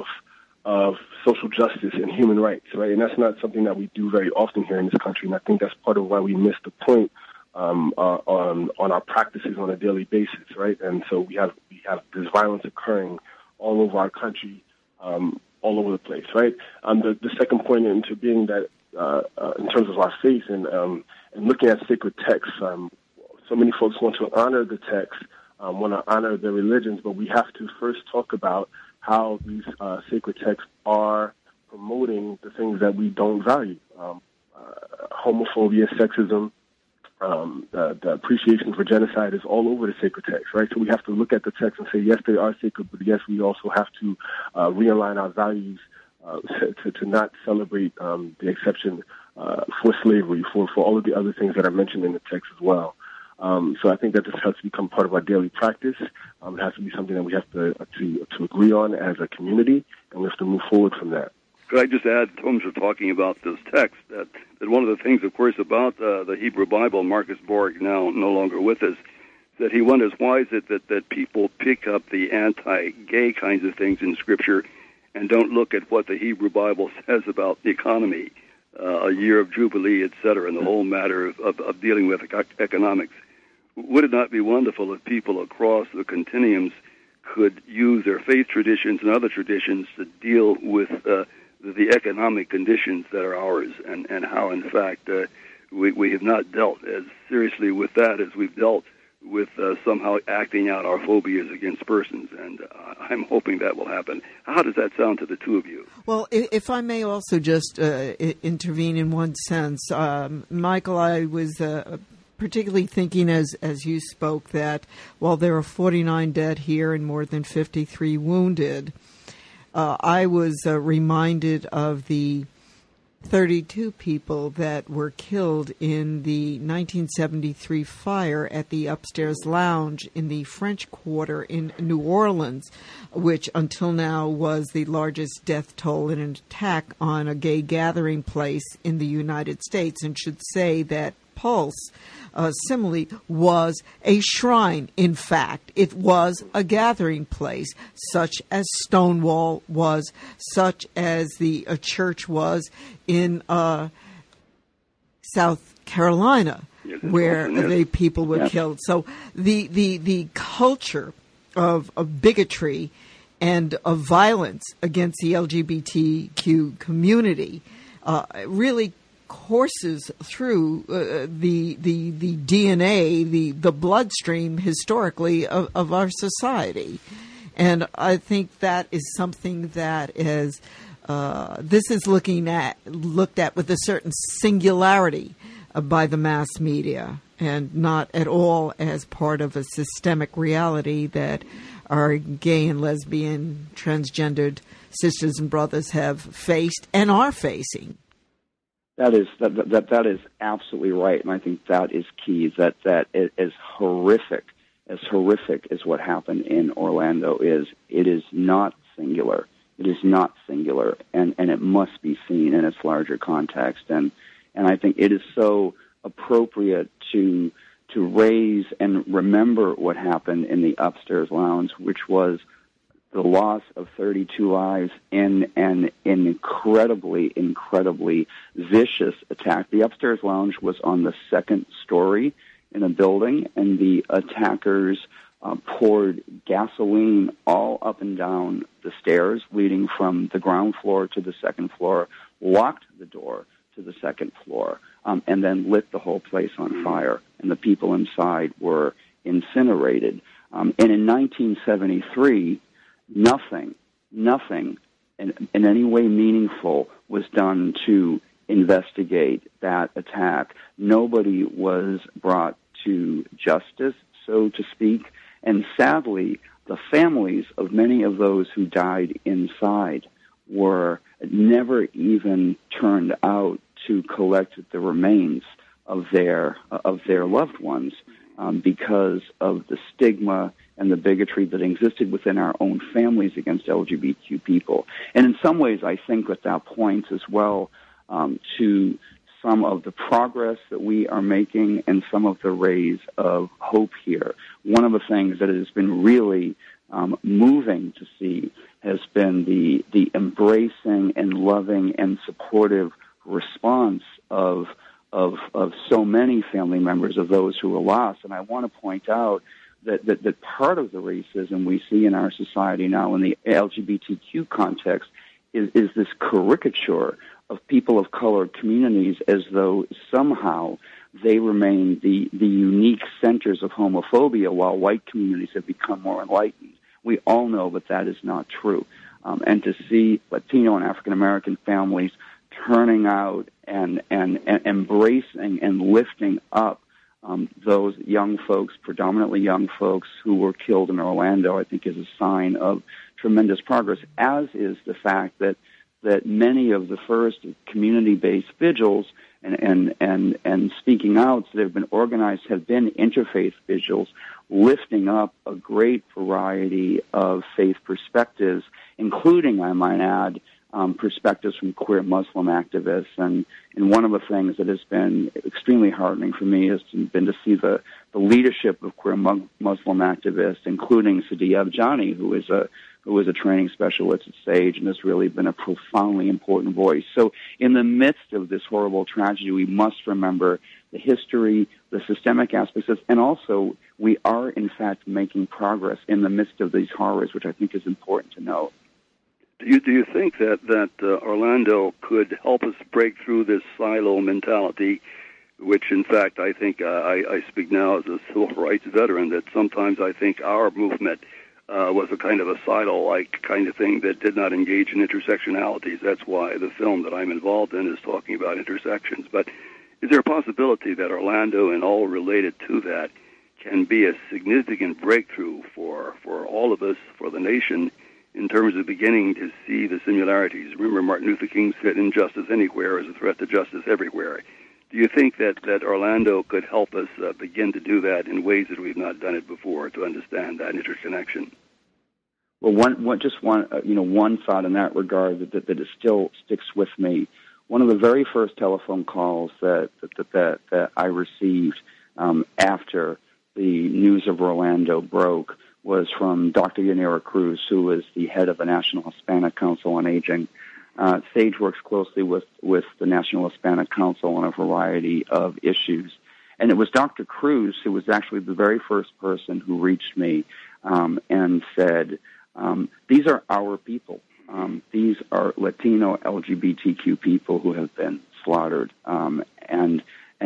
social justice and human rights, right? And that's not something that we do very often here in this country, and I think that's part of why we miss the point on our practices on a daily basis, right? And so we have this violence occurring all over our country, all over the place, right? The second point into being that in terms of our faith and looking at sacred texts, so many folks want to honor the text, want to honor their religions, but we have to first talk about how these sacred texts are promoting the things that we don't value, homophobia, sexism. The appreciation for genocide is all over the sacred text, right? So we have to look at the text and say, yes, they are sacred, but yes, we also have to realign our values to not celebrate the exception for slavery, for all of the other things that are mentioned in the text as well. So I think that this has to become part of our daily practice. It has to be something that we have to agree on as a community, and we have to move forward from that. Could I just add, in terms of talking about this text, that one of the things, of course, about the Hebrew Bible, Marcus Borg, now no longer with us, that he wonders why is it that people pick up the anti-gay kinds of things in Scripture and don't look at what the Hebrew Bible says about the economy, a year of Jubilee, et cetera, and the whole matter of dealing with economics. would it not be wonderful if people across the continuums could use their faith traditions and other traditions to deal with the economic conditions that are ours, and how, in fact, we have not dealt as seriously with that as we've dealt with somehow acting out our phobias against persons, and I'm hoping that will happen. How does that sound to the two of you? Well, if I may also just intervene in one sense, Michael, I was particularly thinking as you spoke that while there are 49 dead here and more than 53 wounded, I was reminded of the 32 people that were killed in the 1973 fire at the Upstairs Lounge in the French Quarter in New Orleans, which until now was the largest death toll in an attack on a gay gathering place in the United States, and should say that Pulse similarly was a shrine. In fact, it was a gathering place, such as Stonewall was, such as the church was in South Carolina, where the people were killed. So the culture of bigotry and of violence against the LGBTQ community really courses through the DNA, the bloodstream historically of our society. And I think that is something that is this is looked at with a certain singularity by the mass media, and not at all as part of a systemic reality that our gay and lesbian, transgendered sisters and brothers have faced and are facing. That is absolutely right, and I think that is key. That is horrific. As horrific as what happened in Orlando is, it is not singular. It is not singular, and it must be seen in its larger context. And I think it is so appropriate to raise and remember what happened in the Upstairs Lounge, which was the loss of 32 lives in an incredibly vicious attack. The Upstairs Lounge was on the second story in a building, and the attackers poured gasoline all up and down the stairs leading from the ground floor to the second floor, locked the door to the second floor, and then lit the whole place on fire, and the people inside were incinerated. And in 1973, nothing in any way meaningful was done to investigate that attack. Nobody was brought to justice, so to speak, and sadly, the families of many of those who died inside were never even turned out to collect the remains of their loved ones, because of the stigma and the bigotry that existed within our own families against LGBTQ people. And in some ways, I think that points as well to some of the progress that we are making and some of the rays of hope here. One of the things that has been really moving to see has been the embracing and loving and supportive response of so many family members of those who were lost. And I want to point out that part of the racism we see in our society now in the LGBTQ context is this caricature of people of color communities as though somehow they remain the unique centers of homophobia while white communities have become more enlightened. We all know that is not true. And to see Latino and African American families turning out and embracing and lifting up those young folks, predominantly young folks who were killed in Orlando, I think is a sign of tremendous progress, as is the fact that many of the first community-based vigils and speaking outs that have been organized have been interfaith vigils, lifting up a great variety of faith perspectives, including, I might add, perspectives from queer Muslim activists. And one of the things that has been extremely heartening for me has been to see the leadership of queer Muslim activists, including Sadiya Afjani, who who is a training specialist at SAGE and has really been a profoundly important voice. So in the midst of this horrible tragedy, we must remember the history, the systemic aspects, and also we are, in fact, making progress in the midst of these horrors, which I think is important to note. Do you think that Orlando could help us break through this silo mentality, which, in fact, I think I speak now as a civil rights veteran, that sometimes I think our movement was a kind of a silo-like kind of thing that did not engage in intersectionalities. That's why the film that I'm involved in is talking about intersections. But is there a possibility that Orlando and all related to that can be a significant breakthrough for all of us, for the nation, in terms of beginning to see the similarities? Remember, Martin Luther King said, "Injustice anywhere is a threat to justice everywhere." Do you think that Orlando could help us begin to do that in ways that we've not done it before, to understand that interconnection? Well, one thought in that regard that it still sticks with me. One of the very first telephone calls that I received after the news of Orlando broke was from Dr. Yanira Cruz, who is the head of the National Hispanic Council on Aging. SAGE works closely with the National Hispanic Council on a variety of issues. And it was Dr. Cruz who was actually the very first person who reached me and said, these are our people. These are Latino LGBTQ people who have been slaughtered. And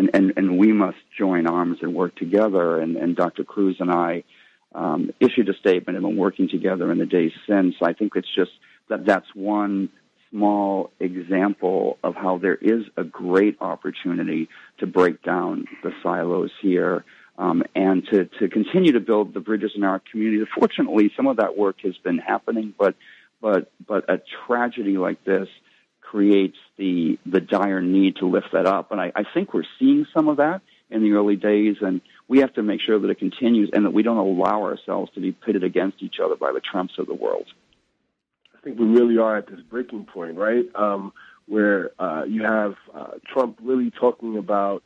we must join arms and work together. And Dr. Cruz and I issued a statement and been working together in the days since. I think it's just that's one small example of how there is a great opportunity to break down the silos here and to continue to build the bridges in our community. Fortunately, some of that work has been happening, but a tragedy like this creates the dire need to lift that up. And I think we're seeing some of that in the early days, and we have to make sure that it continues and that we don't allow ourselves to be pitted against each other by the Trumps of the world. I think we really are at this breaking point, right, where you have Trump really talking about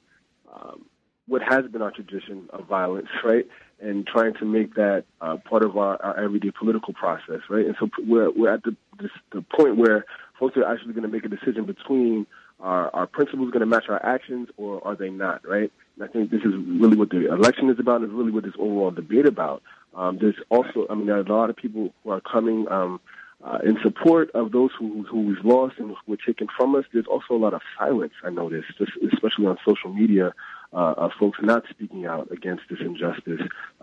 what has been our tradition of violence, right, and trying to make that part of our everyday political process, right? And so we're at the point where folks are actually going to make a decision between our principles going to match our actions or are they not, right? And I think this is really what the election is about, and is really what this overall debate about. There's also, there are a lot of people who are coming in support of those who we've lost and who were taken from us. There's also a lot of silence, I noticed, especially on social media, of folks not speaking out against this injustice,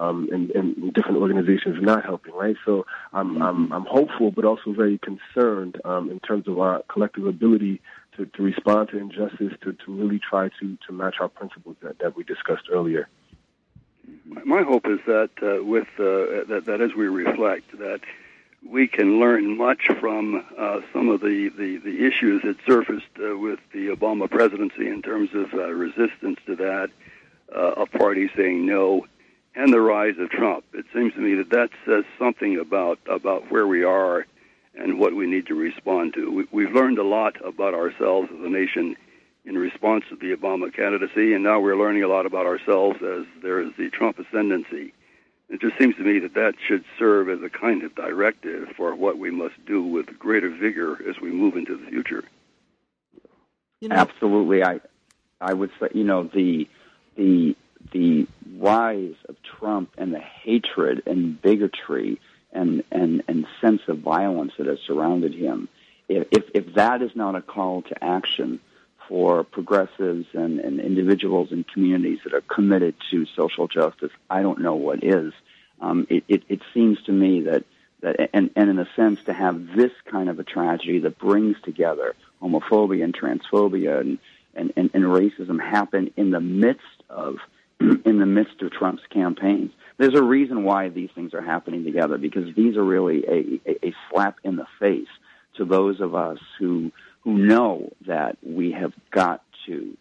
and different organizations not helping, right? So I'm hopeful, but also very concerned in terms of our collective ability to respond to injustice, to really try to match our principles that we discussed earlier. My hope is that that as we reflect, that we can learn much from some of the issues that surfaced with the Obama presidency in terms of resistance to that, a party saying no, and the rise of Trump. It seems to me that says something about where we are and what we need to respond to. We've learned a lot about ourselves as a nation in response to the Obama candidacy, and now we're learning a lot about ourselves as there is the Trump ascendancy. It just seems to me that should serve as a kind of directive for what we must do with greater vigor as we move into the future. Absolutely. I would say, the rise of Trump and the hatred and bigotry and sense of violence that has surrounded him, if that is not a call to action for progressives and individuals and communities that are committed to social justice, I don't know what is. It seems to me that in a sense, to have this kind of a tragedy that brings together homophobia and transphobia and racism happen in the midst of Trump's campaigns. There's a reason why these things are happening together, because these are really a slap in the face to those of us who know that we have got to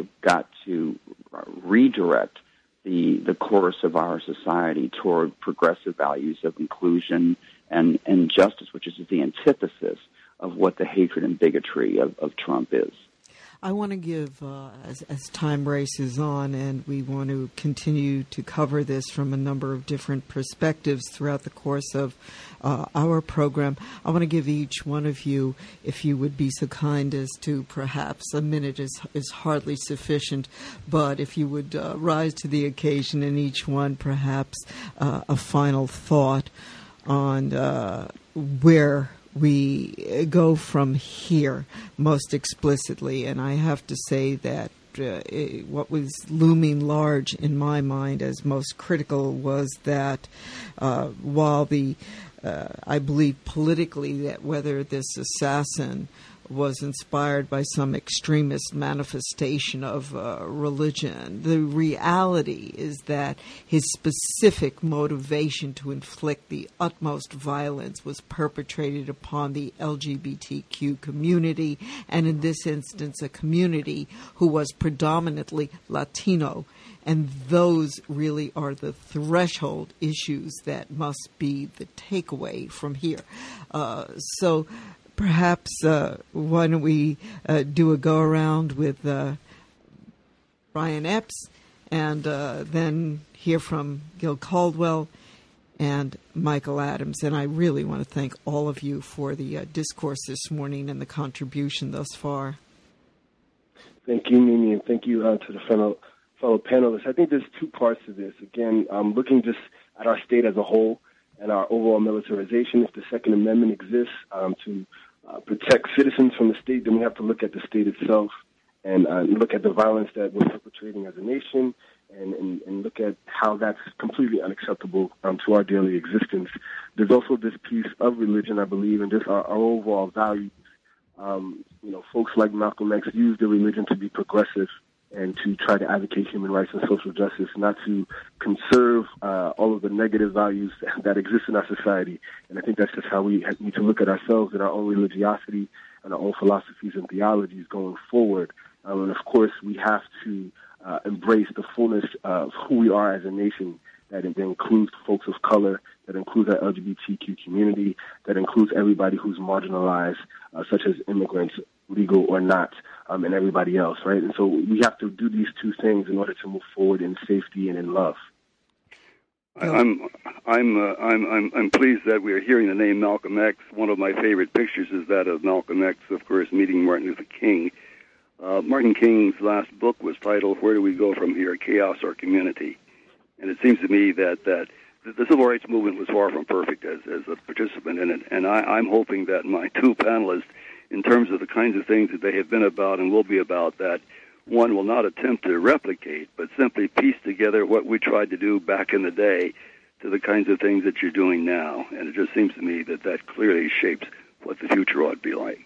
redirect the course of our society toward progressive values of inclusion and justice, which is the antithesis of what the hatred and bigotry of Trump is. I want to give, as time races on, and we want to continue to cover this from a number of different perspectives throughout the course of our program, I want to give each one of you, if you would be so kind as to, perhaps a minute is hardly sufficient, but if you would rise to the occasion, and each one perhaps a final thought on where we go from here most explicitly. And I have to say that what was looming large in my mind as most critical was that while I believe politically that whether this assassin was inspired by some extremist manifestation of religion, the reality is that his specific motivation to inflict the utmost violence was perpetrated upon the LGBTQ community, and in this instance a community who was predominantly Latino. And those really are the threshold issues that must be the takeaway from here. So perhaps why don't we do a go-around with Brian Epps and then hear from Gil Caldwell and Michael Adams. And I really want to thank all of you for the discourse this morning and the contribution thus far. Thank you, Mimi, and thank you to the fellow panelists. I think there's two parts to this. Again, looking just at our state as a whole and our overall militarization. If the Second Amendment exists to protect citizens from the state, then we have to look at the state itself and look at the violence that we're perpetrating as a nation and look at how that's completely unacceptable to our daily existence. There's also this piece of religion, I believe, and just our overall values. Folks like Malcolm X use their religion to be progressive and to try to advocate human rights and social justice, not to conserve all of the negative values that exist in our society. And I think that's just how we need to look at ourselves and our own religiosity and our own philosophies and theologies going forward. And of course, we have to embrace the fullness of who we are as a nation. That includes folks of color, that includes our LGBTQ community, that includes everybody who's marginalized, such as immigrants, legal or not, and everybody else, right? And so we have to do these two things in order to move forward in safety and in love. I'm pleased that we are hearing the name Malcolm X. One of my favorite pictures is that of Malcolm X, of course, meeting Martin Luther King. Martin King's last book was titled "Where Do We Go From Here? Chaos or Community?" And it seems to me that the civil rights movement was far from perfect as a participant in it. And I'm hoping that my two panelists, in terms of the kinds of things that they have been about and will be about, that one will not attempt to replicate, but simply piece together what we tried to do back in the day to the kinds of things that you're doing now. And it just seems to me that clearly shapes what the future ought to be like.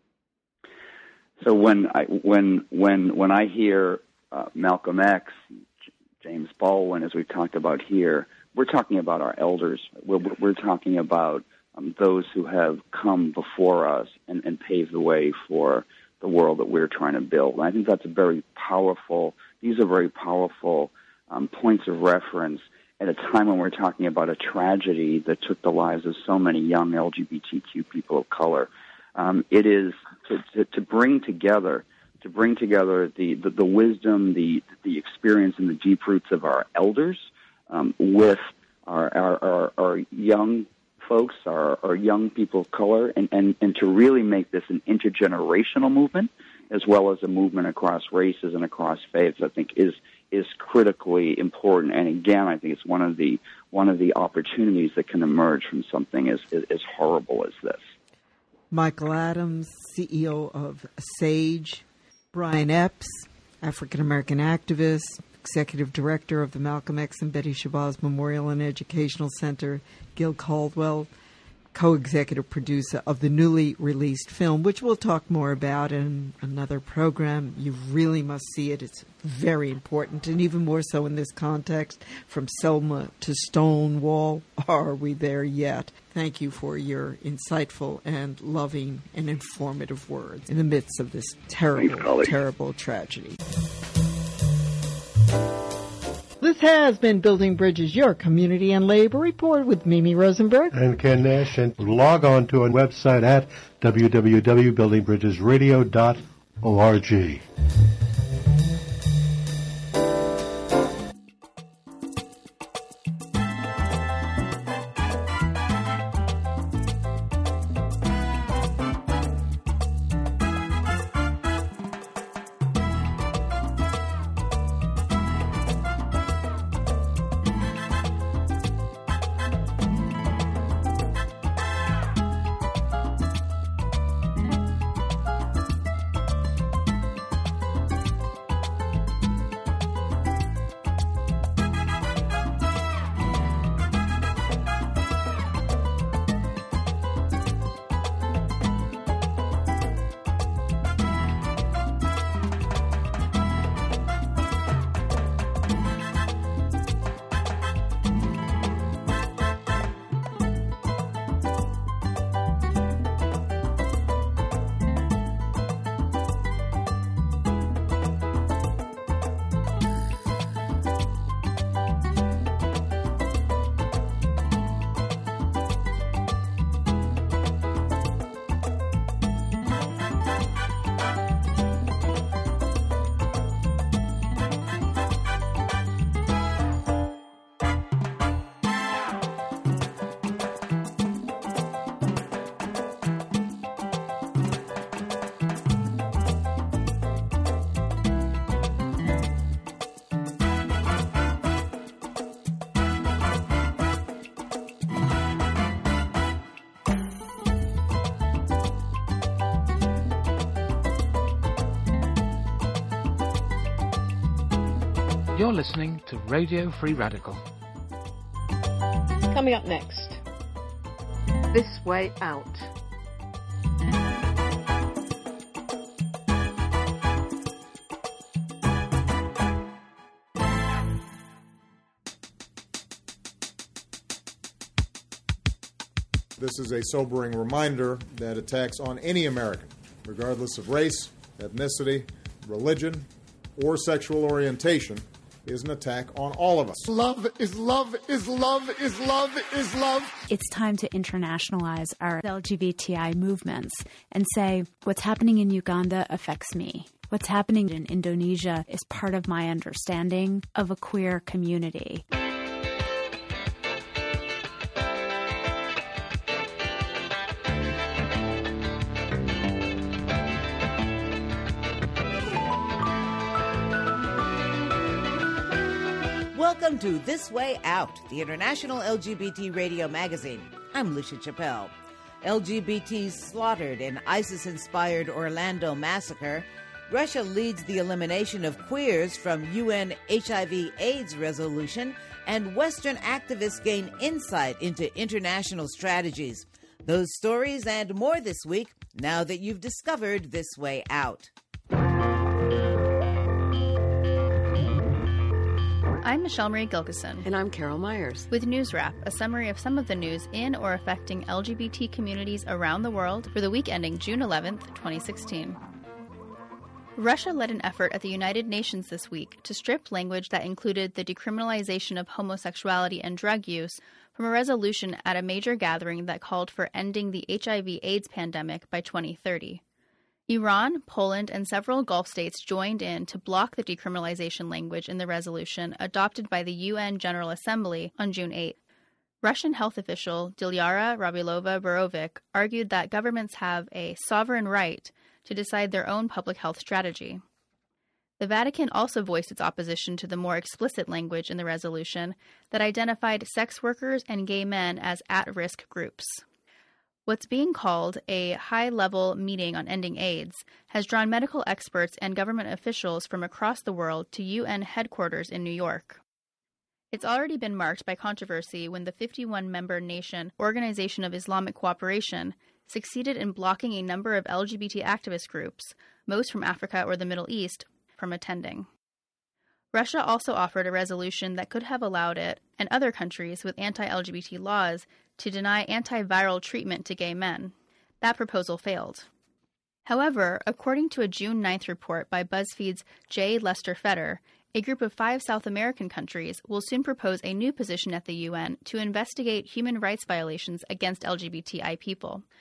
So when I hear Malcolm X, James Baldwin, as we've talked about here, we're talking about our elders. We're talking about those who have come before us and paved the way for the world that we're trying to build. And I think that's these are very powerful points of reference at a time when we're talking about a tragedy that took the lives of so many young LGBTQ people of color. It is to bring together the wisdom, the experience, and the deep roots of our elders with our young folks, our young people of color, and to really make this an intergenerational movement as well as a movement across races and across faiths, I think is critically important. And again, I think it's one of the opportunities that can emerge from something as horrible as this. Michael Adams, CEO of SAGE. Brian Epps, African-American activist, Executive Director of the Malcolm X and Betty Shabazz Memorial and Educational Center. Gil Caldwell, co-executive producer of the newly released film, which we'll talk more about in another program. You really must see it. It's very important, and even more so in this context, From Selma to Stonewall. Are we there yet? Thank you for your insightful and loving and informative words in the midst of this terrible tragedy. This has been Building Bridges, your community and labor report with Mimi Rosenberg and Ken Nash. And log on to our website at www.buildingbridgesradio.org. You're listening to Radio Free Radical. Coming up next, This Way Out. This is a sobering reminder that attacks on any American, regardless of race, ethnicity, religion, or sexual orientation, is an attack on all of us. Love is love is love is love is love. It's time to internationalize our LGBTI movements and say, what's happening in Uganda affects me. What's happening in Indonesia is part of my understanding of a queer community. Welcome to This Way Out, the international LGBT radio magazine. I'm Lucia Chappelle. LGBTs slaughtered in ISIS-inspired Orlando massacre. Russia leads the elimination of queers from UN HIV/AIDS resolution, and Western activists gain insight into international strategies. Those stories and more this week, now that you've discovered This Way Out. I'm Michelle Marie Gilkison. And I'm Carol Myers. With News Wrap, a summary of some of the news in or affecting LGBT communities around the world for the week ending June 11th, 2016. Russia led an effort at the United Nations this week to strip language that included the decriminalization of homosexuality and drug use from a resolution at a major gathering that called for ending the HIV/AIDS pandemic by 2030. Iran, Poland, and several Gulf states joined in to block the decriminalization language in the resolution adopted by the UN General Assembly on June 8. Russian health official Dilyara Rabilova-Borovic argued that governments have a sovereign right to decide their own public health strategy. The Vatican also voiced its opposition to the more explicit language in the resolution that identified sex workers and gay men as at-risk groups. What's being called a high-level meeting on ending AIDS has drawn medical experts and government officials from across the world to UN headquarters in New York. It's already been marked by controversy when the 51-member nation Organization of Islamic Cooperation succeeded in blocking a number of LGBT activist groups, most from Africa or the Middle East, from attending. Russia also offered a resolution that could have allowed it, and other countries with anti-LGBT laws, to deny antiviral treatment to gay men. That proposal failed. However, according to a June 9th report by BuzzFeed's J. Lester Fetter, a group of 5 South American countries will soon propose a new position at the UN to investigate human rights violations against LGBTI people.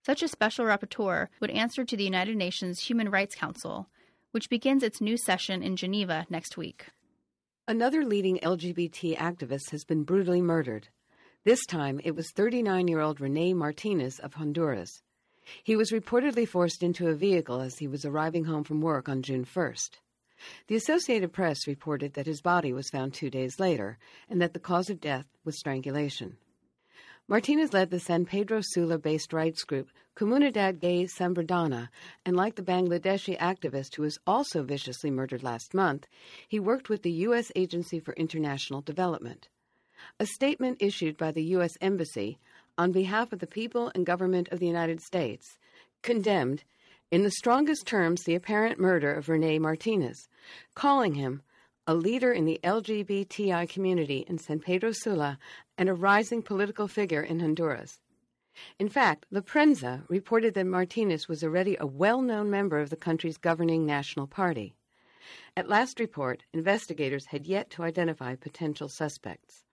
Such a special rapporteur would answer to the United Nations Human Rights Council, which begins its new session in Geneva next week. Another leading LGBT activist has been brutally murdered. This time, it was 39-year-old Rene Martinez of Honduras. He was reportedly forced into a vehicle as he was arriving home from work on June 1st. The Associated Press reported that his body was found 2 days later and that the cause of death was strangulation. Martinez led the San Pedro Sula-based rights group Comunidad Gay Samberdana, and like the Bangladeshi activist who was also viciously murdered last month, he worked with the U.S. Agency for International Development. A statement issued by the U.S. Embassy, on behalf of the people and government of the United States, condemned, in the strongest terms, the apparent murder of Rene Martinez, calling him a leader in the LGBTI community in San Pedro Sula and a rising political figure in Honduras. In fact, La Prensa reported that Martinez was already a well-known member of the country's governing National Party. At last report, investigators had yet to identify potential suspects.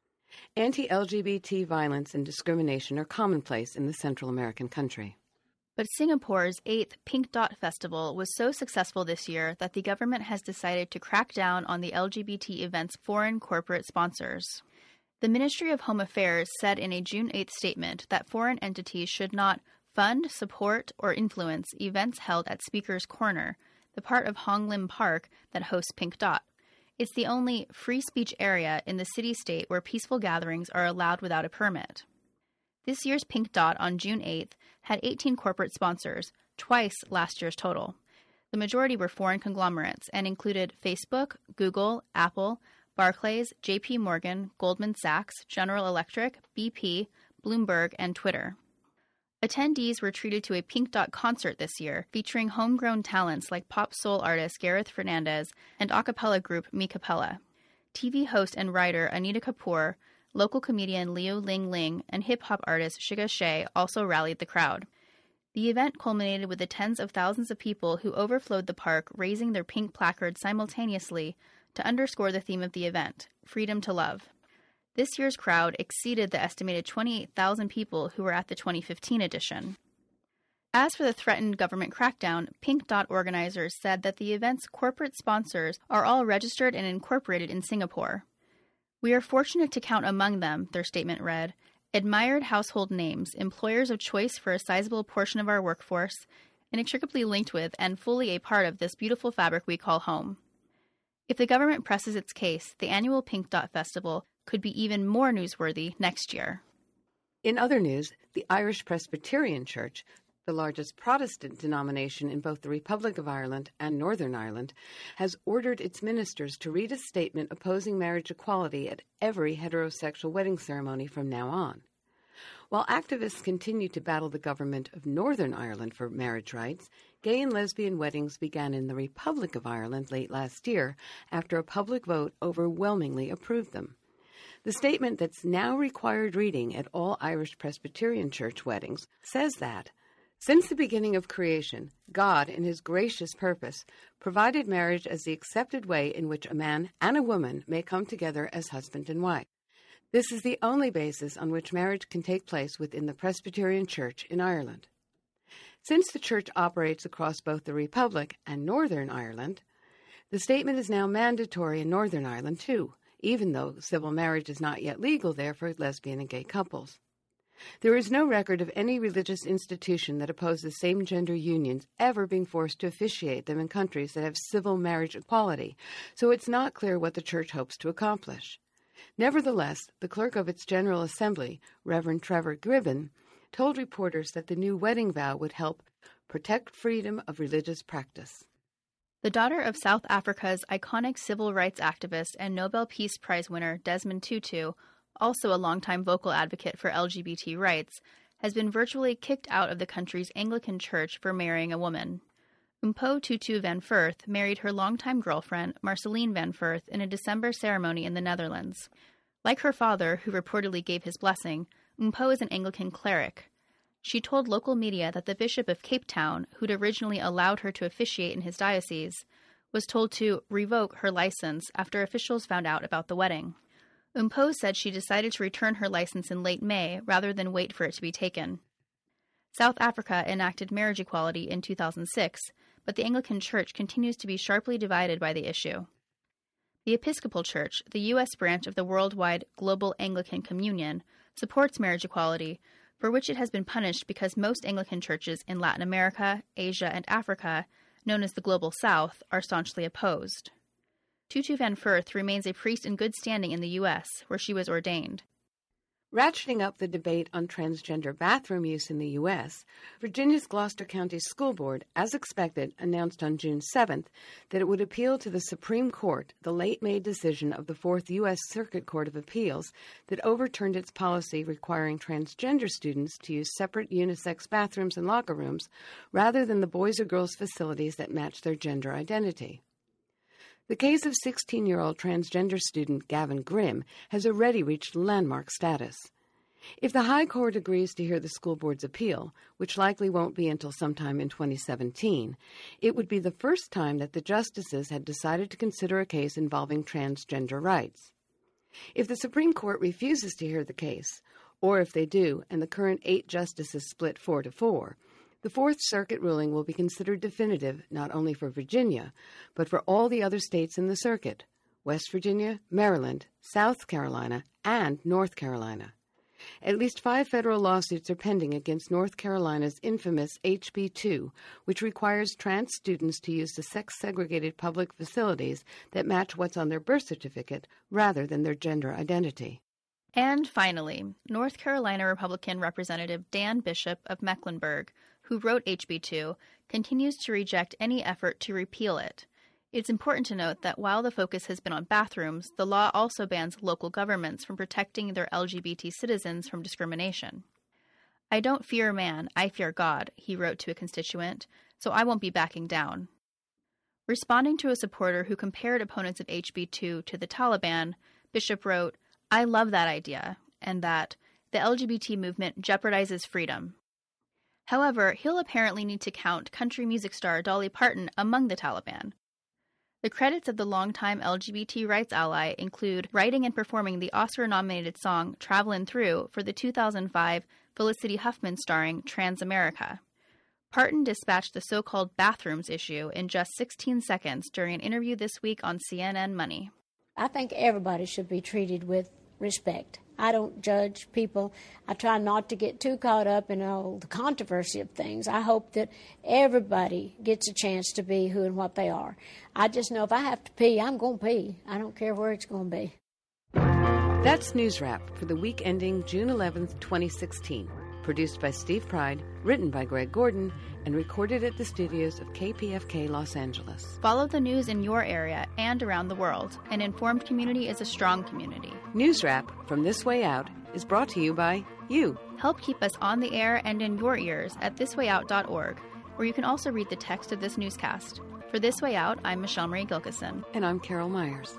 Anti-LGBT violence and discrimination are commonplace in the Central American country. But Singapore's 8th Pink Dot Festival was so successful this year that the government has decided to crack down on the LGBT event's foreign corporate sponsors. The Ministry of Home Affairs said in a June 8th statement that foreign entities should not fund, support, or influence events held at Speaker's Corner, the part of Hong Lim Park that hosts Pink Dot. It's the only free speech area in the city-state where peaceful gatherings are allowed without a permit. This year's Pink Dot on June 8th had 18 corporate sponsors, twice last year's total. The majority were foreign conglomerates and included Facebook, Google, Apple, Barclays, JP Morgan, Goldman Sachs, General Electric, BP, Bloomberg, and Twitter. Attendees were treated to a Pink Dot concert this year, featuring homegrown talents like pop soul artist Gareth Fernandez and a cappella group Mi Capella. TV host and writer Anita Kapoor, local comedian Leo Ling Ling, and hip-hop artist Shiga Shea also rallied the crowd. The event culminated with the tens of thousands of people who overflowed the park raising their pink placards simultaneously to underscore the theme of the event, freedom to love. This year's crowd exceeded the estimated 28,000 people who were at the 2015 edition. As for the threatened government crackdown, Pink Dot organizers said that the event's corporate sponsors are all registered and incorporated in Singapore. We are fortunate to count among them, their statement read, admired household names, employers of choice for a sizable portion of our workforce, inextricably linked with and fully a part of this beautiful fabric we call home. If the government presses its case, the annual Pink Dot Festival could be even more newsworthy next year. In other news, the Irish Presbyterian Church, the largest Protestant denomination in both the Republic of Ireland and Northern Ireland, has ordered its ministers to read a statement opposing marriage equality at every heterosexual wedding ceremony from now on. While activists continue to battle the government of Northern Ireland for marriage rights, gay and lesbian weddings began in the Republic of Ireland late last year after a public vote overwhelmingly approved them. The statement that's now required reading at all Irish Presbyterian Church weddings says that, since the beginning of creation, God, in his gracious purpose, provided marriage as the accepted way in which a man and a woman may come together as husband and wife. This is the only basis on which marriage can take place within the Presbyterian Church in Ireland. Since the Church operates across both the Republic and Northern Ireland, the statement is now mandatory in Northern Ireland too, even though civil marriage is not yet legal there for lesbian and gay couples. There is no record of any religious institution that opposes same-gender unions ever being forced to officiate them in countries that have civil marriage equality, so it's not clear what the Church hopes to accomplish. Nevertheless, the clerk of its General Assembly, Reverend Trevor Gribbin, told reporters that the new wedding vow would help protect freedom of religious practice. The daughter of South Africa's iconic civil rights activist and Nobel Peace Prize winner Desmond Tutu, also a longtime vocal advocate for LGBT rights, has been virtually kicked out of the country's Anglican Church for marrying a woman. Mpho Tutu van Furth married her longtime girlfriend, Marceline van Furth, in a December ceremony in the Netherlands. Like her father, who reportedly gave his blessing, Mpho is an Anglican cleric. She told local media that the Bishop of Cape Town, who'd originally allowed her to officiate in his diocese, was told to revoke her license after officials found out about the wedding. Mpho said she decided to return her license in late May rather than wait for it to be taken. South Africa enacted marriage equality in 2006, but the Anglican Church continues to be sharply divided by the issue. The Episcopal Church, the U.S. branch of the worldwide Global Anglican Communion, supports marriage equality, for which it has been punished because most Anglican churches in Latin America, Asia, and Africa, known as the Global South, are staunchly opposed. Tutu Van Firth remains a priest in good standing in the U.S., where she was ordained. Ratcheting up the debate on transgender bathroom use in the U.S., Virginia's Gloucester County School Board, as expected, announced on June 7th that it would appeal to the Supreme Court the late-May decision of the Fourth U.S. Circuit Court of Appeals that overturned its policy requiring transgender students to use separate unisex bathrooms and locker rooms rather than the boys' or girls' facilities that match their gender identity. The case of 16-year-old transgender student Gavin Grimm has already reached landmark status. If the High Court agrees to hear the school board's appeal, which likely won't be until sometime in 2017, it would be the first time that the justices had decided to consider a case involving transgender rights. If the Supreme Court refuses to hear the case, or if they do and the current 8 justices split 4-4, the Fourth Circuit ruling will be considered definitive not only for Virginia, but for all the other states in the circuit, West Virginia, Maryland, South Carolina, and North Carolina. At least 5 federal lawsuits are pending against North Carolina's infamous HB 2, which requires trans students to use the sex-segregated public facilities that match what's on their birth certificate rather than their gender identity. And finally, North Carolina Republican Representative Dan Bishop of Mecklenburg, who wrote HB 2, continues to reject any effort to repeal it. It's important to note that while the focus has been on bathrooms, the law also bans local governments from protecting their LGBT citizens from discrimination. "I don't fear man, I fear God," he wrote to a constituent, "so I won't be backing down." Responding to a supporter who compared opponents of HB 2 to the Taliban, Bishop wrote, "I love that idea," and that the LGBT movement jeopardizes freedom. However, he'll apparently need to count country music star Dolly Parton among the Taliban. The credits of the longtime LGBT rights ally include writing and performing the Oscar-nominated song Travelin' Through for the 2005 Felicity Huffman starring Transamerica. Parton dispatched the so-called bathrooms issue in just 16 seconds during an interview this week on CNN Money. I think everybody should be treated with respect. I don't judge people. I try not to get too caught up in all the controversy of things. I hope that everybody gets a chance to be who and what they are. I just know if I have to pee, I'm going to pee. I don't care where it's going to be. That's News Wrap for the week ending June 11th, 2016. Produced by Steve Pride, written by Greg Gordon, and recorded at the studios of KPFK Los Angeles. Follow the news in your area and around the world. An informed community is a strong community. News Wrap from This Way Out is brought to you by you. Help keep us on the air and in your ears at thiswayout.org, where you can also read the text of this newscast. For This Way Out, I'm Michelle Marie Gilkison. And I'm Carol Myers.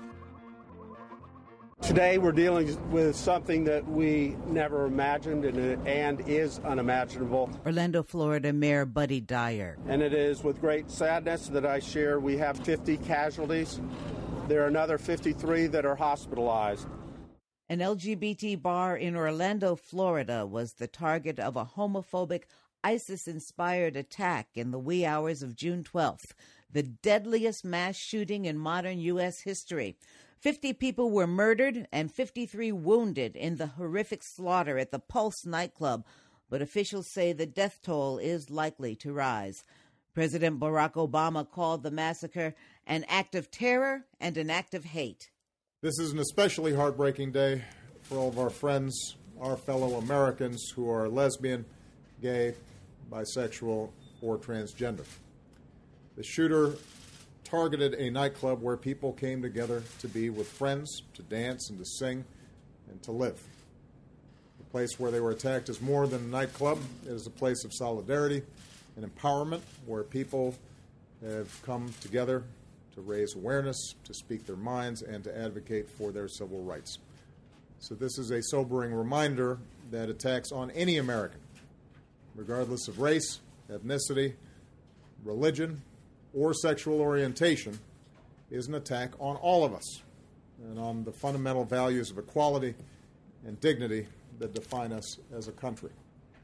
Today we're dealing with something that we never imagined and is unimaginable. Orlando, Florida Mayor Buddy Dyer. And it is with great sadness that I share we have 50 casualties. There are another 53 that are hospitalized. An LGBT bar in Orlando, Florida was the target of a homophobic ISIS-inspired attack in the wee hours of June 12th, the deadliest mass shooting in modern U.S. history. 50 people were murdered and 53 wounded in the horrific slaughter at the Pulse nightclub, but officials say the death toll is likely to rise. President Barack Obama called the massacre an act of terror and an act of hate. This is an especially heartbreaking day for all of our friends, our fellow Americans who are lesbian, gay, bisexual, or transgender. The shooter targeted a nightclub where people came together to be with friends, to dance and to sing, and to live. The place where they were attacked is more than a nightclub. It is a place of solidarity and empowerment where people have come together to raise awareness, to speak their minds, and to advocate for their civil rights. So this is a sobering reminder that attacks on any American, regardless of race, ethnicity, religion, or sexual orientation, is an attack on all of us and on the fundamental values of equality and dignity that define us as a country.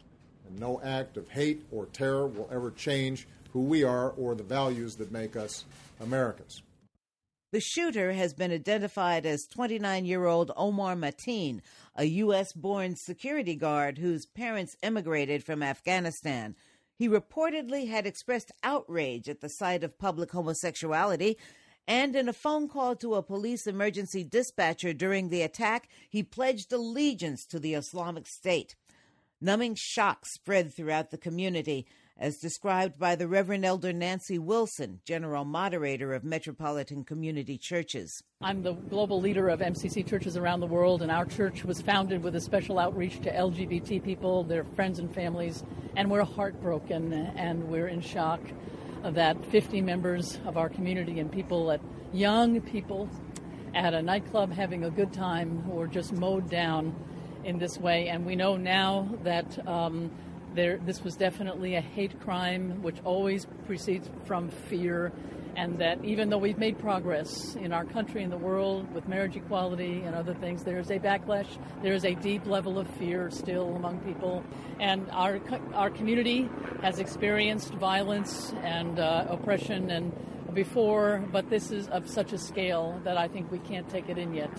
And no act of hate or terror will ever change who we are or the values that make us Americans. The shooter has been identified as 29-year-old Omar Mateen, a U.S.-born security guard whose parents immigrated from Afghanistan. He reportedly had expressed outrage at the sight of public homosexuality, and in a phone call to a police emergency dispatcher during the attack, he pledged allegiance to the Islamic State. Numbing shock spread throughout the community, as described by the Reverend Elder Nancy Wilson, General Moderator of Metropolitan Community Churches. I'm the global leader of MCC churches around the world, and our church was founded with a special outreach to LGBT people, their friends and families, and we're heartbroken and we're in shock that 50 members of our community and young people at a nightclub having a good time were just mowed down in this way. And we know now that this was definitely a hate crime, which always proceeds from fear, and that even though we've made progress in our country and the world with marriage equality and other things, there is a backlash, there is a deep level of fear still among people. And our community has experienced violence and oppression and before, but this is of such a scale that I think we can't take it in yet.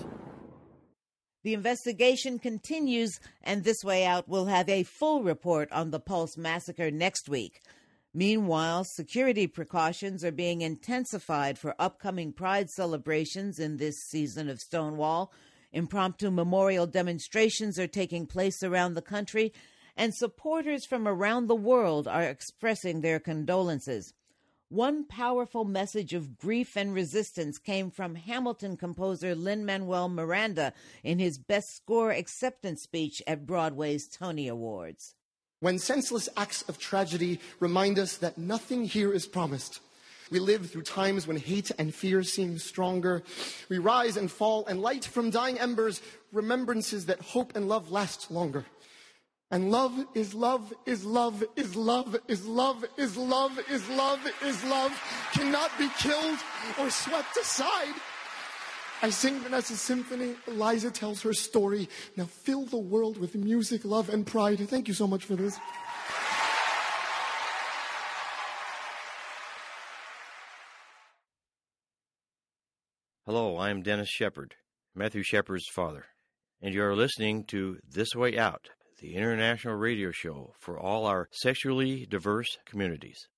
The investigation continues, and This Way Out will have a full report on the Pulse massacre next week. Meanwhile, security precautions are being intensified for upcoming Pride celebrations in this season of Stonewall. Impromptu memorial demonstrations are taking place around the country, and supporters from around the world are expressing their condolences. One powerful message of grief and resistance came from Hamilton composer Lin-Manuel Miranda in his Best Score acceptance speech at Broadway's Tony Awards. When senseless acts of tragedy remind us that nothing here is promised, we live through times when hate and fear seem stronger. We rise and fall, and light from dying embers, remembrances that hope and love last longer. And love is love is love is love is love is love is love is love, cannot be killed or swept aside. I sing Vanessa's symphony, Eliza tells her story. Now fill the world with music, love, and pride. Thank you so much for this. Hello, I'm Dennis Shepard, Matthew Shepard's father, and you are listening to This Way Out, the international radio show for all our sexually diverse communities.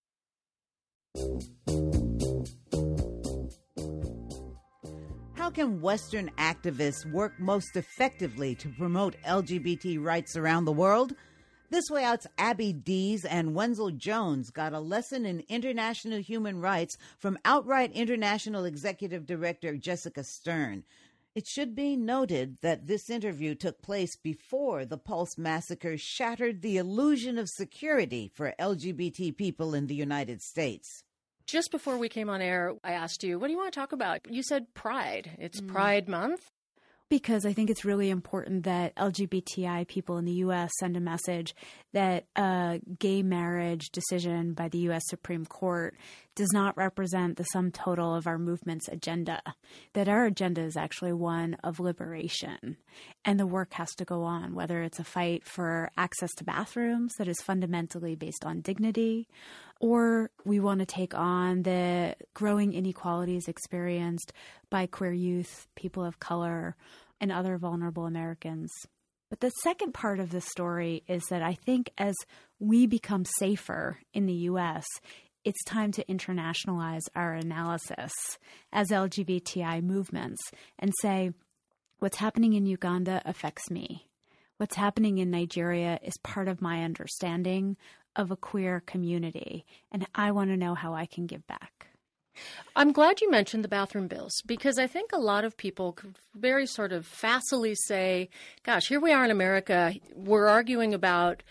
How can Western activists work most effectively to promote LGBT rights around the world? This Way Out's Abby Dees and Wenzel Jones got a lesson in international human rights from Outright International Executive Director Jessica Stern. It should be noted that this interview took place before the Pulse massacre shattered the illusion of security for LGBT people in the United States. Just before we came on air, I asked you, what do you want to talk about? You said Pride. It's Pride Month. Because I think it's really important that LGBTI people in the U.S. send a message that a gay marriage decision by the U.S. Supreme Court does not represent the sum total of our movement's agenda, that our agenda is actually one of liberation. And the work has to go on, whether it's a fight for access to bathrooms that is fundamentally based on dignity, or we want to take on the growing inequalities experienced by queer youth, people of color, and other vulnerable Americans. But the second part of the story is that I think as we become safer in the U.S., it's time to internationalize our analysis as LGBTI movements and say, what's happening in Uganda affects me. What's happening in Nigeria is part of my understanding of a queer community, and I want to know how I can give back. I'm glad you mentioned the bathroom bills, because I think a lot of people could very sort of facilely say, gosh, here we are in America, we're arguing about,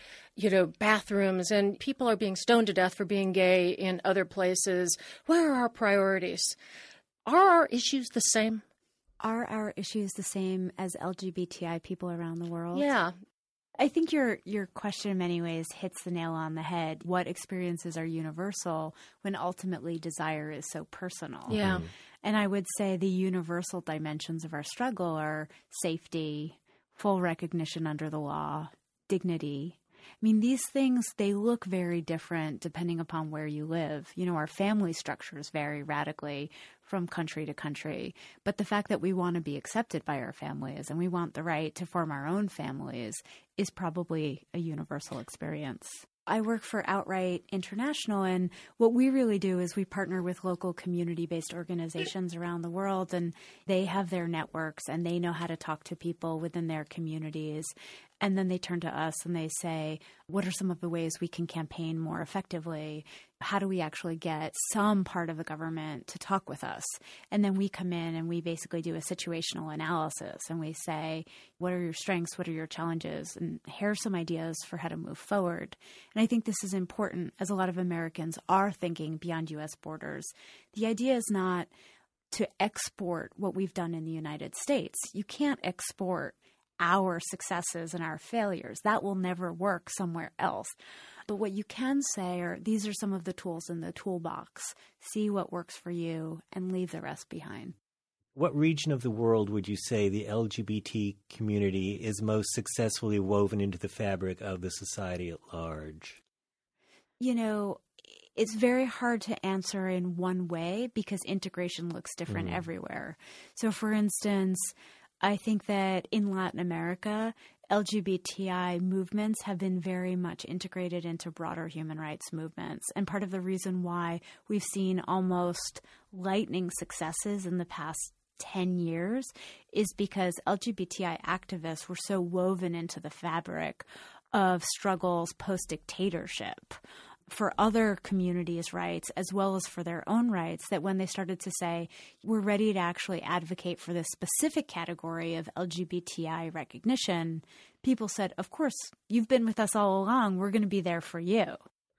bathrooms, and people are being stoned to death for being gay in other places. Where are our priorities? Are our issues the same? Are our issues the same as LGBTI people around the world? Yeah. I think your question in many ways hits the nail on the head. What experiences are universal when ultimately desire is so personal? Yeah. And I would say the universal dimensions of our struggle are safety, full recognition under the law, dignity, I mean, these things, they look very different depending upon where you live. You know, our family structures vary radically from country to country. But the fact that we want to be accepted by our families and we want the right to form our own families is probably a universal experience. I work for Outright International, and what we really do is we partner with local community-based organizations around the world, and they have their networks and they know how to talk to people within their communities. And then they turn to us and they say, what are some of the ways we can campaign more effectively? How do we actually get some part of the government to talk with us? And then we come in and we basically do a situational analysis and we say, what are your strengths? What are your challenges? And here are some ideas for how to move forward. And I think this is important as a lot of Americans are thinking beyond U.S. borders. The idea is not to export what we've done in the United States. You can't export our successes and our failures. That will never work somewhere else. But what you can say are, these are some of the tools in the toolbox. See what works for you and leave the rest behind. What region of the world would you say the LGBT community is most successfully woven into the fabric of the society at large? You know, it's very hard to answer in one way because integration looks different everywhere. So, for instance, I think that in Latin America, LGBTI movements have been very much integrated into broader human rights movements. And part of the reason why we've seen almost lightning successes in the past 10 years is because LGBTI activists were so woven into the fabric of struggles post-dictatorship for other communities' rights as well as for their own rights, that when they started to say, we're ready to actually advocate for this specific category of LGBTI recognition, people said, of course, you've been with us all along. We're going to be there for you.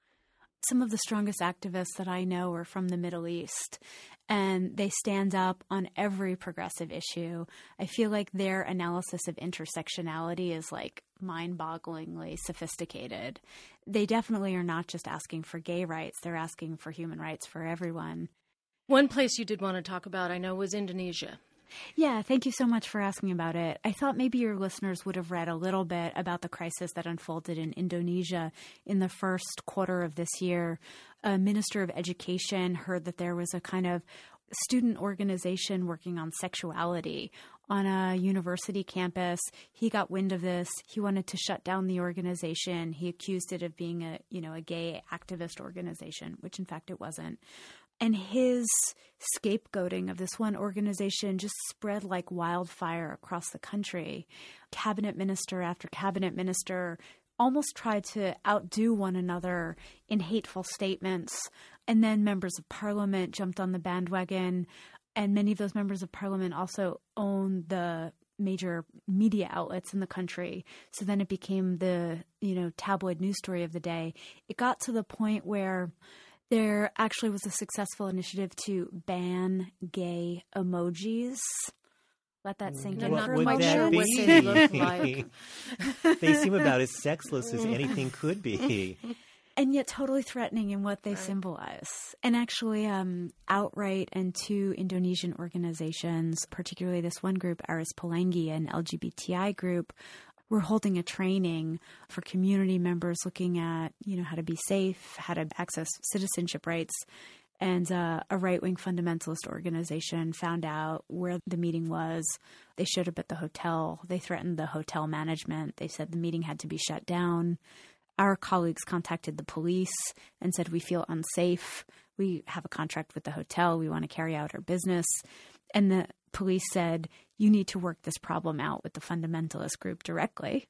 Some of the strongest activists that I know are from the Middle East, and they stand up on every progressive issue. I feel like their analysis of intersectionality is like mind-bogglingly sophisticated. They definitely are not just asking for gay rights. They're asking for human rights for everyone. One place you did want to talk about, I know, was Indonesia. Yeah, thank you so much for asking about it. I thought maybe your listeners would have read a little bit about the crisis that unfolded in Indonesia in the first quarter of this year. A minister of education heard that there was a kind of student organization working on sexuality on a university campus. He got wind of this. He wanted to shut down the organization. He accused it of being a gay activist organization, which in fact it wasn't. And his scapegoating of this one organization just spread like wildfire across the country. Cabinet minister after cabinet minister almost tried to outdo one another in hateful statements. And then members of parliament jumped on the bandwagon. And many of those members of parliament also own the major media outlets in the country. So then it became the, tabloid news story of the day. It got to the point where there actually was a successful initiative to ban gay emojis. Let that sink in. What for would a that moment. be? What they look like. They seem about as sexless as anything could be. And yet totally threatening in what they symbolize. And actually, Outright and two Indonesian organizations, particularly this one group, Aris Pelangi, an LGBTI group, we're holding a training for community members looking at, how to be safe, how to access citizenship rights. And a right-wing fundamentalist organization found out where the meeting was. They showed up at the hotel. They threatened the hotel management. They said the meeting had to be shut down. Our colleagues contacted the police and said, we feel unsafe. We have a contract with the hotel. We want to carry out our business. And the police said, you need to work this problem out with the fundamentalist group directly.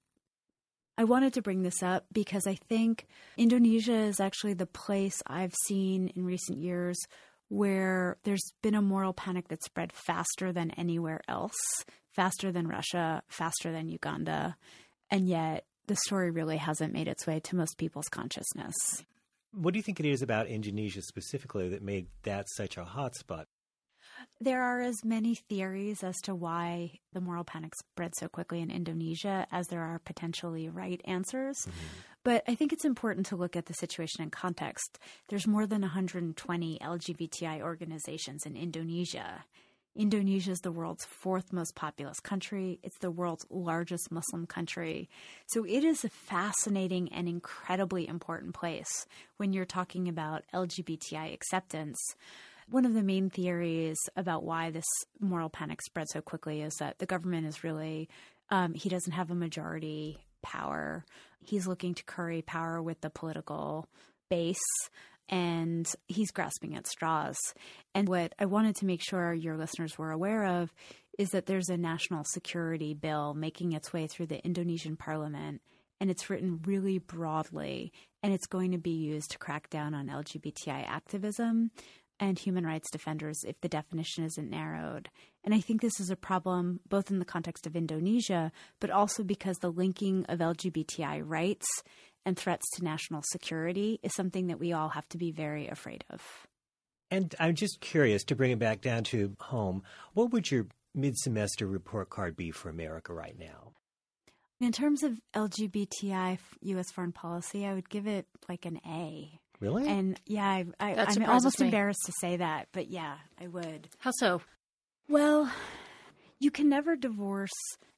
I wanted to bring this up because I think Indonesia is actually the place I've seen in recent years where there's been a moral panic that spread faster than anywhere else, faster than Russia, faster than Uganda. And yet the story really hasn't made its way to most people's consciousness. What do you think it is about Indonesia specifically that made that such a hotspot? There are as many theories as to why the moral panic spread so quickly in Indonesia as there are potentially right answers. But I think it's important to look at the situation in context. There's more than 120 LGBTI organizations in Indonesia. Indonesia is the world's fourth most populous country. It's the world's largest Muslim country. So it is a fascinating and incredibly important place when you're talking about LGBTI acceptance. One of the main theories about why this moral panic spread so quickly is that the government is really, he doesn't have a majority power. He's looking to curry power with the political base, and he's grasping at straws. And what I wanted to make sure your listeners were aware of is that there's a national security bill making its way through the Indonesian parliament, and it's written really broadly, and it's going to be used to crack down on LGBTI activism and human rights defenders if the definition isn't narrowed. And I think this is a problem both in the context of Indonesia, but also because the linking of LGBTI rights and threats to national security is something that we all have to be very afraid of. And I'm just curious, to bring it back down to home, what would your mid-semester report card be for America right now? In terms of LGBTI U.S. foreign policy, I would give it like an A. Really? And yeah, I'm almost embarrassed to say that, but yeah, I would. How so? Well, you can never divorce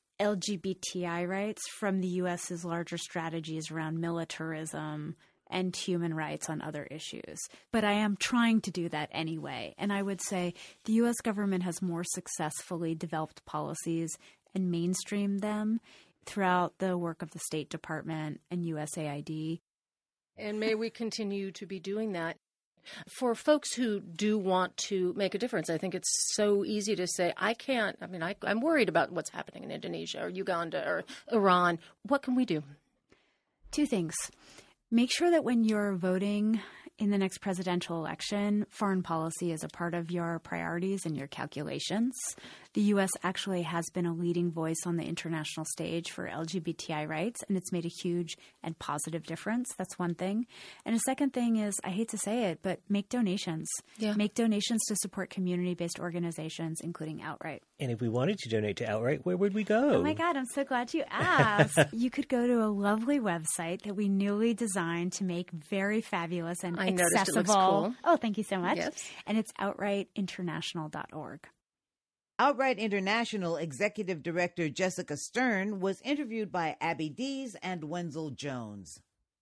LGBTI rights from the U.S.'s larger strategies around militarism and human rights on other issues. But I am trying to do that anyway. And I would say the U.S. government has more successfully developed policies and mainstreamed them throughout the work of the State Department and USAID. And may we continue to be doing that. For folks who do want to make a difference, I think it's so easy to say, I'm worried about what's happening in Indonesia or Uganda or Iran. What can we do? Two things. Make sure that when you're voting in the next presidential election, foreign policy is a part of your priorities and your calculations. The U.S. actually has been a leading voice on the international stage for LGBTI rights, and it's made a huge and positive difference. That's one thing. And a second thing is, I hate to say it, but make donations. Yeah. Make donations to support community-based organizations, including Outright. And if we wanted to donate to Outright, where would we go? Oh, my God, I'm so glad you asked. You could go to a lovely website that we newly designed to make very fabulous and accessible. It looks cool. Oh, thank you so much. Yes. And it's outrightinternational.org. Outright International Executive Director Jessica Stern was interviewed by Abby Dees and Wenzel Jones.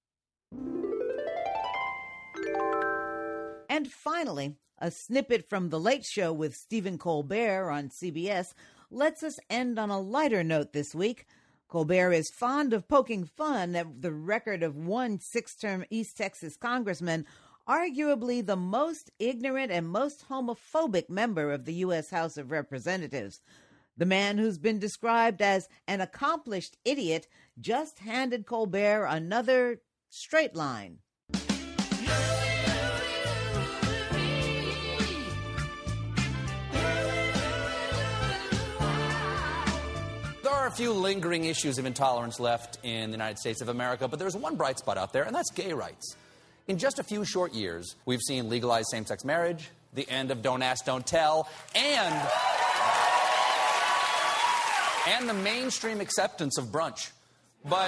And finally, a snippet from The Late Show with Stephen Colbert on CBS lets us end on a lighter note this week. Colbert is fond of poking fun at the record of one six-term East Texas congressman, arguably the most ignorant and most homophobic member of the U.S. House of Representatives. The man who's been described as an accomplished idiot just handed Colbert another straight line. There are a few lingering issues of intolerance left in the United States of America, but there's one bright spot out there, and that's gay rights. In just a few short years, we've seen legalized same-sex marriage, the end of Don't Ask, Don't Tell, and the mainstream acceptance of brunch. But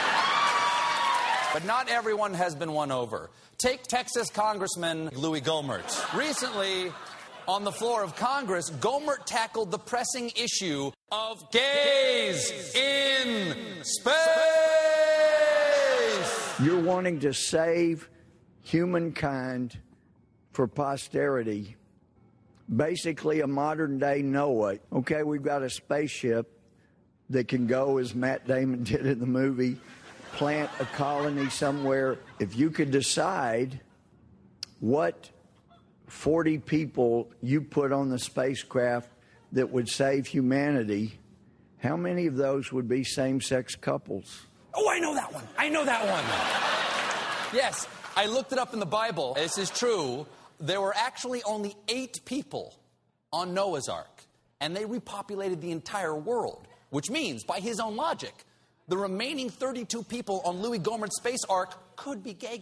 not everyone has been won over. Take Texas Congressman Louis Gohmert. Recently, on the floor of Congress, Gohmert tackled the pressing issue of gays in space. You're wanting to save humankind for posterity. Basically a modern-day Noah. Okay, we've got a spaceship that can go, as Matt Damon did in the movie, plant a colony somewhere. If you could decide what 40 people you put on the spacecraft that would save humanity, how many of those would be same-sex couples? Oh, I know that one. Yes, I looked it up in the Bible. This is true. There were actually only 8 people on Noah's Ark, and they repopulated the entire world, which means, by his own logic, the remaining 32 people on Louis Gohmert's space ark could be gay.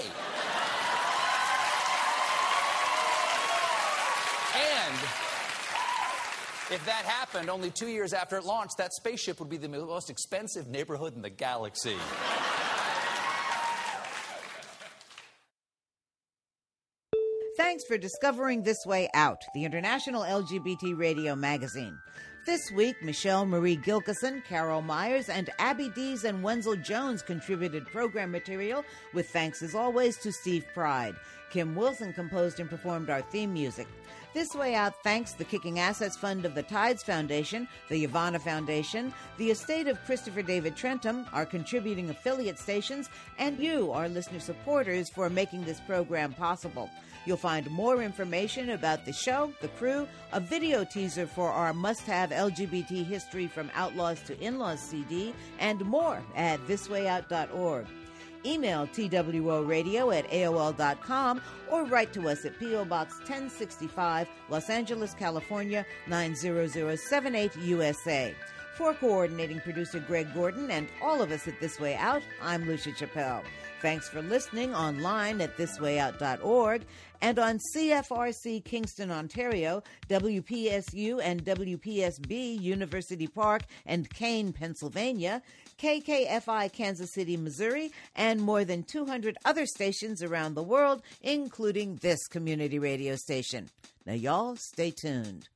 And if that happened only 2 years after it launched, that spaceship would be the most expensive neighborhood in the galaxy. Thanks Thanks for discovering This Way Out, the international LGBT radio magazine. This week, Michelle Marie Gilkison, Carol Myers, and Abby Dees and Wenzel Jones contributed program material, with thanks as always to Steve Pride. Kim Wilson composed and performed our theme music. This Way Out thanks the Kicking Assets Fund of the Tides Foundation, the Yavana Foundation, the estate of Christopher David Trentham, our contributing affiliate stations, and you, our listener supporters, for making this program possible. You'll find more information about the show, the crew, a video teaser for our must-have LGBT history from Outlaws to In-Laws CD, and more at thiswayout.org. Email tworadio@aol.com or write to us at P.O. Box 1065, Los Angeles, California, 90078, USA. For coordinating producer Greg Gordon and all of us at This Way Out, I'm Lucia Chappelle. Thanks for listening online at thiswayout.org and on CFRC Kingston, Ontario, WPSU and WPSB University Park and Kane, Pennsylvania, KKFI Kansas City, Missouri, and more than 200 other stations around the world, including this community radio station. Now, y'all, stay tuned.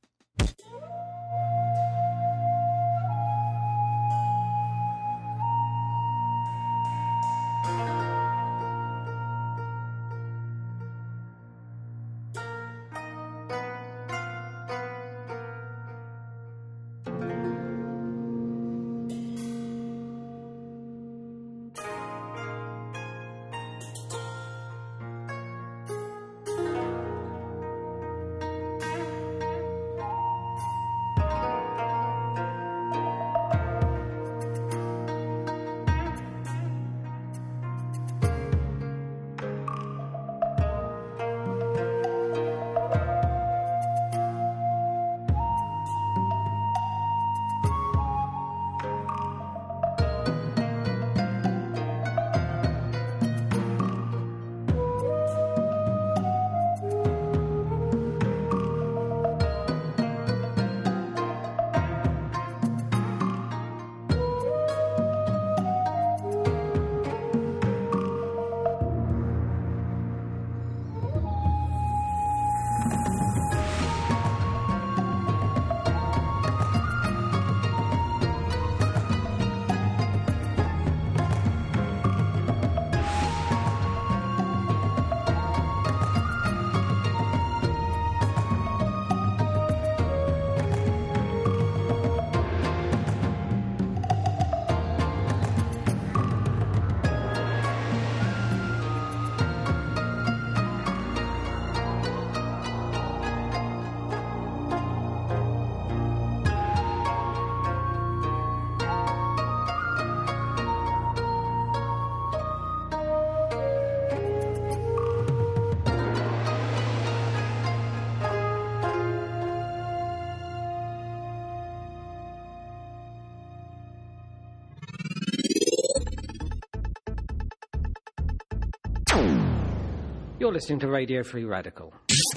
You're listening to Radio Free Radical,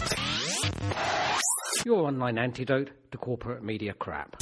your online antidote to corporate media crap.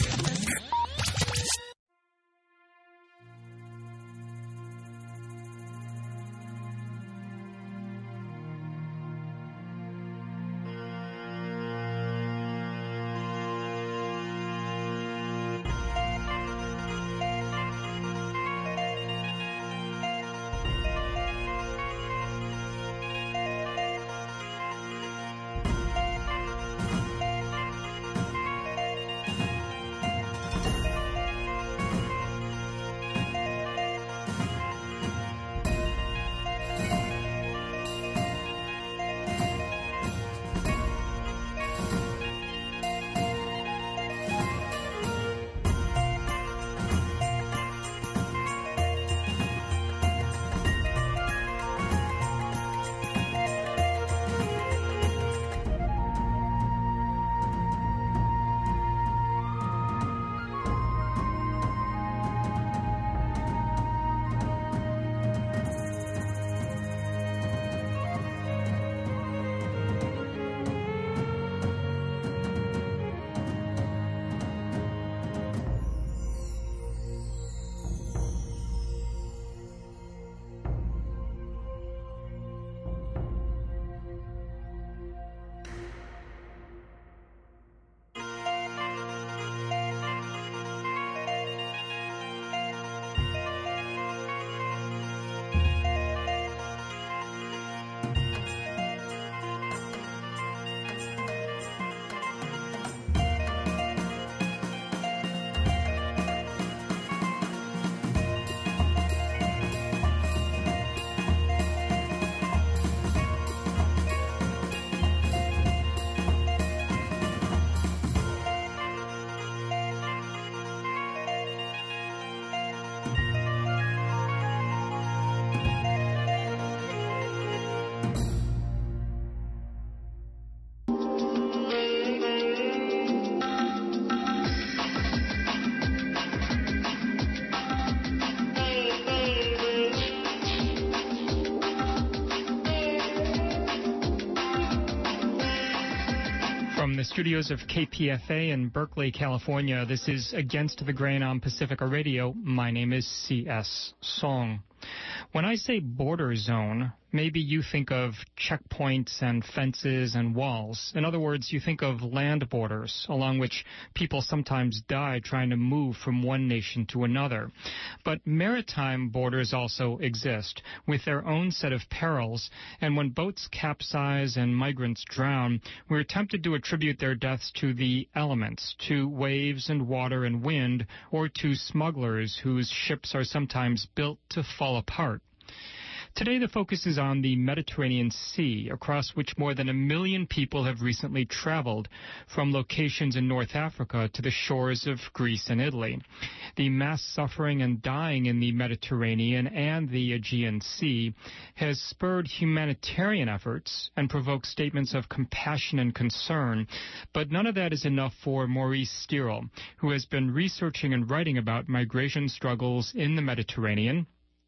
From the studios of KPFA in Berkeley, California, this is Against the Grain on Pacifica Radio. My name is C.S. Song. When I say border zone, maybe you think of checkpoints and fences and walls. In other words, you think of land borders along which people sometimes die trying to move from one nation to another. But maritime borders also exist with their own set of perils, and when boats capsize and migrants drown, we're tempted to attribute their deaths to the elements, to waves and water and wind, or to smugglers whose ships are sometimes built to fall apart. Today the focus is on the Mediterranean Sea, across which more than 1 million people have recently traveled, from locations in North Africa to the shores of Greece and Italy. The mass suffering and dying in the Mediterranean and the Aegean Sea has spurred humanitarian efforts and provoked statements of compassion and concern, but none of that is enough for Maurice Stierle, who has been researching and writing about migration struggles in the Mediterranean,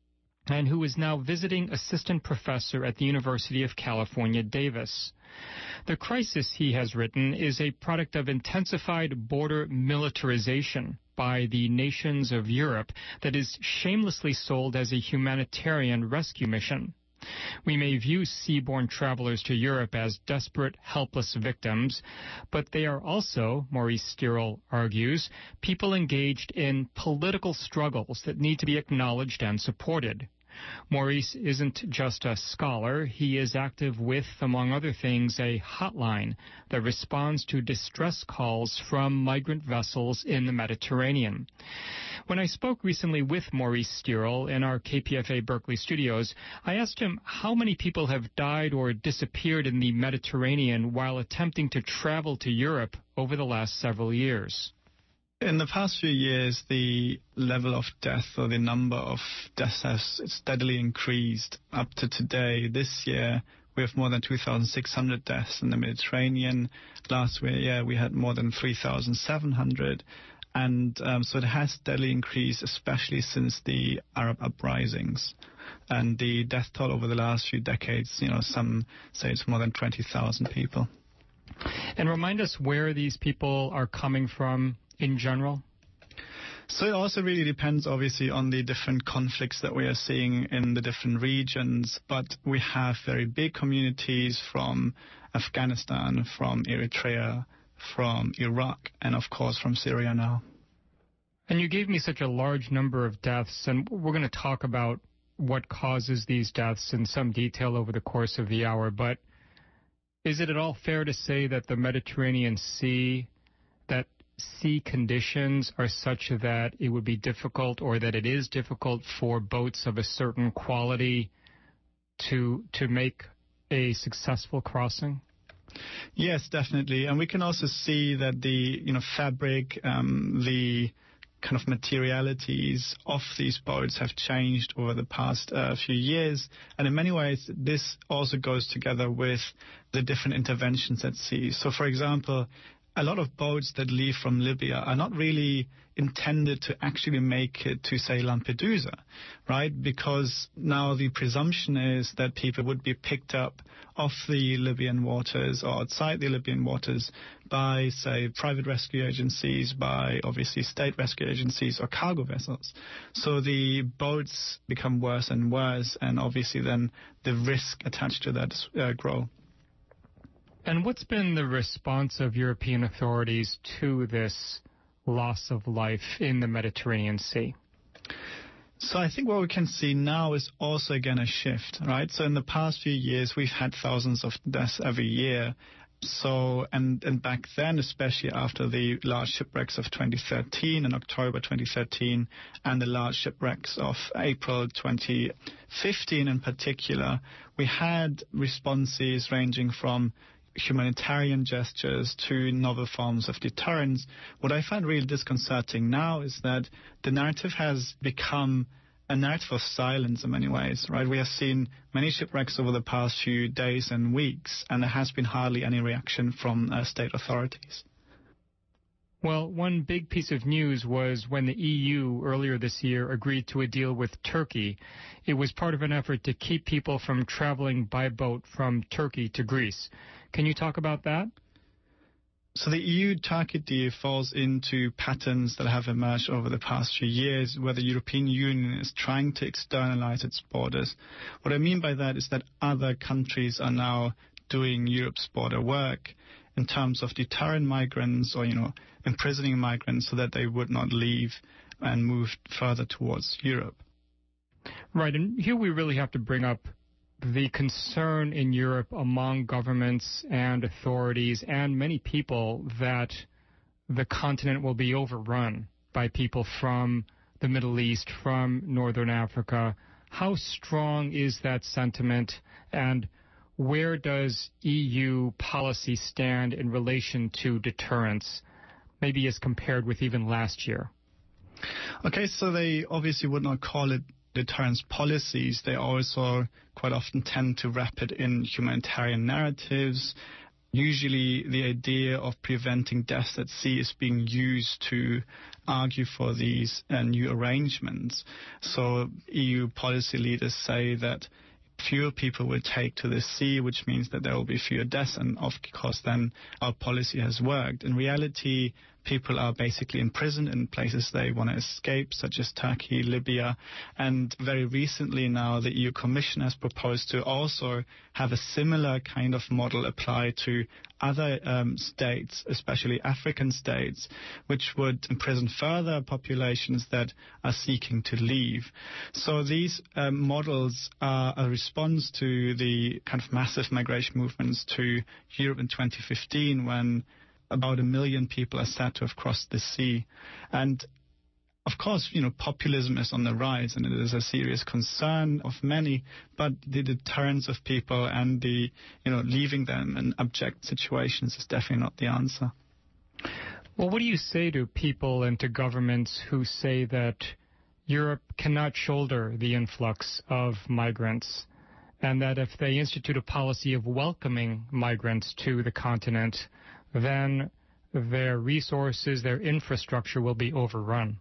and who is now visiting assistant professor at the University of California, Davis. The crisis, he has written, is a product of intensified border militarization by the nations of Europe that is shamelessly sold as a humanitarian rescue mission. We may view seaborne travelers to Europe as desperate, helpless victims, but they are also, Maurice Stierle argues, people engaged in political struggles that need to be acknowledged and supported. Maurice isn't just a scholar. He is active with, among other things, a hotline that responds to distress calls from migrant vessels in the Mediterranean. When I spoke recently with Maurice Stierle in our KPFA Berkeley studios, I asked him how many people have died or disappeared in the Mediterranean while attempting to travel to Europe over the last several years. In the past few years, the level of death or the number of deaths has steadily increased. Up to today, this year, we have more than 2,600 deaths in the Mediterranean. Last year, we had more than 3,700. And so it has steadily increased, especially since the Arab uprisings. And the death toll over the last few decades, some say it's more than 20,000 people. And remind us where these people are coming from in general? So it also really depends, obviously, on the different conflicts that we are seeing in the different regions. But we have very big communities from Afghanistan, from Eritrea, from Iraq, and, of course, from Syria now. And you gave me such a large number of deaths, and we're going to talk about what causes these deaths in some detail over the course of the hour. But is it at all fair to say that the Mediterranean Sea, that sea conditions are such that it would be difficult, or that it is difficult for boats of a certain quality to make a successful crossing? Yes, definitely. And we can also see that the fabric, the kind of materialities of these boats have changed over the past few years. And in many ways, this also goes together with the different interventions at sea. So, for example, a lot of boats that leave from Libya are not really intended to actually make it to, say, Lampedusa, right? Because now the presumption is that people would be picked up off the Libyan waters or outside the Libyan waters by, say, private rescue agencies, by, obviously, state rescue agencies or cargo vessels. So the boats become worse and worse, and obviously then the risk attached to that grow. And what's been the response of European authorities to this loss of life in the Mediterranean Sea? So I think what we can see now is also, again, a shift, right? So in the past few years, we've had thousands of deaths every year. So, and back then, especially after the large shipwrecks of 2013 and October 2013, and the large shipwrecks of April 2015 in particular, we had responses ranging from humanitarian gestures to novel forms of deterrence. What I find really disconcerting now is that the narrative has become a narrative of silence in many ways, right? We have seen many shipwrecks over the past few days and weeks, and there has been hardly any reaction from state authorities. Well, one big piece of news was when the EU earlier this year agreed to a deal with Turkey. It was part of an effort to keep people from traveling by boat from Turkey to Greece. Can you talk about that? So the EU-Turkey deal falls into patterns that have emerged over the past few years, where the European Union is trying to externalize its borders. What I mean by that is that other countries are now doing Europe's border work in terms of deterring migrants or, imprisoning migrants so that they would not leave and move further towards Europe. Right, and here we really have to bring up the concern in Europe among governments and authorities and many people that the continent will be overrun by people from the Middle East, from Northern Africa. How strong is that sentiment, and where does EU policy stand in relation to deterrence, maybe as compared with even last year? Okay, so they obviously would not call it deterrence policies. They also quite often tend to wrap it in humanitarian narratives. Usually the idea of preventing deaths at sea is being used to argue for these new arrangements. So EU policy leaders say that fewer people will take to the sea, which means that there will be fewer deaths, and of course then our policy has worked. In reality, people are basically imprisoned in places they want to escape, such as Turkey, Libya, and very recently now the EU Commission has proposed to also have a similar kind of model applied to other states, especially African states, which would imprison further populations that are seeking to leave. So these models are a response to the kind of massive migration movements to Europe in 2015, when about 1 million people are said to have crossed the sea. And of course, populism is on the rise, and it is a serious concern of many, but the deterrence of people and the, leaving them in abject situations is definitely not the answer. Well, what do you say to people and to governments who say that Europe cannot shoulder the influx of migrants, and that if they institute a policy of welcoming migrants to the continent, then their resources, their infrastructure will be overrun?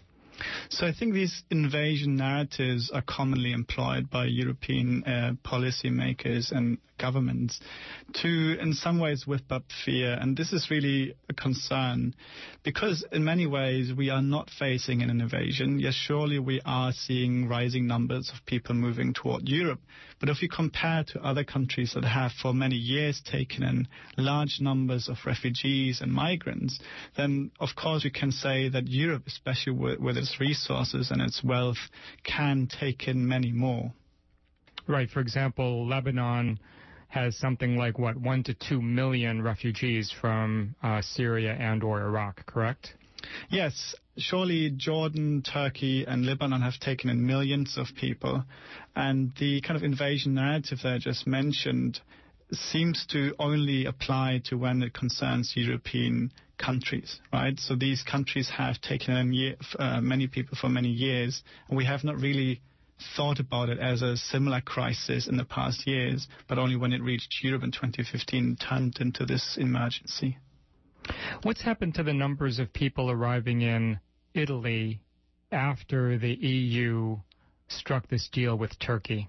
So I think these invasion narratives are commonly employed by European policymakers and governments to, in some ways, whip up fear. And this is really a concern because, in many ways, we are not facing an invasion. Yes, surely we are seeing rising numbers of people moving toward Europe. But if we compare to other countries that have for many years taken in large numbers of refugees and migrants, then, of course, we can say that Europe, especially with its resources and its wealth, can take in many more. Right. For example, Lebanon has something like, 1 to 2 million refugees from Syria and or Iraq, correct? Yes. Surely Jordan, Turkey, and Lebanon have taken in millions of people. And the kind of invasion narrative that I just mentioned seems to only apply to when it concerns European countries, right? So these countries have taken in many people for many years, and we have not really thought about it as a similar crisis in the past years, but only when it reached Europe in 2015 turned into this emergency. What's happened to the numbers of people arriving in Italy after the EU struck this deal with Turkey?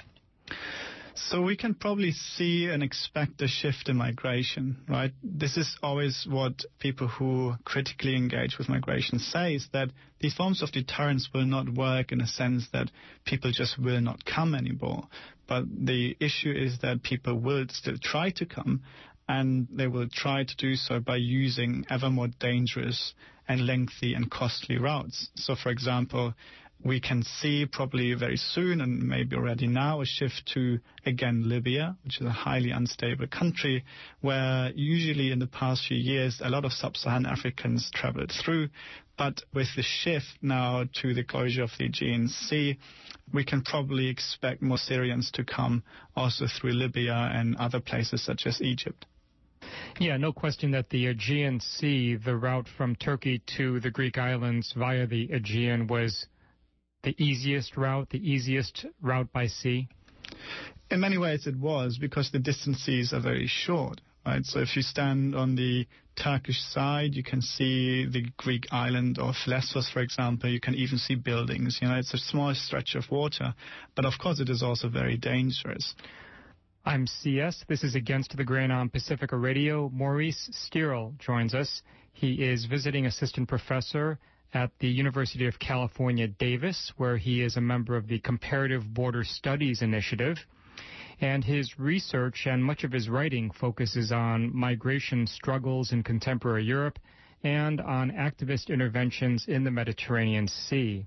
So we can probably see and expect a shift in migration, right? This is always what people who critically engage with migration say, is that these forms of deterrence will not work in a sense that people just will not come anymore. But the issue is that people will still try to come, and they will try to do so by using ever more dangerous and lengthy and costly routes. So, for example, we can see probably very soon, and maybe already now, a shift to, again, Libya, which is a highly unstable country, where usually in the past few years a lot of sub-Saharan Africans traveled through. But with the shift now to the closure of the Aegean Sea, we can probably expect more Syrians to come also through Libya and other places such as Egypt. Yeah, no question that the Aegean Sea, the route from Turkey to the Greek islands via the Aegean, was the easiest route by sea? In many ways it was, because the distances are very short, right? So if you stand on the Turkish side, you can see the Greek island of Lesbos, for example. You can even see buildings. It's a small stretch of water, but of course it is also very dangerous. I'm CS. This is Against the Grain on Pacifica Radio. Maurice Stierle joins us. He is visiting assistant professor at the University of California, Davis, where he is a member of the Comparative Border Studies Initiative. And his research and much of his writing focuses on migration struggles in contemporary Europe and on activist interventions in the Mediterranean Sea.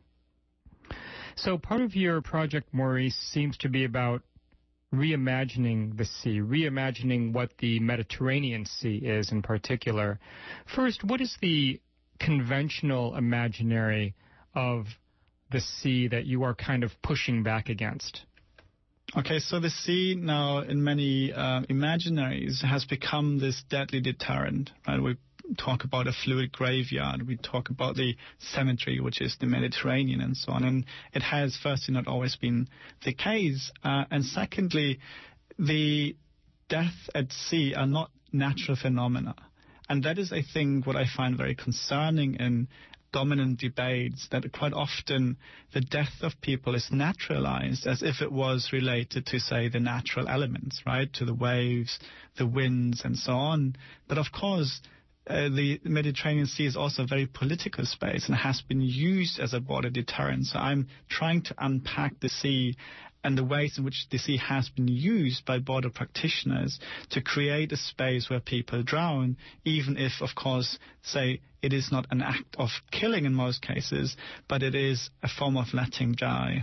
So part of your project, Maurice, seems to be about reimagining the sea, reimagining what the Mediterranean Sea is in particular. First, what is the conventional imaginary of the sea that you are kind of pushing back against? Okay, so the sea now in many imaginaries has become this deadly deterrent, right? We talk about a fluid graveyard, we talk about the cemetery, which is the Mediterranean and so on. And it has, firstly, not always been the case. And secondly, the death at sea are not natural phenomena. And that is, I think, what I find very concerning in dominant debates, that quite often the death of people is naturalized as if it was related to, say, the natural elements, right, to the waves, the winds, and so on. But of course, the Mediterranean Sea is also a very political space and has been used as a border deterrent. So I'm trying to unpack the sea and the ways in which the sea has been used by border practitioners to create a space where people drown, even if, of course, say, it is not an act of killing in most cases, but it is a form of letting die.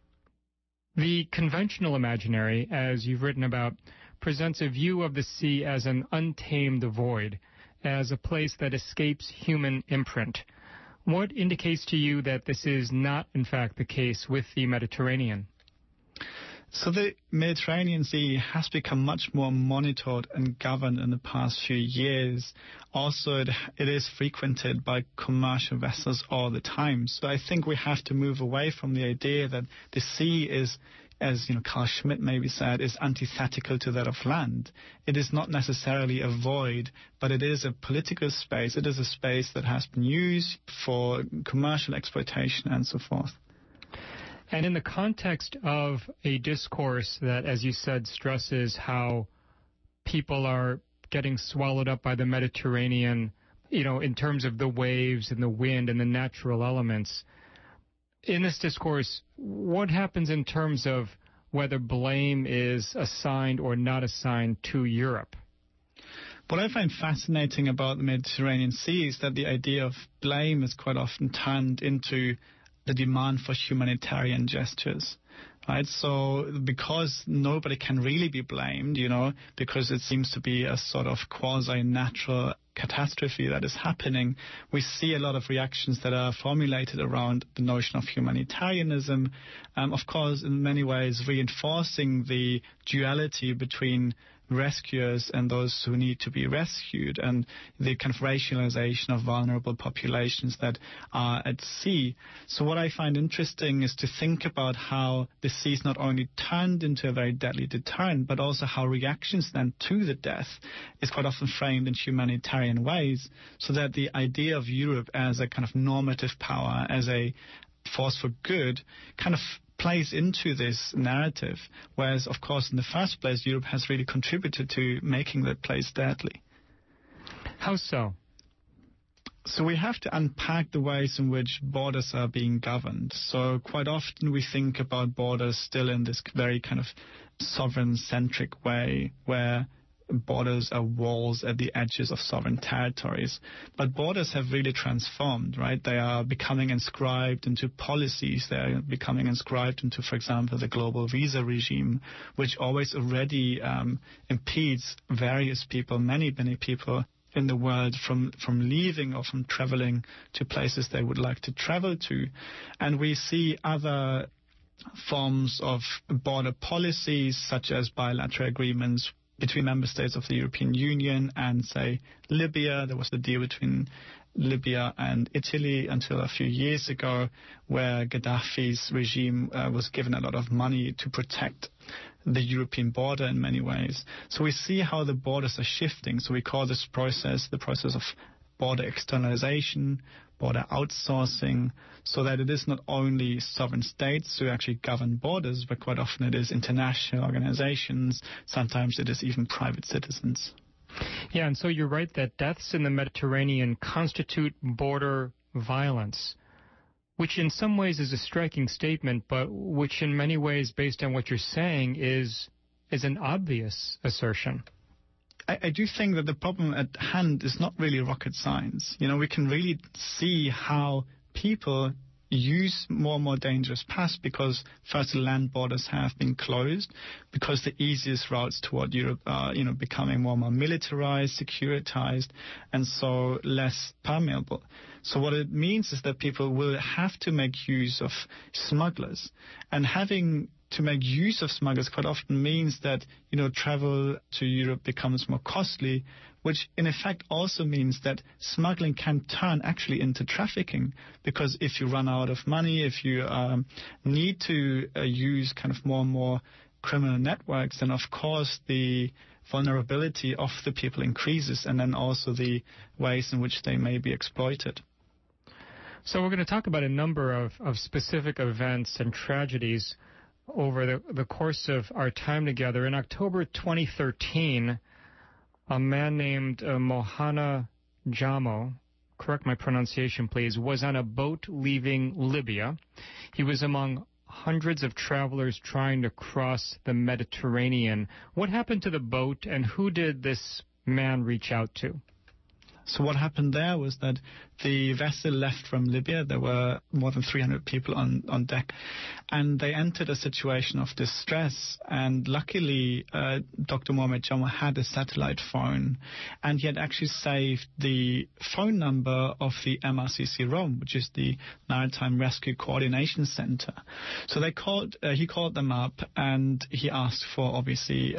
The conventional imaginary, as you've written about, presents a view of the sea as an untamed void, as a place that escapes human imprint. What indicates to you that this is not, in fact, the case with the Mediterranean? So the Mediterranean Sea has become much more monitored and governed in the past few years. Also, it is frequented by commercial vessels all the time. So I think we have to move away from the idea that the sea is, as Carl Schmitt maybe said, is antithetical to that of land. It is not necessarily a void, but it is a political space. It is a space that has been used for commercial exploitation and so forth. And in the context of a discourse that, as you said, stresses how people are getting swallowed up by the Mediterranean, in terms of the waves and the wind and the natural elements, in this discourse, what happens in terms of whether blame is assigned or not assigned to Europe? What I find fascinating about the Mediterranean Sea is that the idea of blame is quite often turned into the demand for humanitarian gestures, right? So because nobody can really be blamed, because it seems to be a sort of quasi-natural catastrophe that is happening, we see a lot of reactions that are formulated around the notion of humanitarianism, of course, in many ways reinforcing the duality between rescuers and those who need to be rescued, and the kind of racialization of vulnerable populations that are at sea. So what I find interesting is to think about how the sea is not only turned into a very deadly deterrent, but also how reactions then to the death is quite often framed in humanitarian ways, so that the idea of Europe as a kind of normative power, as a force for good, kind of plays into this narrative, whereas, of course, in the first place, Europe has really contributed to making that place deadly. How so? So we have to unpack the ways in which borders are being governed. So quite often we think about borders still in this very kind of sovereign-centric way, where borders are walls at the edges of sovereign territories. But borders have really transformed, right? They are becoming inscribed into policies. They are becoming inscribed into, for example, the global visa regime, which always already impedes various people, many people in the world from leaving or from traveling to places they would like to travel to. And we see other forms of border policies, such as bilateral agreements between member states of the European Union and, say, Libya. There was the deal between Libya and Italy until a few years ago, where Gaddafi's regime was given a lot of money to protect the European border in many ways. So we see how the borders are shifting. So we call this process the process of border externalization, border outsourcing, so that it is not only sovereign states who actually govern borders, but quite often it is international organizations, sometimes it is even private citizens. Yeah, and so you're right that deaths in the Mediterranean constitute border violence, which in some ways is a striking statement, but which in many ways, based on what you're saying, is an obvious assertion. I do think that the problem at hand is not really rocket science. We can really see how people use more and more dangerous paths because first the land borders have been closed, because the easiest routes toward Europe are becoming more and more militarized, securitized, and so less permeable. So what it means is that people will have to make use of smugglers, and having to make use of smugglers quite often means that travel to Europe becomes more costly, which in effect also means that smuggling can turn actually into trafficking, because if you run out of money, if you need to use kind of more and more criminal networks, then of course the vulnerability of the people increases, and then also the ways in which they may be exploited. So we're going to talk about a number of specific events and tragedies over the course of our time together. In October 2013, a man named Mohana Jamo, correct my pronunciation please, was on a boat leaving Libya. He was among hundreds of travelers trying to cross the Mediterranean. What happened to the boat, and who did this man reach out to? So what happened there was that the vessel left from Libya. There were more than 300 people on deck, and they entered a situation of distress. And luckily, Dr. Mohamed Jamo had a satellite phone, and he had actually saved the phone number of the MRCC Rome, which is the Maritime Rescue Coordination Center. So he called them up, and he asked for obviously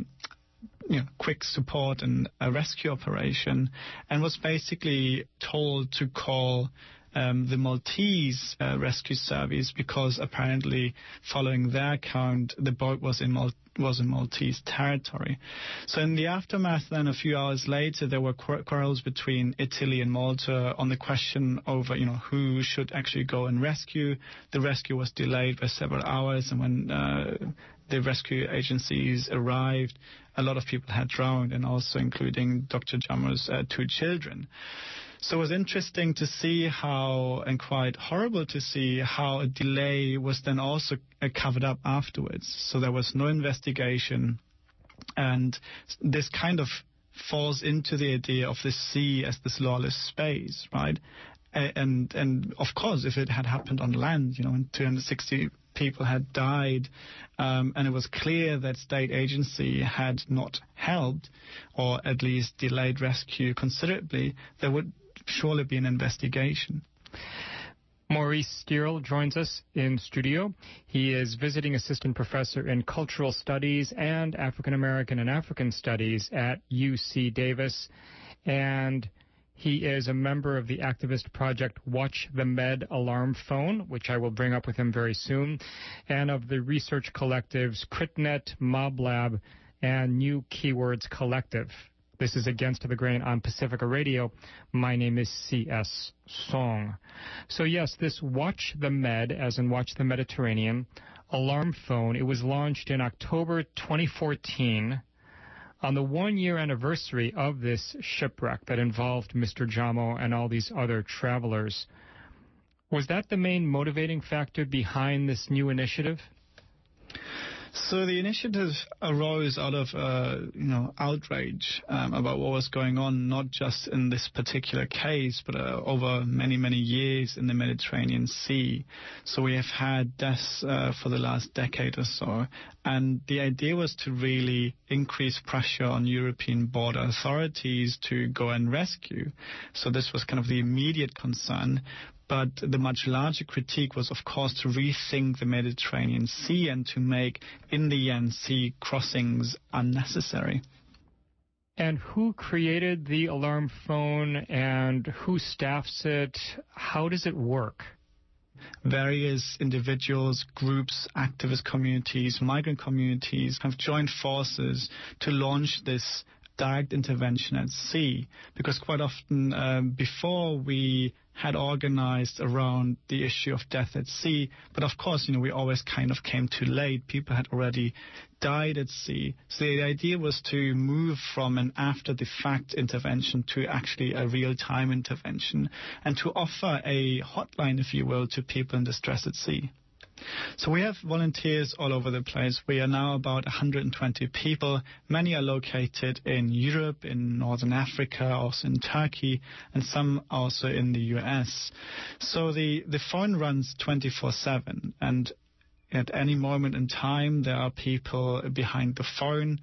quick support and a rescue operation, and was basically told to call the Maltese rescue service, because apparently, following their account, the boat was in Maltese territory. So in the aftermath then, a few hours later, there were quarrels between Italy and Malta on the question over, who should actually go and rescue. The rescue was delayed by several hours, and when the rescue agencies arrived, a lot of people had drowned, and also including Dr. Jamo's 2 children. So it was interesting to see how, and quite horrible to see how, a delay was then also covered up afterwards. So there was no investigation, and this kind of falls into the idea of the sea as this lawless space, right? And of course, if it had happened on land, and 260 people had died, and it was clear that state agency had not helped, or at least delayed rescue considerably, there would surely be an investigation. Maurice Stierle joins us in studio. He is visiting assistant professor in cultural studies and African American and African studies at UC Davis, and he is a member of the activist project Watch the Med Alarm Phone, which I will bring up with him very soon, and of the research collectives CritNet, MobLab, and New Keywords Collective. This is Against the Grain on Pacifica Radio. My name is C.S. Song. So yes, this Watch the Med, as in Watch the Mediterranean, alarm phone, it was launched in October 2014 on the 1-year anniversary of this shipwreck that involved Mr. Jamo and all these other travelers. Was that the main motivating factor behind this new initiative? So the initiative arose out of, outrage about what was going on, not just in this particular case, but over many, many years in the Mediterranean Sea. So we have had deaths for the last decade or so. And the idea was to really increase pressure on European border authorities to go and rescue. So this was kind of the immediate concern. But the much larger critique was, of course, to rethink the Mediterranean Sea and to make, in the end, sea crossings unnecessary. And who created the alarm phone, and who staffs it? How does it work? Various individuals, groups, activist communities, migrant communities have joined forces to launch this direct intervention at sea, because quite often before we had organized around the issue of death at sea, but of course, we always kind of came too late. People had already died at sea. So the idea was to move from an after-the-fact intervention to actually a real-time intervention, and to offer a hotline, if you will, to people in distress at sea. So we have volunteers all over the place. We are now about 120 people. Many are located in Europe, in Northern Africa, also in Turkey, and some also in the US. So the phone runs 24/7, and at any moment in time, there are people behind the phone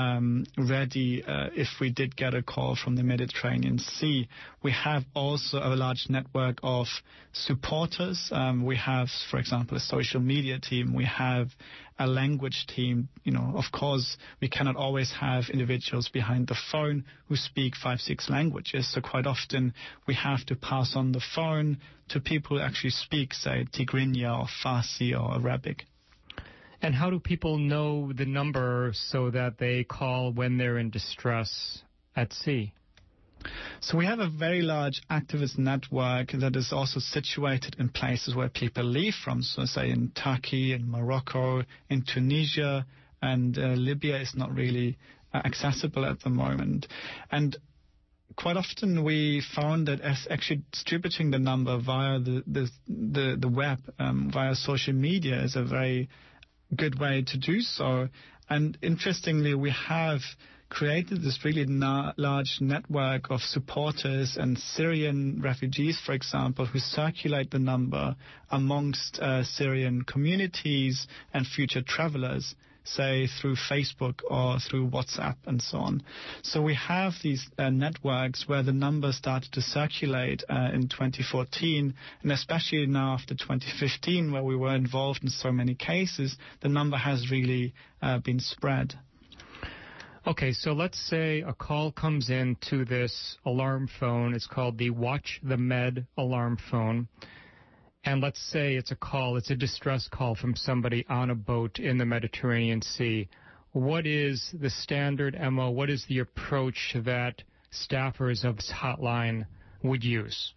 ready if we did get a call from the Mediterranean Sea. We have also a large network of supporters. We have, for example, a social media team. We have a language team. Of course, we cannot always have individuals behind the phone who speak 5-6 languages. So quite often we have to pass on the phone to people who actually speak, say, Tigrinya or Farsi or Arabic. And how do people know the number so that they call when they're in distress at sea? So we have a very large activist network that is also situated in places where people leave from. So say in Turkey, in Morocco, in Tunisia, and Libya is not really accessible at the moment. And quite often we found that as actually distributing the number via the web, via social media is a very good way to do so. And interestingly, we have created this really large network of supporters and Syrian refugees, for example, who circulate the number amongst Syrian communities and future travelers, say through Facebook or through WhatsApp and so on. So we have these networks where the numbers started to circulate in 2014, and especially now after 2015, where we were involved in so many cases, the number has really been spread. Okay, so let's say a call comes in to this alarm phone. It's called the Watch the Med alarm phone. And let's say it's a distress call from somebody on a boat in the Mediterranean Sea. What is the standard MO? What is the approach that staffers of this hotline would use?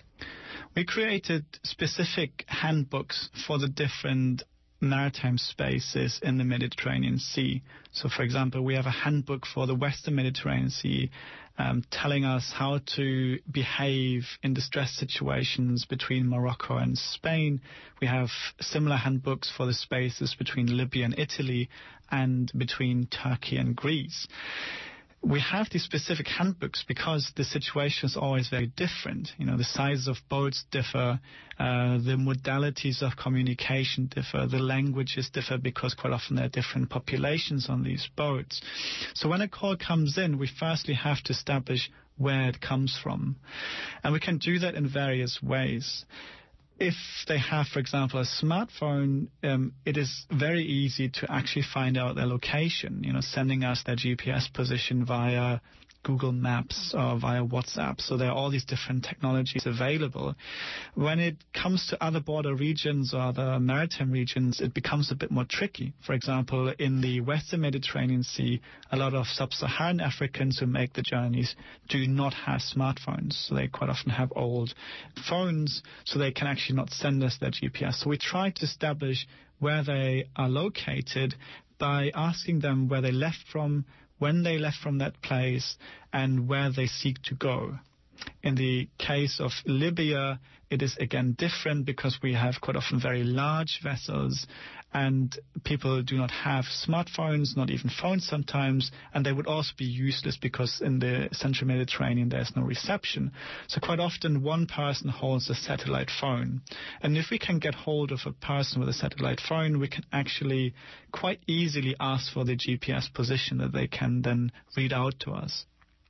We created specific handbooks for the different maritime spaces in the Mediterranean Sea. So, for example, we have a handbook for the Western Mediterranean Sea telling us how to behave in distress situations between Morocco and Spain. We have similar handbooks for the spaces between Libya and Italy and between Turkey and Greece. We have these specific handbooks because the situation is always very different. The sizes of boats differ, the modalities of communication differ, the languages differ because quite often there are different populations on these boats. So when a call comes in, we firstly have to establish where it comes from. And we can do that in various ways. If they have, for example, a smartphone, it is very easy to actually find out their location, sending us their GPS position via Google Maps or via WhatsApp. So there are all these different technologies available. When it comes to other border regions or other maritime regions, it becomes a bit more tricky. For example, in the Western Mediterranean Sea, a lot of sub-Saharan Africans who make the journeys do not have smartphones. So they quite often have old phones, so they can actually not send us their GPS. So we try to establish where they are located by asking them where they left from, when they left from that place, and where they seek to go. In the case of Libya, it is again different because we have quite often very large vessels and people do not have smartphones, not even phones sometimes, and they would also be useless because in the central Mediterranean there's no reception. So quite often one person holds a satellite phone. And if we can get hold of a person with a satellite phone, we can actually quite easily ask for the GPS position that they can then read out to us.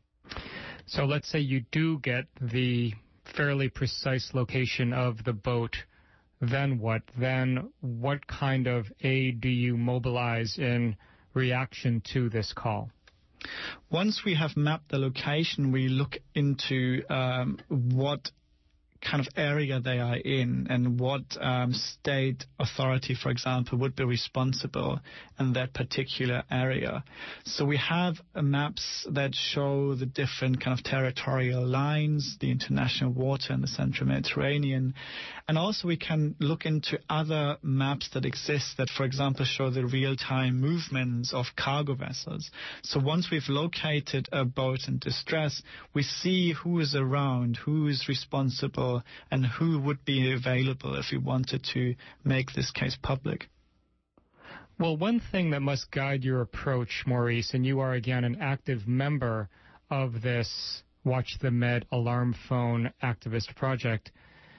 So let's say you do get the fairly precise location of the boat. Then what? Then what kind of aid do you mobilize in reaction to this call? Once we have mapped the location, we look into what kind of area they are in and what state authority, for example, would be responsible in that particular area. So we have maps that show the different kind of territorial lines, the international water in the central Mediterranean. And also we can look into other maps that exist that, for example, show the real-time movements of cargo vessels. So once we've located a boat in distress, we see who is around, who is responsible, and who would be available if we wanted to make this case public. Well, one thing that must guide your approach, Maurice, and you are again an active member of this Watch the Med alarm phone activist project,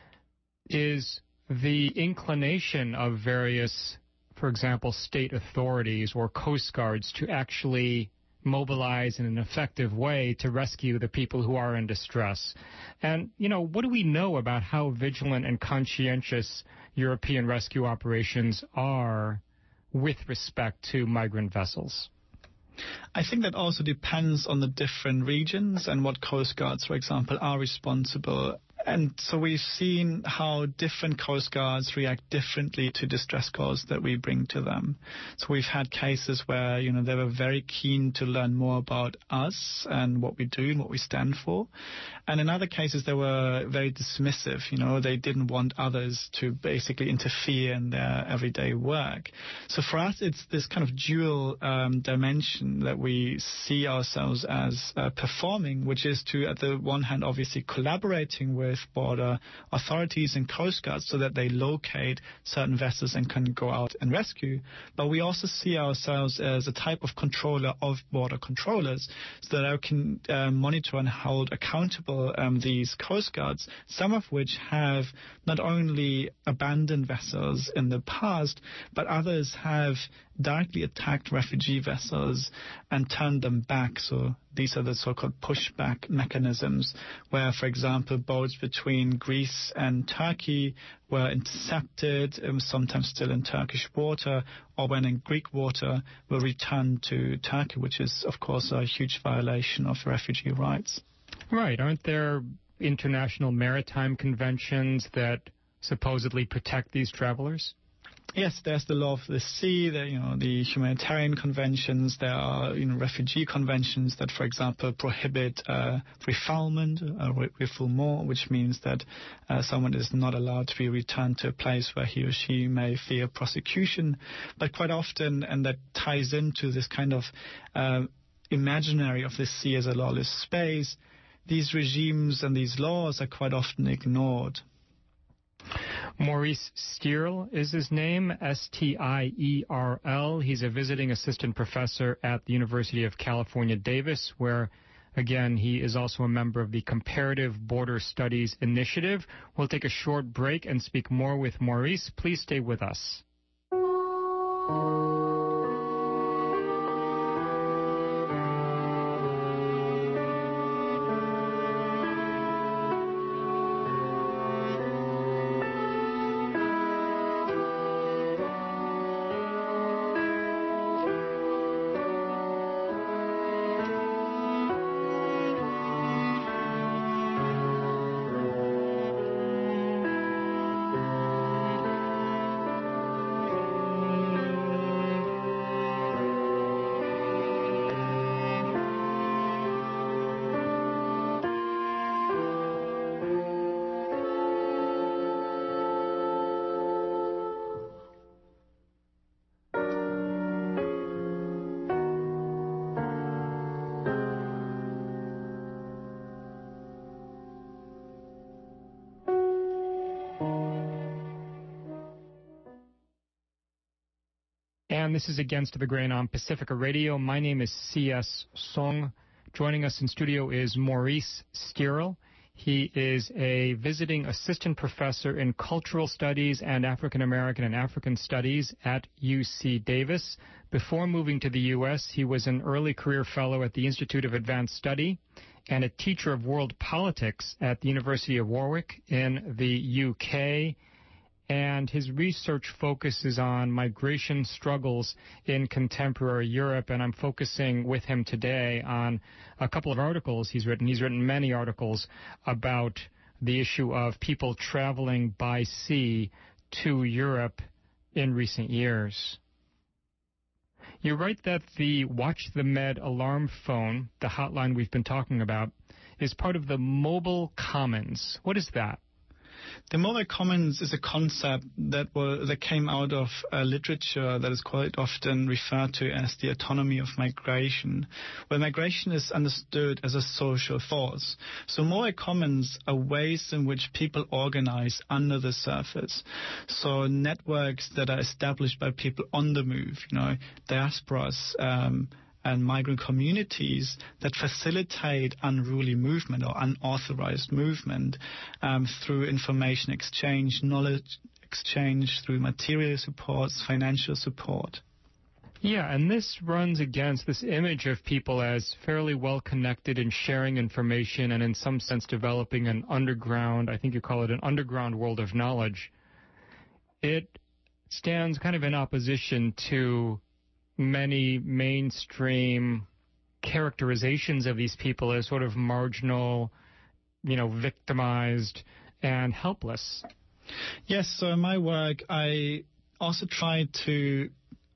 is the inclination of various, for example, state authorities or Coast Guards to actually mobilize in an effective way to rescue the people who are in distress. And, what do we know about how vigilant and conscientious European rescue operations are with respect to migrant vessels? I think that also depends on the different regions and what Coast Guards, for example, are responsible. And so we've seen how different Coast Guards react differently to distress calls that we bring to them. So we've had cases where, they were very keen to learn more about us and what we do and what we stand for. And in other cases, they were very dismissive. They didn't want others to basically interfere in their everyday work. So for us, it's this kind of dual dimension that we see ourselves as performing, which is to, at the one hand, obviously collaborating with border authorities and Coast Guards so that they locate certain vessels and can go out and rescue. But we also see ourselves as a type of controller of border controllers so that I can monitor and hold accountable these Coast Guards, some of which have not only abandoned vessels in the past, but others have directly attacked refugee vessels and turned them back. So these are the so-called pushback mechanisms where, for example, boats between Greece and Turkey were intercepted, sometimes still in Turkish water, or when in Greek water, were returned to Turkey, which is, of course, a huge violation of refugee rights. Right. Aren't there international maritime conventions that supposedly protect these travelers? Yes, there's the law of the sea, the humanitarian conventions, there are refugee conventions that, for example, prohibit refoulement, refoulement, which means that someone is not allowed to be returned to a place where he or she may fear prosecution. But quite often, and that ties into this kind of imaginary of the sea as a lawless space, these regimes and these laws are quite often ignored. Maurice Stierl is his name, Stierl. He's a visiting assistant professor at the University of California, Davis, where, again, he is also a member of the Comparative Border Studies Initiative. We'll take a short break and speak more with Maurice. Please stay with us. And this is Against the Grain on Pacifica Radio. My name is C.S. Song. Joining us in studio is Maurice Stierl. He is a visiting assistant professor in cultural studies and African American and African studies at UC Davis. Before moving to the U.S., he was an early career fellow at the Institute of Advanced Study and a teacher of world politics at the University of Warwick in the U.K., and his research focuses on migration struggles in contemporary Europe, and I'm focusing with him today on a couple of articles he's written. He's written many articles about the issue of people traveling by sea to Europe in recent years. You write that the Watch the Med alarm phone, the hotline we've been talking about, is part of the Mobile Commons. What is that? The Mobile Commons is a concept that came out of literature that is quite often referred to as the autonomy of migration, where migration is understood as a social force. So Mobile Commons are ways in which people organize under the surface. So networks that are established by people on the move, diasporas, and migrant communities that facilitate unruly movement or unauthorized movement through information exchange, knowledge exchange, through material supports, financial support. Yeah, and this runs against this image of people as fairly well connected in sharing information and in some sense developing an underground, I think you call it an underground world of knowledge. It stands kind of in opposition to many mainstream characterizations of these people as sort of marginal, victimized and helpless. Yes, so in my work, I also try to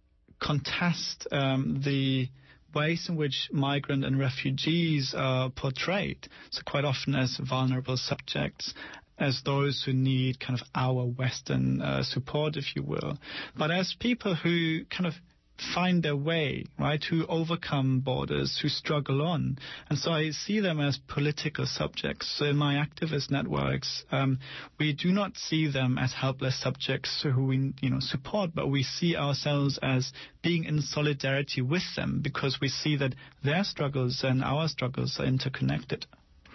contest the ways in which migrant and refugees are portrayed, so quite often as vulnerable subjects, as those who need kind of our Western support, if you will, but as people who kind of find their way, right, who overcome borders, who struggle on. And so I see them as political subjects. So in my activist networks, we do not see them as helpless subjects who we, support, but we see ourselves as being in solidarity with them because we see that their struggles and our struggles are interconnected.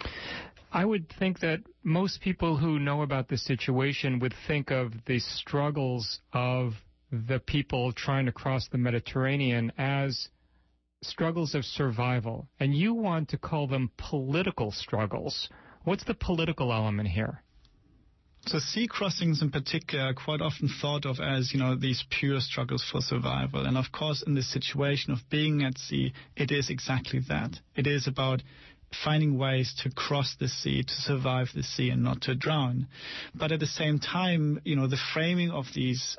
I would think that most people who know about this situation would think of the struggles of the people trying to cross the Mediterranean as struggles of survival, and you want to call them political struggles. What's the political element here? So sea crossings in particular are quite often thought of as, these pure struggles for survival. And of course, in this situation of being at sea, it is exactly that. It is about finding ways to cross the sea, to survive the sea and not to drown. But at the same time, the framing of these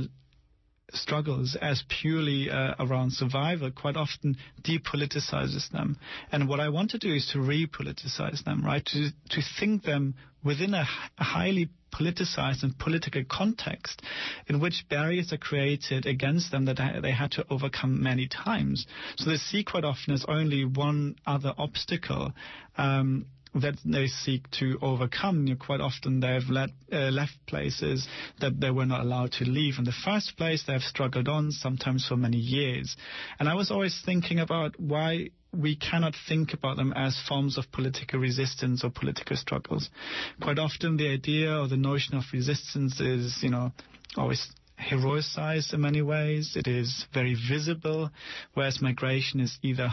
struggles as purely around survival quite often depoliticizes them. And what I want to do is to repoliticize them, right? To think them within a highly politicized and political context in which barriers are created against them that they had to overcome many times. So the sea quite often is only one other obstacle that they seek to overcome. Quite often they have left places that they were not allowed to leave. In the first place, they have struggled on, sometimes for many years. And I was always thinking about why we cannot think about them as forms of political resistance or political struggles. Quite often the idea or the notion of resistance is, always heroicized in many ways. It is very visible, whereas migration is either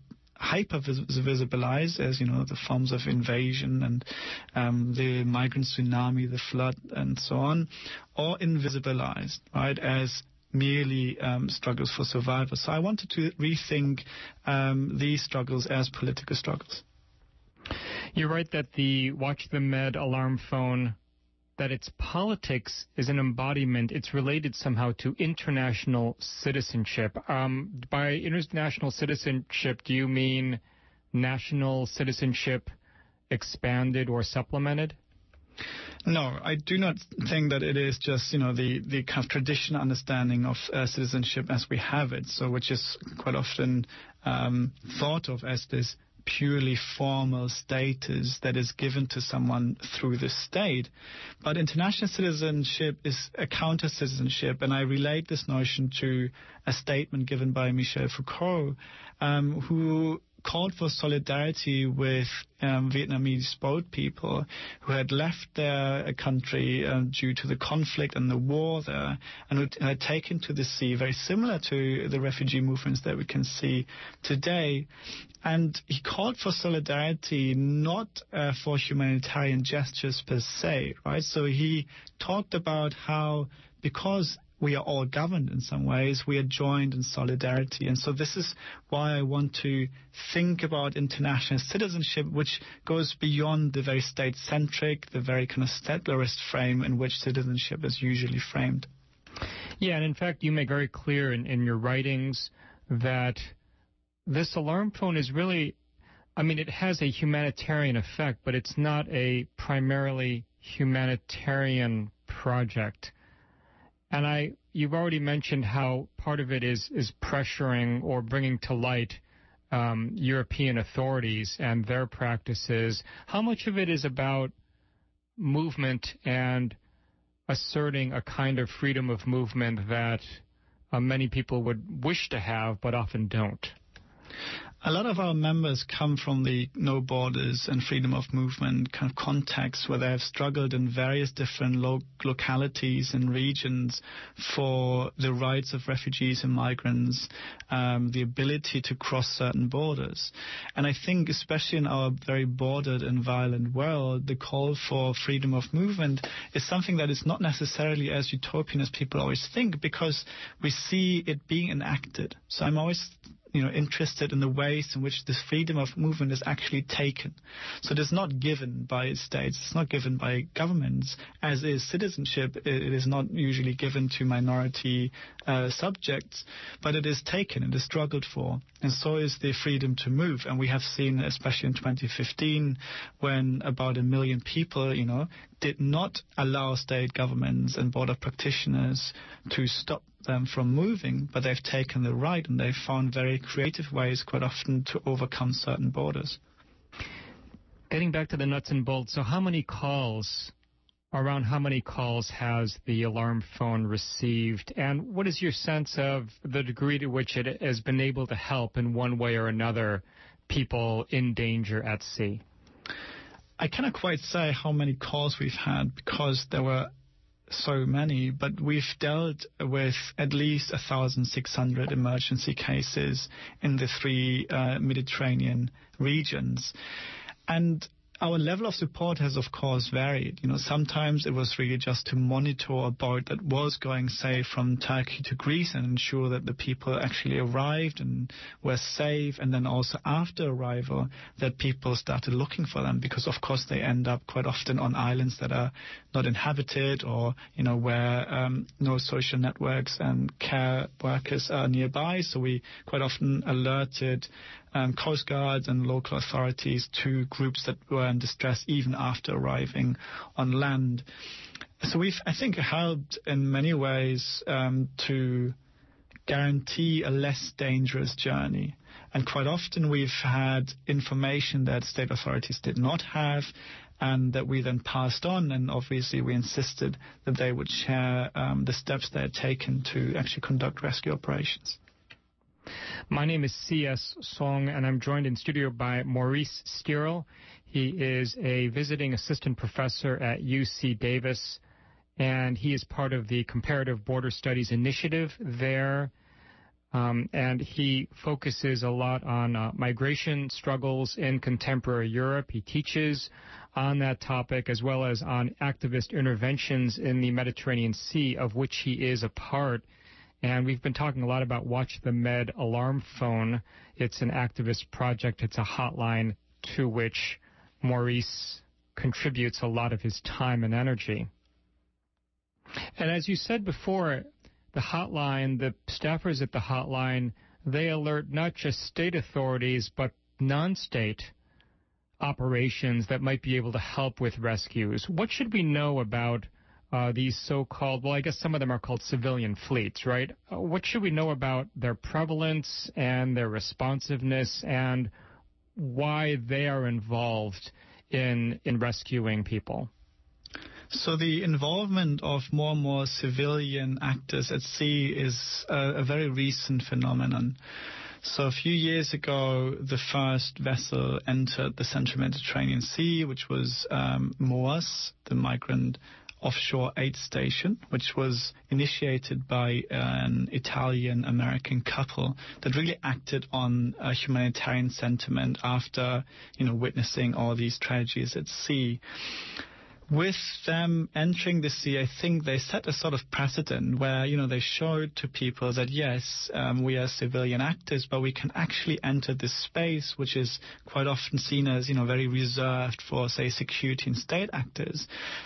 hyper-visibilized as, the forms of invasion and the migrant tsunami, the flood, and so on, or invisibilized, right, as merely struggles for survival. So I wanted to rethink these struggles as political struggles. You write that the Watch the Med alarm phone, that its politics is an embodiment, it's related somehow to international citizenship. By international citizenship, do you mean national citizenship expanded or supplemented? No, I do not think that it is just, the kind of traditional understanding of citizenship as we have it, so which is quite often thought of as this purely formal status that is given to someone through the state. But international citizenship is a counter-citizenship, and I relate this notion to a statement given by Michel Foucault, who called for solidarity with Vietnamese boat people who had left their country due to the conflict and the war there, and who had taken to the sea, very similar to the refugee movements that we can see today. And he called for solidarity, not for humanitarian gestures per se, right? So he talked about how, because we are all governed in some ways, we are joined in solidarity. And so this is why I want to think about international citizenship, which goes beyond the very state-centric, the very kind of settlerist frame in which citizenship is usually framed. Yeah, and in fact, you make very clear in your writings that this alarm phone is really, I mean, it has a humanitarian effect, but it's not a primarily humanitarian project. And you've already mentioned how part of it is pressuring or bringing to light European authorities and their practices. How much of it is about movement and asserting a kind of freedom of movement that many people would wish to have but often don't? A lot of our members come from the no borders and freedom of movement kind of context where they have struggled in various different localities and regions for the rights of refugees and migrants, the ability to cross certain borders. And I think especially in our very bordered and violent world, the call for freedom of movement is something that is not necessarily as utopian as people always think, because we see it being enacted. So I'm always interested in the ways in which this freedom of movement is actually taken. So it is not given by states, it's not given by governments, as is citizenship. It is not usually given to minority subjects, but it is taken, it is struggled for. And so is the freedom to move. And we have seen, especially in 2015, when about 1 million people, did not allow state governments and border practitioners to stop them from moving, but they've taken the right and they've found very creative ways quite often to overcome certain borders. Getting back to the nuts and bolts, so around how many calls has the alarm phone received, and what is your sense of the degree to which it has been able to help in one way or another people in danger at sea? I cannot quite say how many calls we've had because there were so many, but we've dealt with at least 1,600 emergency cases in the 3 Mediterranean regions. And our level of support has, of course, varied. Sometimes it was really just to monitor a boat that was going, say, from Turkey to Greece and ensure that the people actually arrived and were safe. And then also after arrival, that people started looking for them because, of course, they end up quite often on islands that are not inhabited or, where no social networks and care workers are nearby. So we quite often alerted Coast Guards and local authorities to groups that were in distress even after arriving on land. So we've, I think, helped in many ways to guarantee a less dangerous journey. And quite often we've had information that state authorities did not have and that we then passed on, and obviously we insisted that they would share the steps they had taken to actually conduct rescue operations. My name is C.S. Song, and I'm joined in studio by Maurice Stierl. He is a visiting assistant professor at UC Davis, and he is part of the Comparative Border Studies Initiative there. And he focuses a lot on migration struggles in contemporary Europe. He teaches on that topic as well as on activist interventions in the Mediterranean Sea, of which he is a part. And we've been talking a lot about Watch the Med Alarm Phone. It's an activist project. It's a hotline to which Maurice contributes a lot of his time and energy. And as you said before, the hotline, the staffers at the hotline, they alert not just state authorities, but non-state operations that might be able to help with rescues. What should we know about these so-called, well, I guess some of them are called civilian fleets, right? What should we know about their prevalence and their responsiveness and why they are involved in rescuing people? So the involvement of more and more civilian actors at sea is a very recent phenomenon. So a few years ago, the first vessel entered the central Mediterranean Sea, which was MOAS, the Migrant Offshore Aid Station, which was initiated by an Italian-American couple that really acted on a humanitarian sentiment after, witnessing all these tragedies at sea. with them entering the sea, I think they set a sort of precedent where, they showed to people that, yes, we are civilian actors, but we can actually enter this space, which is quite often seen as, very reserved for, say, security and state actors.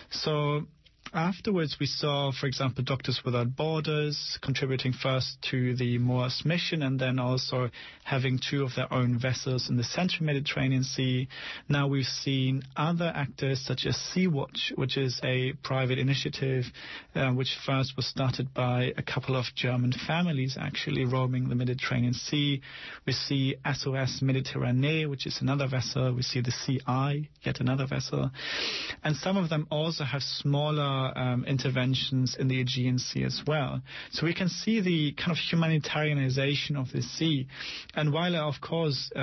So afterwards, we saw, for example, Doctors Without Borders contributing first to the MOAS mission and then also having 2 of their own vessels in the Central Mediterranean Sea. Now we've seen other actors such as Sea-Watch, which is a private initiative which first was started by a couple of German families actually roaming the Mediterranean Sea. We see SOS Mediterranee, which is another vessel. We see the CI, yet another vessel. And some of them also have smaller interventions in the Aegean Sea as well. So we can see the kind of humanitarianization of the sea. And while I, of course,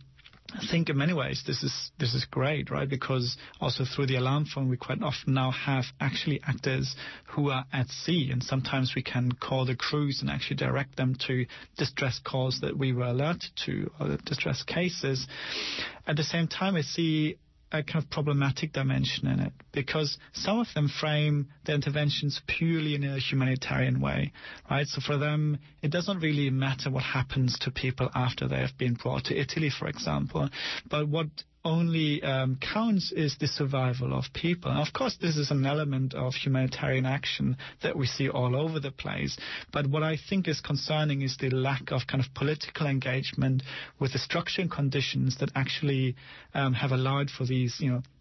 think in many ways this is great, right? Because also through the alarm phone, we quite often now have actually actors who are at sea, and sometimes we can call the crews and actually direct them to distress calls that we were alerted to, or distress cases. At the same time, I see a kind of problematic dimension in it, because some of them frame the interventions purely in a humanitarian way, right? So for them, it doesn't really matter what happens to people after they have been brought to Italy, for example, but what only counts is the survival of people. And of course, this is an element of humanitarian action that we see all over the place. But what I think is concerning is the lack of kind of political engagement with the structure and conditions that actually have allowed for these,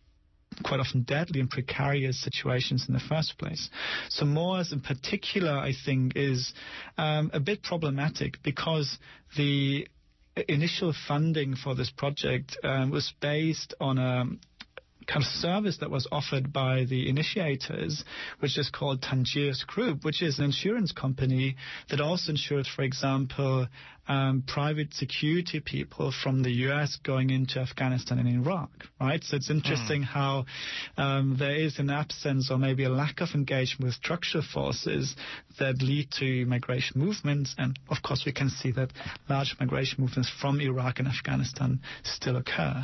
quite often deadly and precarious situations in the first place. So MOAS in particular, I think, is a bit problematic because the initial funding for this project was based on a kind of service that was offered by the initiators, which is called Tangiers Group, which is an insurance company that also insured, for example, private security people from the US going into Afghanistan and Iraq, right? So it's interesting how there is an absence or maybe a lack of engagement with structural forces that lead to migration movements. And of course, we can see that large migration movements from Iraq and Afghanistan still occur.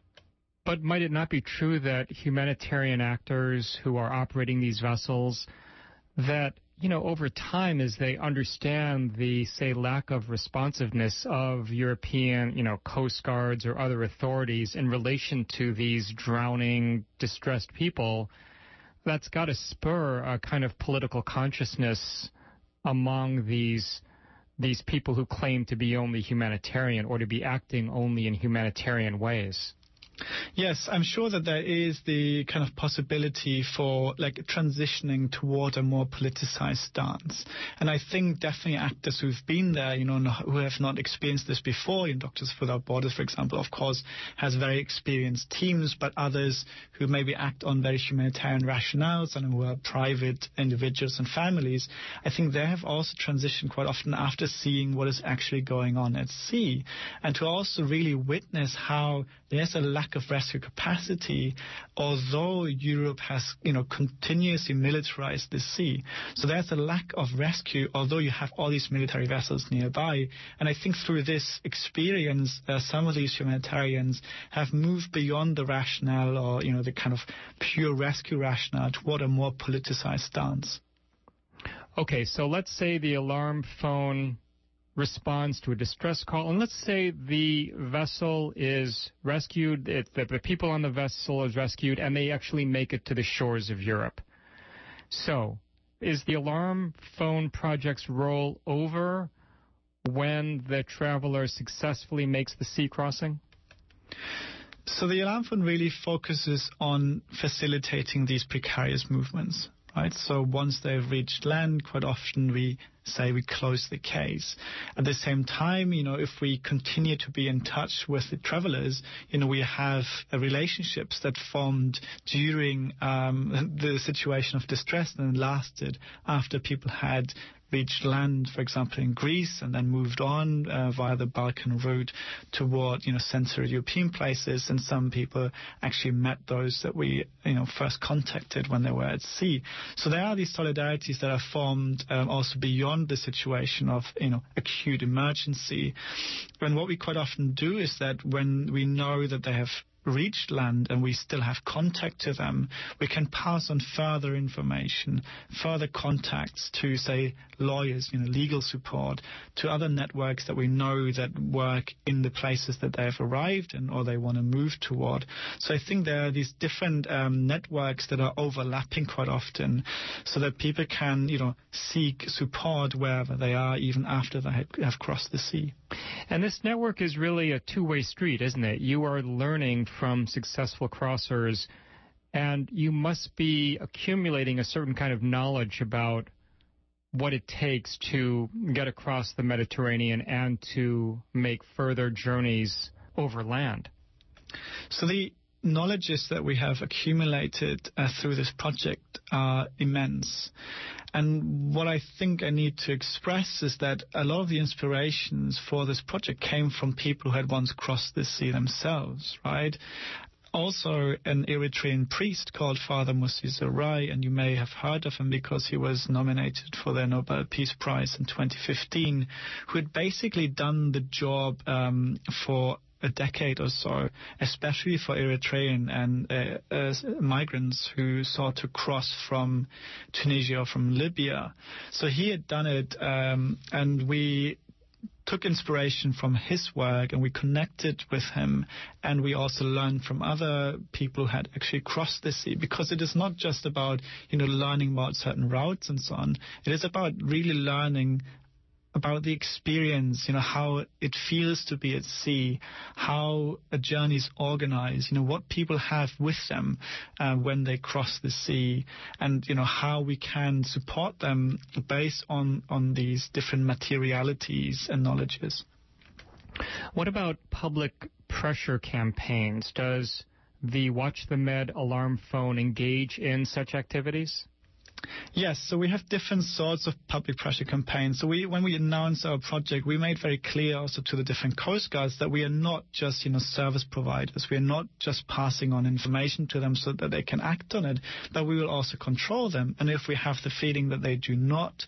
But might it not be true that humanitarian actors who are operating these vessels, that, over time, as they understand the, say, lack of responsiveness of European, coast guards or other authorities in relation to these drowning, distressed people, that's got to spur a kind of political consciousness among these people who claim to be only humanitarian or to be acting only in humanitarian ways? Yes, I'm sure that there is the kind of possibility for transitioning toward a more politicized stance. And I think definitely actors who've been there, who have not experienced this before, Doctors Without Borders, for example, of course, has very experienced teams, but others who maybe act on very humanitarian rationales and who are private individuals and families, I think they have also transitioned quite often after seeing what is actually going on at sea, and to also really witness how there's a lack of rescue capacity, although Europe has, continuously militarized the sea. So there's a lack of rescue, although you have all these military vessels nearby. And I think through this experience, some of these humanitarians have moved beyond the rationale or, the kind of pure rescue rationale toward a more politicized stance. Okay, so let's say the alarm phone responds to a distress call, and let's say the vessel is rescued, the people on the vessel is rescued, and they actually make it to the shores of Europe. So, is the alarm phone project's role over when the traveler successfully makes the sea crossing? So the alarm phone really focuses on facilitating these precarious movements. Right? So once they've reached land, quite often we say we close the case. At the same time, if we continue to be in touch with the travelers, we have relationships that formed during the situation of distress and lasted after people had reached land, for example, in Greece, and then moved on via the Balkan route toward, Central European places. And some people actually met those that we, first contacted when they were at sea. So there are these solidarities that are formed also beyond the situation of, acute emergency. And what we quite often do is that when we know that they have reached land and we still have contact to them, we can pass on further information, further contacts to, say, lawyers, legal support, to other networks that we know that work in the places that they have arrived in or they want to move toward. So I think there are these different networks that are overlapping quite often so that people can, seek support wherever they are, even after they have crossed the sea. And this network is really a two-way street, isn't it? You are learning from successful crossers, and you must be accumulating a certain kind of knowledge about what it takes to get across the Mediterranean and to make further journeys over land. So the knowledges that we have accumulated through this project are immense. And what I think I need to express is that a lot of the inspirations for this project came from people who had once crossed the sea themselves, right? Also, an Eritrean priest called Father Musi Zerai, and you may have heard of him because he was nominated for the Nobel Peace Prize in 2015, who had basically done the job for a decade or so, especially for Eritrean and migrants who sought to cross from Tunisia or from Libya. So he had done it, and we took inspiration from his work and we connected with him, and we also learned from other people who had actually crossed the sea, because it is not just about learning about certain routes and so on. It is about really learning about the experience, how it feels to be at sea, how a journey is organized, what people have with them when they cross the sea, and, how we can support them based on these different materialities and knowledges. What about public pressure campaigns? Does the Watch the Med alarm phone engage in such activities? Yes, so we have different sorts of public pressure campaigns. So when we announced our project, we made very clear also to the different Coast Guards that we are not just, service providers. We are not just passing on information to them so that they can act on it, but we will also control them. And if we have the feeling that they do not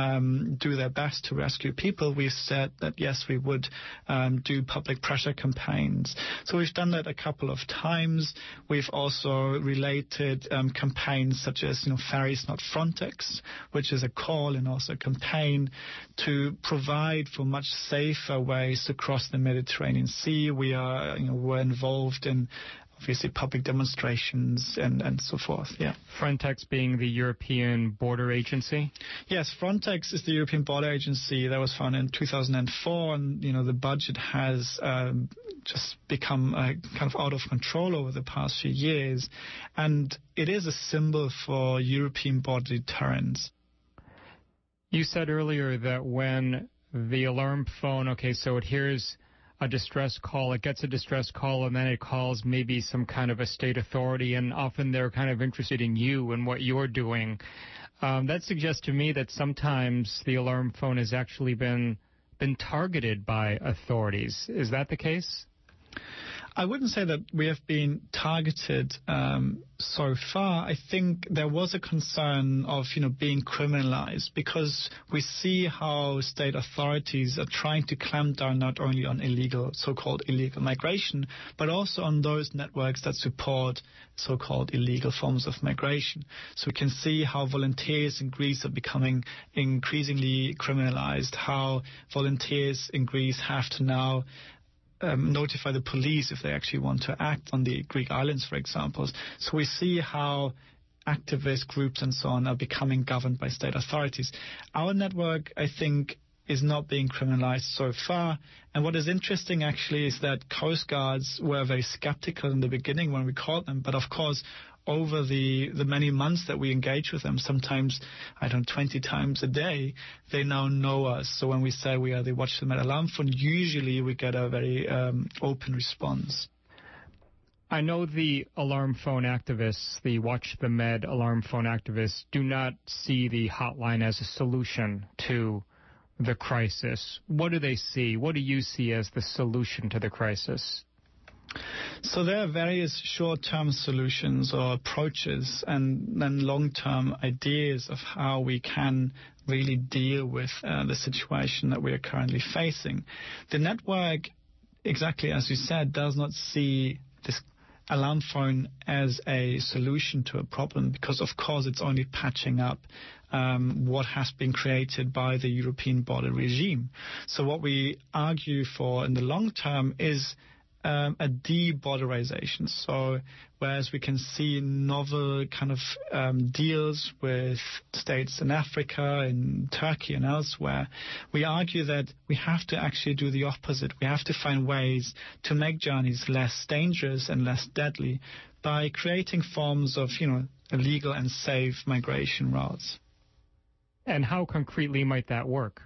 do their best to rescue people, we've said that, yes, we would do public pressure campaigns. So we've done that a couple of times. We've also related campaigns such as, Ferries Not Frontex, which is a call and also a campaign to provide for much safer ways to cross the Mediterranean Sea. We are, we're involved in obviously public demonstrations and so forth. Yeah. Frontex being the European Border Agency? Yes, Frontex is the European Border Agency that was founded in 2004, and the budget has just become kind of out of control over the past few years, and it is a symbol for European border deterrence. You said earlier that when the alarm phone, so it hears a distress call, it gets a distress call, and then it calls maybe some kind of a state authority, and often they're kind of interested in you and what you're doing. That suggests to me that sometimes the alarm phone has actually been targeted by authorities. Is that the case? I wouldn't say that we have been targeted so far. I think there was a concern of, being criminalized, because we see how state authorities are trying to clamp down not only on so-called illegal migration, but also on those networks that support so-called illegal forms of migration. So we can see how volunteers in Greece are becoming increasingly criminalized, how volunteers in Greece have to now notify the police if they actually want to act on the Greek islands, for example. So we see how activist groups and so on are becoming governed by state authorities. Our network, I think, is not being criminalized so far. And what is interesting, actually, is that Coast Guards were very skeptical in the beginning when we called them. But, of course, over the many months that we engage with them, sometimes, 20 times a day, they now know us. So when we say we are the Watch the Med alarm phone, usually we get a very open response. I know the alarm phone activists, the Watch the Med alarm phone activists, do not see the hotline as a solution to the crisis. What do they see? What do you see as the solution to the crisis? So there are various short-term solutions or approaches, and then long-term ideas of how we can really deal with the situation that we are currently facing. The network, exactly as you said, does not see this alarm phone as a solution to a problem, because of course it's only patching up what has been created by the European border regime. So what we argue for in the long term is a de-borderization. So whereas we can see novel kind of deals with states in Africa, in Turkey and elsewhere, we argue that we have to actually do the opposite. We have to find ways to make journeys less dangerous and less deadly by creating forms of, legal and safe migration routes. And how concretely might that work?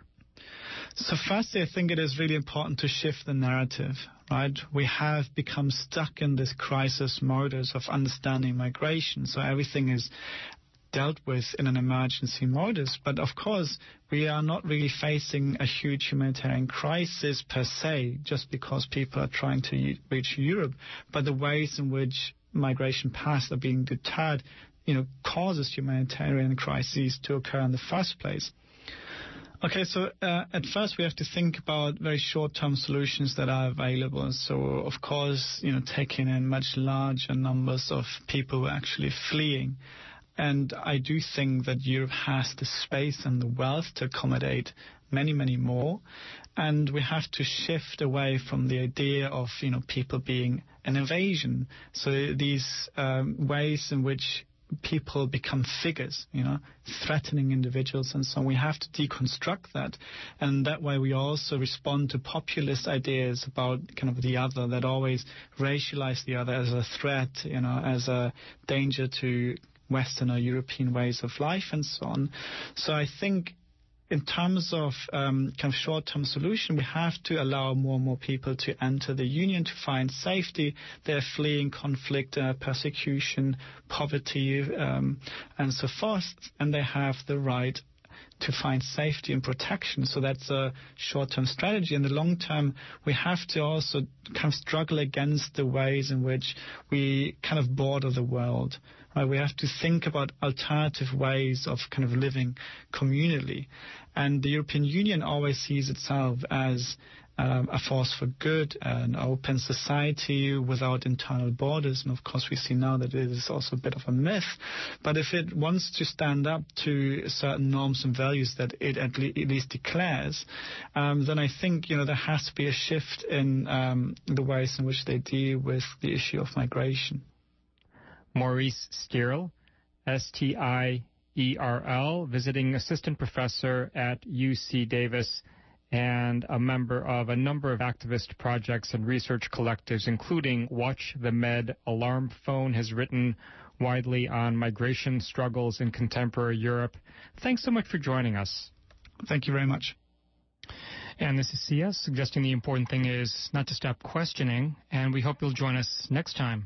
So firstly, I think it is really important to shift the narrative, right? We have become stuck in this crisis modus of understanding migration. So everything is dealt with in an emergency modus. But of course, we are not really facing a huge humanitarian crisis per se, just because people are trying to reach Europe. But the ways in which migration paths are being deterred, causes humanitarian crises to occur in the first place. Okay, so at first we have to think about very short-term solutions that are available. So, of course, taking in much larger numbers of people who are actually fleeing. And I do think that Europe has the space and the wealth to accommodate many, many more. And we have to shift away from the idea of, people being an invasion. So these ways in which people become figures, threatening individuals and so on. We have to deconstruct that. And that way we also respond to populist ideas about kind of the other that always racialize the other as a threat, as a danger to Western or European ways of life and so on. So I think in terms of kind of short-term solution, we have to allow more and more people to enter the Union to find safety. They're fleeing conflict, persecution, poverty, and so forth, and they have the right to find safety and protection. So that's a short-term strategy. In the long term, we have to also kind of struggle against the ways in which we kind of border the world. Right? We have to think about alternative ways of kind of living communally. And the European Union always sees itself as a force for good, an open society without internal borders. And of course, we see now that it is also a bit of a myth. But if it wants to stand up to certain norms and values that it at least declares, then I think, there has to be a shift in the ways in which they deal with the issue of migration. Maurice Stierl, Stierl, visiting assistant professor at UC Davis and a member of a number of activist projects and research collectives, including Watch the Med. Alarm Phone has written widely on migration struggles in contemporary Europe. Thanks so much for joining us. Thank you very much. And this is CS, suggesting the important thing is not to stop questioning, and we hope you'll join us next time.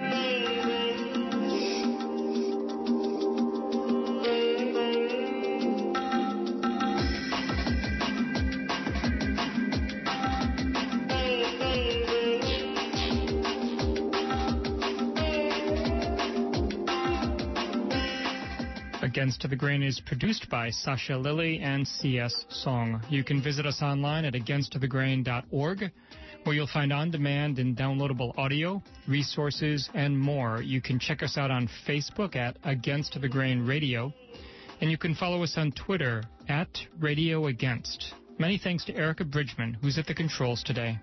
Against the Grain is produced by Sasha Lilly and C.S. Song. You can visit us online at againstthegrain.org, where you'll find on-demand and downloadable audio, resources, and more. You can check us out on Facebook at Against the Grain Radio, and you can follow us on Twitter at Radio Against. Many thanks to Erica Bridgman, who's at the controls today.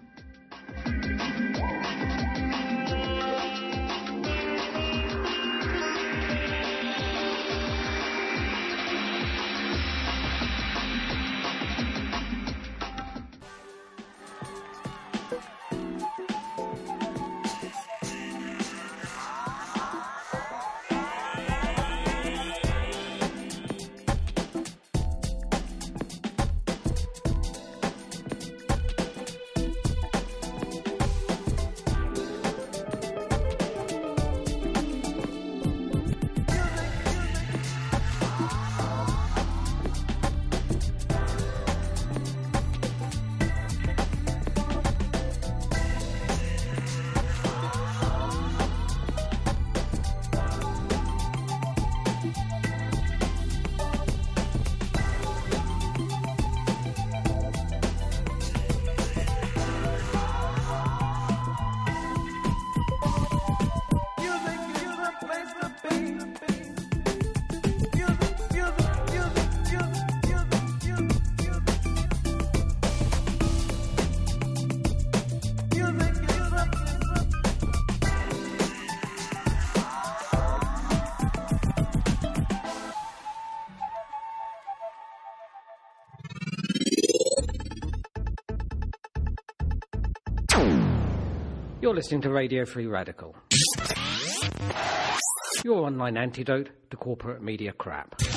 You're listening to Radio Free Radical, your online antidote to corporate media crap.